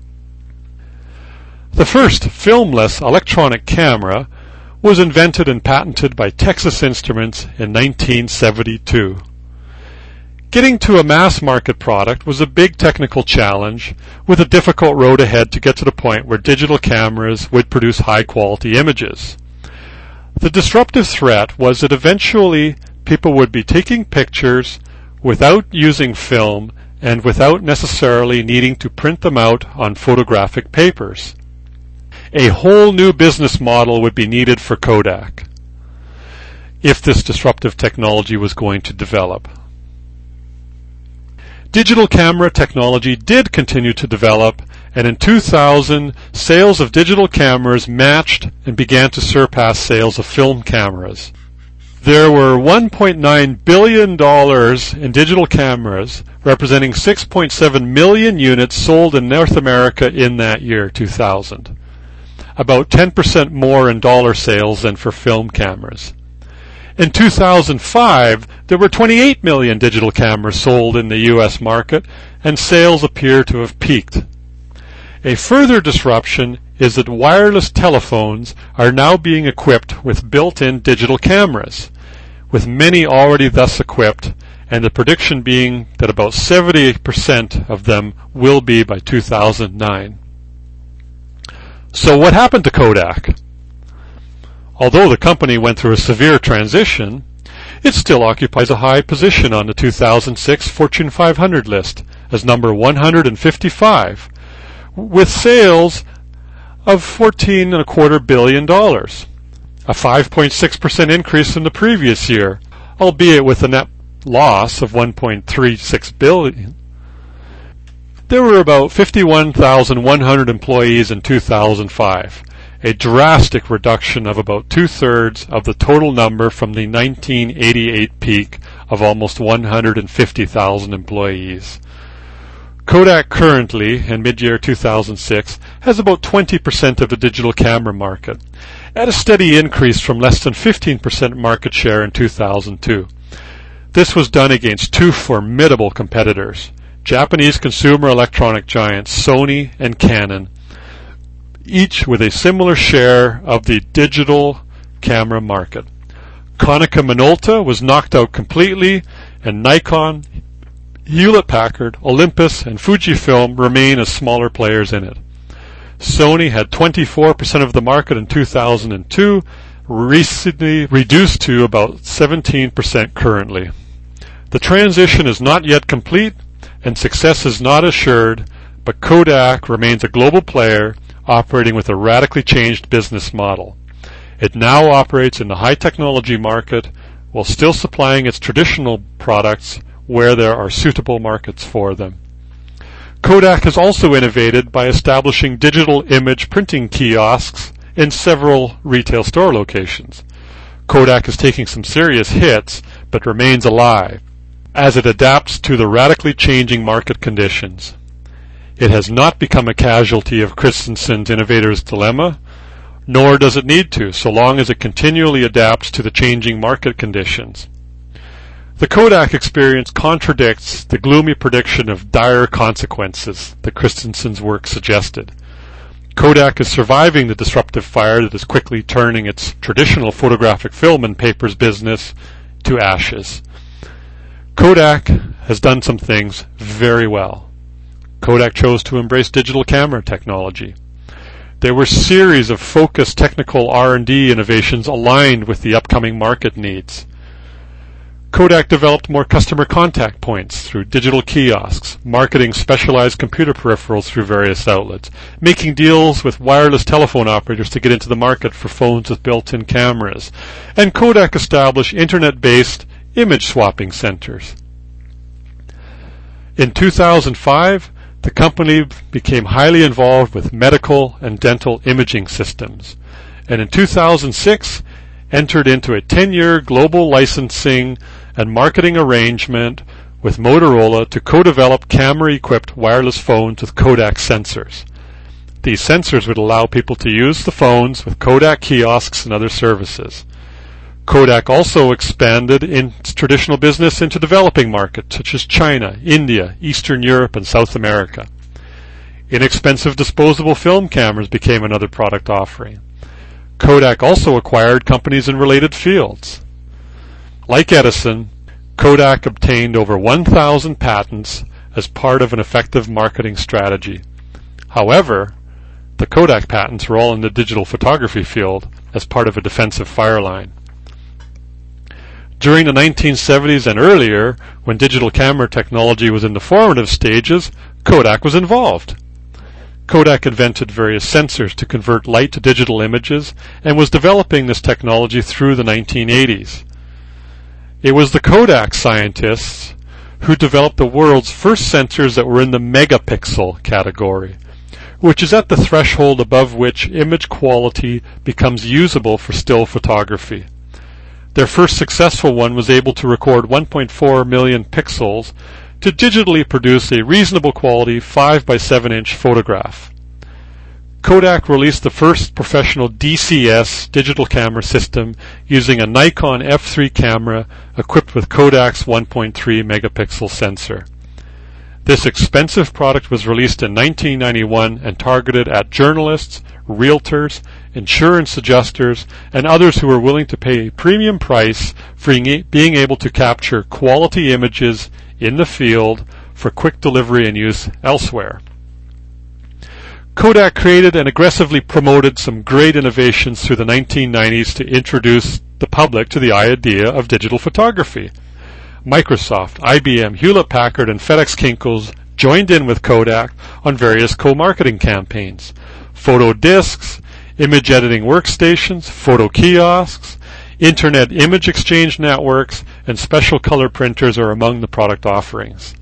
The first filmless electronic camera was invented and patented by Texas Instruments in nineteen seventy-two. Getting to a mass-market product was a big technical challenge, with a difficult road ahead to get to the point where digital cameras would produce high-quality images. The disruptive threat was that eventually people would be taking pictures without using film and without necessarily needing to print them out on photographic papers. A whole new business model would be needed for Kodak if this disruptive technology was going to develop. Digital camera technology did continue to develop, and in two thousand, sales of digital cameras matched and began to surpass sales of film cameras. There were one point nine billion dollars in digital cameras, representing six point seven million units sold in North America in that year, two thousand. About ten percent more in dollar sales than for film cameras. In two thousand five, there were twenty-eight million digital cameras sold in the U S market, and sales appear to have peaked. A further disruption is that wireless telephones are now being equipped with built-in digital cameras, with many already thus equipped, and the prediction being that about seventy percent of them will be by two thousand nine. So what happened to Kodak? Although the company went through a severe transition, it still occupies a high position on the two thousand six Fortune five hundred list as number one hundred fifty-five, with sales of fourteen and a quarter billion dollars, a five point six percent increase from the previous year, albeit with a net loss of one point three six billion. There were about fifty-one thousand one hundred employees in two thousand five. A drastic reduction of about two-thirds of the total number from the nineteen eighty-eight peak of almost one hundred fifty thousand employees. Kodak currently, in mid-year two thousand six, has about twenty percent of the digital camera market, at a steady increase from less than fifteen percent market share in two thousand two. This was done against two formidable competitors, Japanese consumer electronic giants Sony and Canon, each with a similar share of the digital camera market. Konica Minolta was knocked out completely, and Nikon, Hewlett-Packard, Olympus, and Fujifilm remain as smaller players in it. Sony had twenty-four percent of the market in two thousand two, recently reduced to about seventeen percent currently. The transition is not yet complete, and success is not assured, but Kodak remains a global player operating with a radically changed business model. It now operates in the high-technology market while still supplying its traditional products where there are suitable markets for them. Kodak has also innovated by establishing digital image printing kiosks in several retail store locations. Kodak is taking some serious hits, but remains alive as it adapts to the radically changing market conditions. It has not become a casualty of Christensen's innovator's dilemma, nor does it need to, so long as it continually adapts to the changing market conditions. The Kodak experience contradicts the gloomy prediction of dire consequences that Christensen's work suggested. Kodak is surviving the disruptive fire that is quickly turning its traditional photographic film and papers business to ashes. Kodak has done some things very well. Kodak chose to embrace digital camera technology. There were a series of focused technical R and D innovations aligned with the upcoming market needs. Kodak developed more customer contact points through digital kiosks, marketing specialized computer peripherals through various outlets, making deals with wireless telephone operators to get into the market for phones with built-in cameras, and Kodak established internet-based image swapping centers. In two thousand five, the company became highly involved with medical and dental imaging systems, and in two thousand six entered into a ten-year global licensing and marketing arrangement with Motorola to co-develop camera-equipped wireless phones with Kodak sensors. These sensors would allow people to use the phones with Kodak kiosks and other services. Kodak also expanded its traditional business into developing markets such as China, India, Eastern Europe, and South America. Inexpensive disposable film cameras became another product offering. Kodak also acquired companies in related fields. Like Edison, Kodak obtained over one thousand patents as part of an effective marketing strategy. However, the Kodak patents were all in the digital photography field as part of a defensive fire line. During the nineteen seventies and earlier, when digital camera technology was in the formative stages, Kodak was involved. Kodak invented various sensors to convert light to digital images and was developing this technology through the nineteen eighties. It was the Kodak scientists who developed the world's first sensors that were in the megapixel category, which is at the threshold above which image quality becomes usable for still photography. Their first successful one was able to record one point four million pixels to digitally produce a reasonable quality five by seven inch photograph. Kodak released the first professional D C S digital camera system using a Nikon F three camera equipped with Kodak's one point three megapixel sensor. This expensive product was released in nineteen ninety-one and targeted at journalists, realtors, insurance adjusters, and others who were willing to pay a premium price for being able to capture quality images in the field for quick delivery and use elsewhere. Kodak created and aggressively promoted some great innovations through the nineteen nineties to introduce the public to the idea of digital photography. Microsoft, I B M, Hewlett-Packard, and FedEx Kinko's joined in with Kodak on various co-marketing campaigns. Photo discs, image editing workstations, photo kiosks, internet image exchange networks, and special color printers are among the product offerings.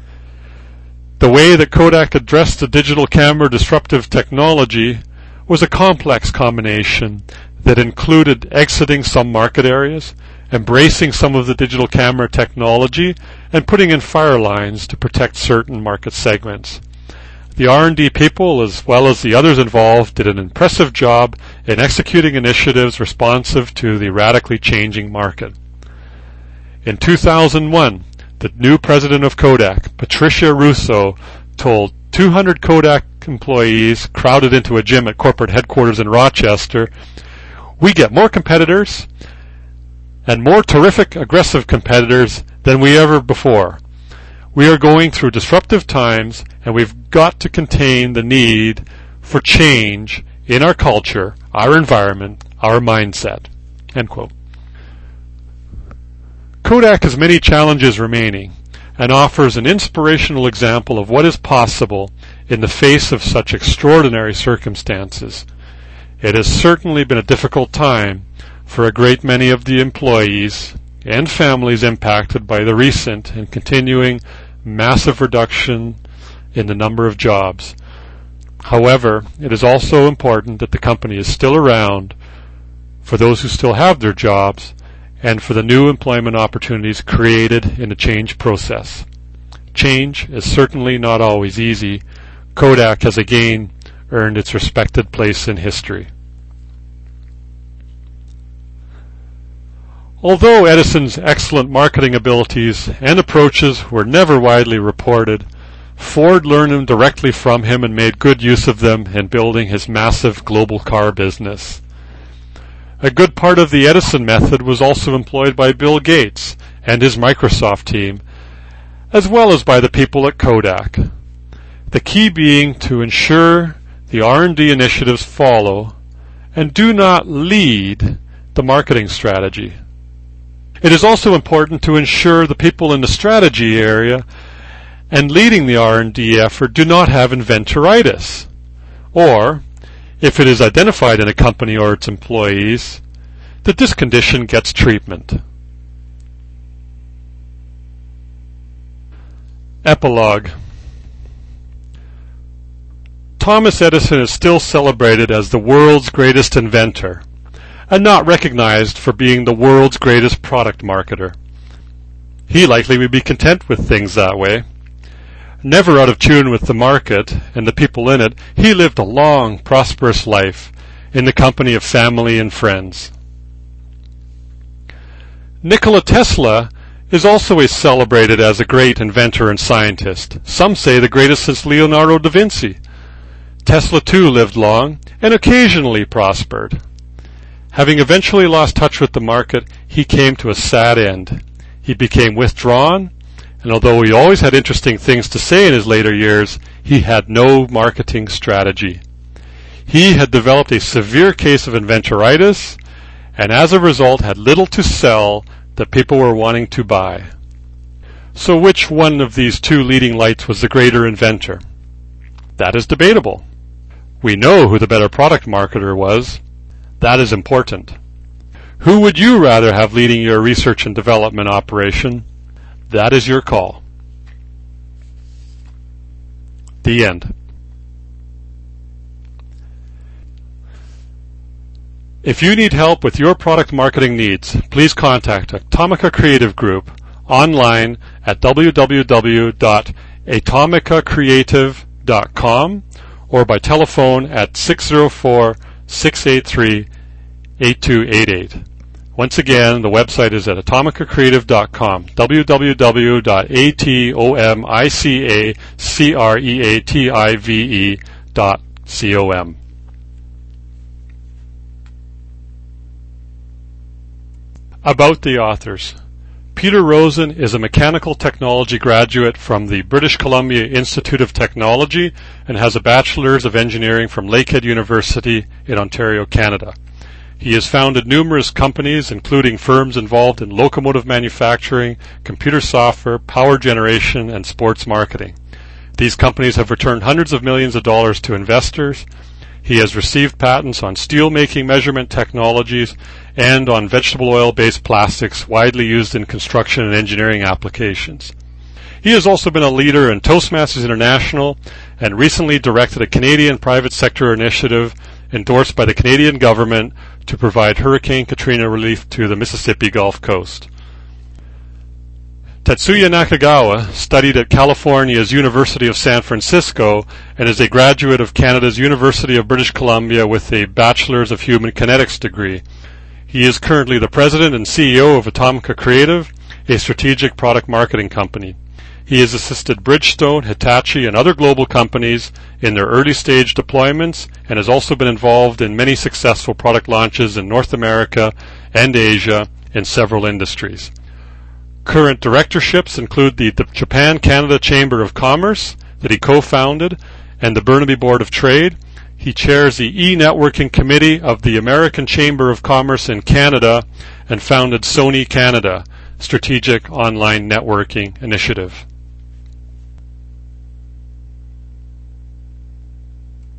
The way that Kodak addressed the digital camera disruptive technology was a complex combination that included exiting some market areas, embracing some of the digital camera technology, and putting in fire lines to protect certain market segments. The R and D people, as well as the others involved, did an impressive job in executing initiatives responsive to the radically changing market. In two thousand one, the new president of Kodak, Patricia Russo, told two hundred Kodak employees crowded into a gym at corporate headquarters in Rochester, "We get more competitors and more terrific, aggressive competitors than we ever before. We are going through disruptive times, and we've got to contain the need for change in our culture, our environment, our mindset." End quote. Kodak has many challenges remaining and offers an inspirational example of what is possible in the face of such extraordinary circumstances. It has certainly been a difficult time for a great many of the employees and families impacted by the recent and continuing massive reduction in the number of jobs. However, it is also important that the company is still around for those who still have their jobs and for the new employment opportunities created in the change process. Change is certainly not always easy. Kodak has again earned its respected place in history. Although Edison's excellent marketing abilities and approaches were never widely reported, Ford learned them directly from him and made good use of them in building his massive global car business. A good part of the Edison method was also employed by Bill Gates and his Microsoft team, as well as by the people at Kodak. The key being to ensure the R and D initiatives follow and do not lead the marketing strategy. It is also important to ensure the people in the strategy area and leading the R and D effort do not have inventoritis, or, if it is identified in a company or its employees, that this condition gets treatment. Epilogue. Thomas Edison is still celebrated as the world's greatest inventor, and not recognized for being the world's greatest product marketer. He likely would be content with things that way. Never out of tune with the market and the people in it, he lived a long, prosperous life in the company of family and friends. Nikola Tesla is always celebrated as a great inventor and scientist. Some say the greatest since Leonardo da Vinci. Tesla too lived long and occasionally prospered. Having eventually lost touch with the market, he came to a sad end. He became withdrawn, and although he always had interesting things to say in his later years, he had no marketing strategy. He had developed a severe case of inventoritis, and as a result had little to sell that people were wanting to buy. So which one of these two leading lights was the greater inventor? That is debatable. We know who the better product marketer was. That is important. Who would you rather have leading your research and development operation? That is your call. The end. If you need help with your product marketing needs, please contact Atomica Creative Group online at w w w dot atomica creative dot com or by telephone at six zero four, six eight three, eight two eight eight. Once again, the website is at atomica creative dot com, w w w dot atomica creative dot com. About the authors. Peter Rosen is a mechanical technology graduate from the British Columbia Institute of Technology and has a Bachelor's of Engineering from Lakehead University in Ontario, Canada. He has founded numerous companies, including firms involved in locomotive manufacturing, computer software, power generation, and sports marketing. These companies have returned hundreds of millions of dollars to investors. He has received patents on steel-making measurement technologies and on vegetable oil-based plastics widely used in construction and engineering applications. He has also been a leader in Toastmasters International and recently directed a Canadian private sector initiative endorsed by the Canadian government to provide Hurricane Katrina relief to the Mississippi Gulf Coast. Tetsuya Nakagawa studied at California's University of San Francisco and is a graduate of Canada's University of British Columbia with a Bachelor's of Human Kinetics degree. He is currently the president and C E O of Atomica Creative, a strategic product marketing company. He has assisted Bridgestone, Hitachi, and other global companies in their early-stage deployments and has also been involved in many successful product launches in North America and Asia in several industries. Current directorships include the Japan-Canada Chamber of Commerce that he co-founded and the Burnaby Board of Trade. He chairs the e-networking committee of the American Chamber of Commerce in Canada and founded Sony Canada, strategic online networking initiative.